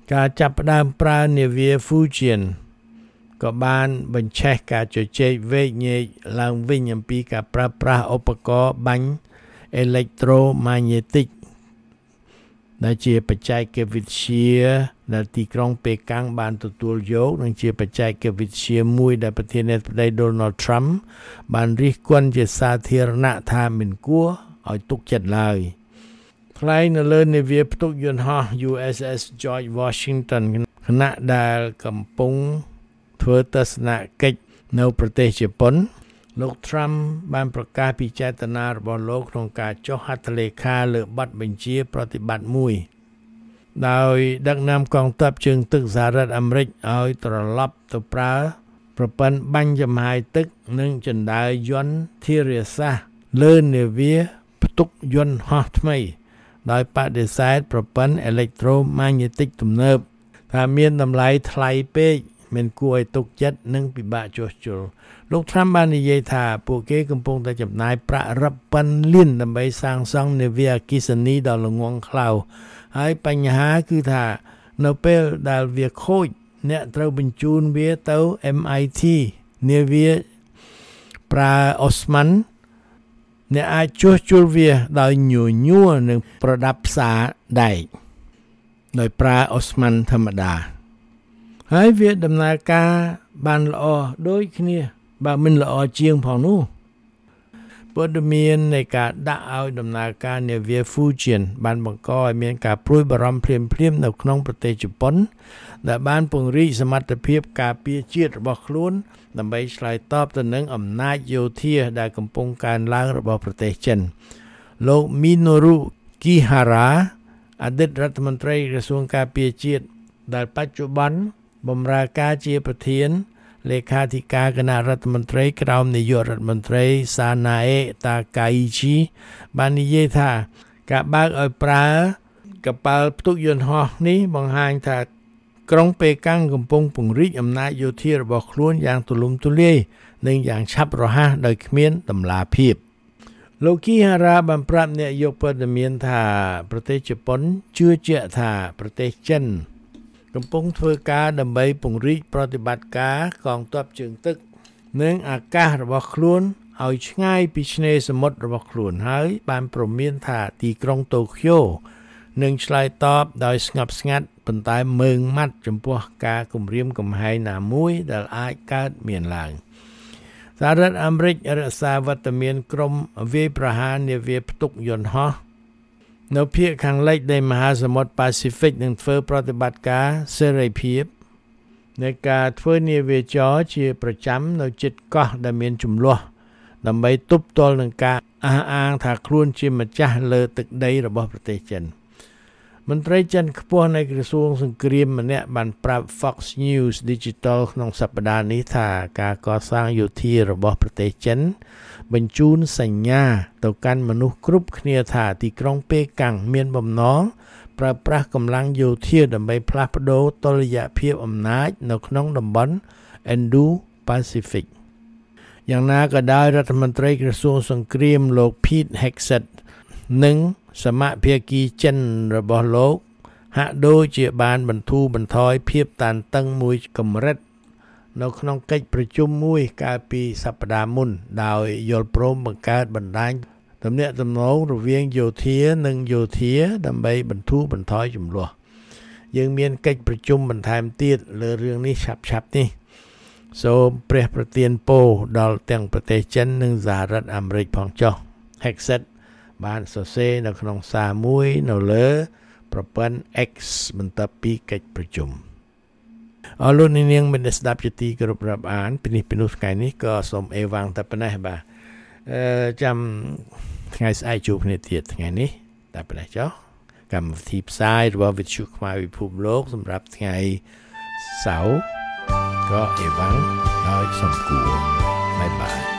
ការចាប់ផ្ដើមប្រើនាវា Fujian ក៏បានបញ្ឆេះការជជែកវែកញែកឡើងវិញអំពីការប្រើប្រាស់ឧបករណ៍បាញ់អេឡិចត្រូម៉ាញេទិកដែលជាបច្ចេកវិទ្យាដែលទីក្រុងប៉េកាំងបានទទួលយកនិងជាបច្ចេកវិទ្យាមួយដែលប្រធានាធិបតី Donald Trump បានរិះគន់ជាសាធារណៈថាមិនគួរឲ្យទុកចិត្តឡើយថ្លែងនៅលើនាវាផ្ទុកយន្តហោះ USS George Washington ខណៈដែលកំពុងធ្វើទស្សនកិច្ចនៅប្រទេសជប៉ុនលោក Trump បានប្រកាសពីចេតនារបស់លោកក្នុងការចុះហត្ថលេខាលើបទបញ្ជាប្រតិបត្តិមួយដោយដឹកនាំកងទ័ពជើងទឹកសហរដ្ឋអាមេរិកឲ្យត្រឡប់ទៅប្រើប្រព័ន្ធបាញ់ចំហាយទឹកនិងជណ្ដើរយន្តធារាសាស្ត្រលើនាវាផ្ទុកយន្តហោះថ្មីដោយបដិសេធប្រព័ន្ធអេឡិចត្រូម៉ាញេទិកទំនើបថាមានតម្លៃថ្លៃពេកមិនគួរឲ្យទុកចិត្តនិងពិបាកជួសជុលលោក Trump បាននិយាយថាពួកគេកំពុងតែចំណាយប្រាក់រាប់ពាន់លានដើម្បីសាងសង់នាវាអគ្គិសនីដ៏ល្ងង់ខ្លៅហើយបញ្ហាគឺថានៅពេលដែលវាខូចអ្នកត្រូវបញ្ជូនវាទៅ MIT នាវាប្រើអូស្មန်អ្នកអាចជួសជុលវាដោយញញួរនិងប្រដាប់ផ្សារដែកដោយប្រើអូស្មန်ធម្មតាហើយវាដំណើរការបានល្អដូចគ្នាបើមិនល្អជាងផងនោះព័ត៌មាននៃការដាក់ឲ្យដំណើរការនាវា Fujian បានបង្កឲ្យមានការព្រួយបារម្ភភ្លាមៗនៅក្នុងប្រទេសជប៉ុនដែលបានពង្រីកសមត្ថភាពការពារជាតិរបស់ខ្លួនដើម្បីឆ្លើយតបទៅនឹងអំណាចយោធាដែលកំពុងកើនឡើងរបស់ប្រទេសចិនលោក Minoru Kihara អតីតរដ្ឋមន្ត្រីក្រសួងការពារជាតិដែលបច្ចុប្បន្នបម្រើការជាប្រធានលេខាធិការគណៈរដ្ឋមន្ត្រីក្រោមនាយករដ្ឋមន្ត្រី Sanae Takaichi បាននិយាយថាការបើកឲ្យប្រើកប៉ាល់ផ្ទុកយន្តហោះនេះបង្ហាញថាក្រុងប៉េកាំងកំពុងពង្រីកអំណាចយោធារបស់ខ្លួនយ៉ាងទូលំទូលាយនិងយ៉ាងឆាប់រហ័សដោយគ្មានតម្លាភាពលោកគីហារ៉ាបានប្រាប់អ្នកយកព័ត៌មានថាប្រទេសជប៉ុនជឿជាក់ថាប្រទេសចិនកំពុងធ្វើការដើម្បីពង្រីកប្រតិបត្តិការកងទ័ពជើងទឹកនិងអាកាសរបស់ខ្លួនឲ្យឆ្ងាយពីឆ្នេរសមុទ្ររបស់ខ្លួនហើយបានព្រមានថាទីក្រុងតូក្យូនឹងឆ្លើយតបដោយស្ងប់ស្ងាត់ប៉ុន្តែមើងម៉ាត់ចំពោះការគំរាមកំហែងណាមួយដែលអាចកើតមានឡើងសហរដ្ឋអាមេរិករក្សាវត្តមានក្រុមវាយប្រហារនាវាផ្ទុកយន្តហោះនៅភាគខាងលិចនៃមហាសមុទ្រប៉ាស៊ីហ្វិកនឹងធ្វើប្រតិបត្តិការសេរីភាពในការធ្វើនាវាចរជាប្រចាំនៅជិតកោះដែលមានជម្លោះដើម្បីទប់ទល់នឹងការអះអាងថាខ្លួនជាម្ចាស់លើទឹកដីរបស់ប្រទេសចិនមន្ត្រីចិនខ្ពស់នៃក្រសួងសង្គ្រាមម្នាក់បានប្រាប់ Fox News Digital ក្នុងសប្តាហ៍នេះថាការកសាងយោធារបស់ប្រទេសចិនបញ្ជូនសញ្ញាទៅកាន់មនុស្សគ្រប់គ្នាថាទីក្រុងប៉េកាំងមានបំណងប្រើប្រាស់កម្លាំងយោធាដើម្បីផ្លាស់ប្ដូរតុល្យភាពអំណាចនៅក្នុងតំបន់ Indo-Pacific យ៉ាងណាក៏ដោយរដ្ឋមន្ត្រីក្រសួងសង្គ្រាមលោក Pete Hegseth និងសមាភាគីចិនរបស់លោកហាក់ដូចជាបានបន្ធូរបន្ថយភាពតានតឹងមួយកម្រិតនៅក្នុងកិច្ចប្រជុំមួយកាលពីសប្តាហ៍មុនដោយយល់ព្រមបង្កើតបណ្ដាញទំនាក់ទំនងរវាងយោធានិងយោធាដើម្បីបន្ធូរបន្ថយជម្លោះយើងមានកិច្ចប្រជុំបន្ថែមទៀតលើរឿងនេះឆាប់ៗនេះសូមព្រះប្រទានពរដល់ទាំងប្រទេសចិននិងសហរដ្ឋអាមេរិកផងចុះ Hegseth បានសរសេរនៅក្នុងសារមួយនៅលើប្រព័ន្ធ X បន្ទាប់ពីកិច្ចប្រជុំអរលោកនាងមានស្ដាប់ជាទីគោរពរាប់អានពីនេះពីនោះថ្ងៃនេះក៏សូមអេវ៉ាំងតែប៉ុណ្ណេះបាទចាំថ្ងៃស្អែកជួបគ្នាទៀតថ្ងៃនេះតែប៉ុណ្ណេះចុះកម្មវិធីផ្សាយរបស់វិទ្យុខ្មែរពិភពលោកសម្រាប់ថ្ងៃសៅរ៍ក៏អេវ៉ាំងដោយសំគួរបាយបាយ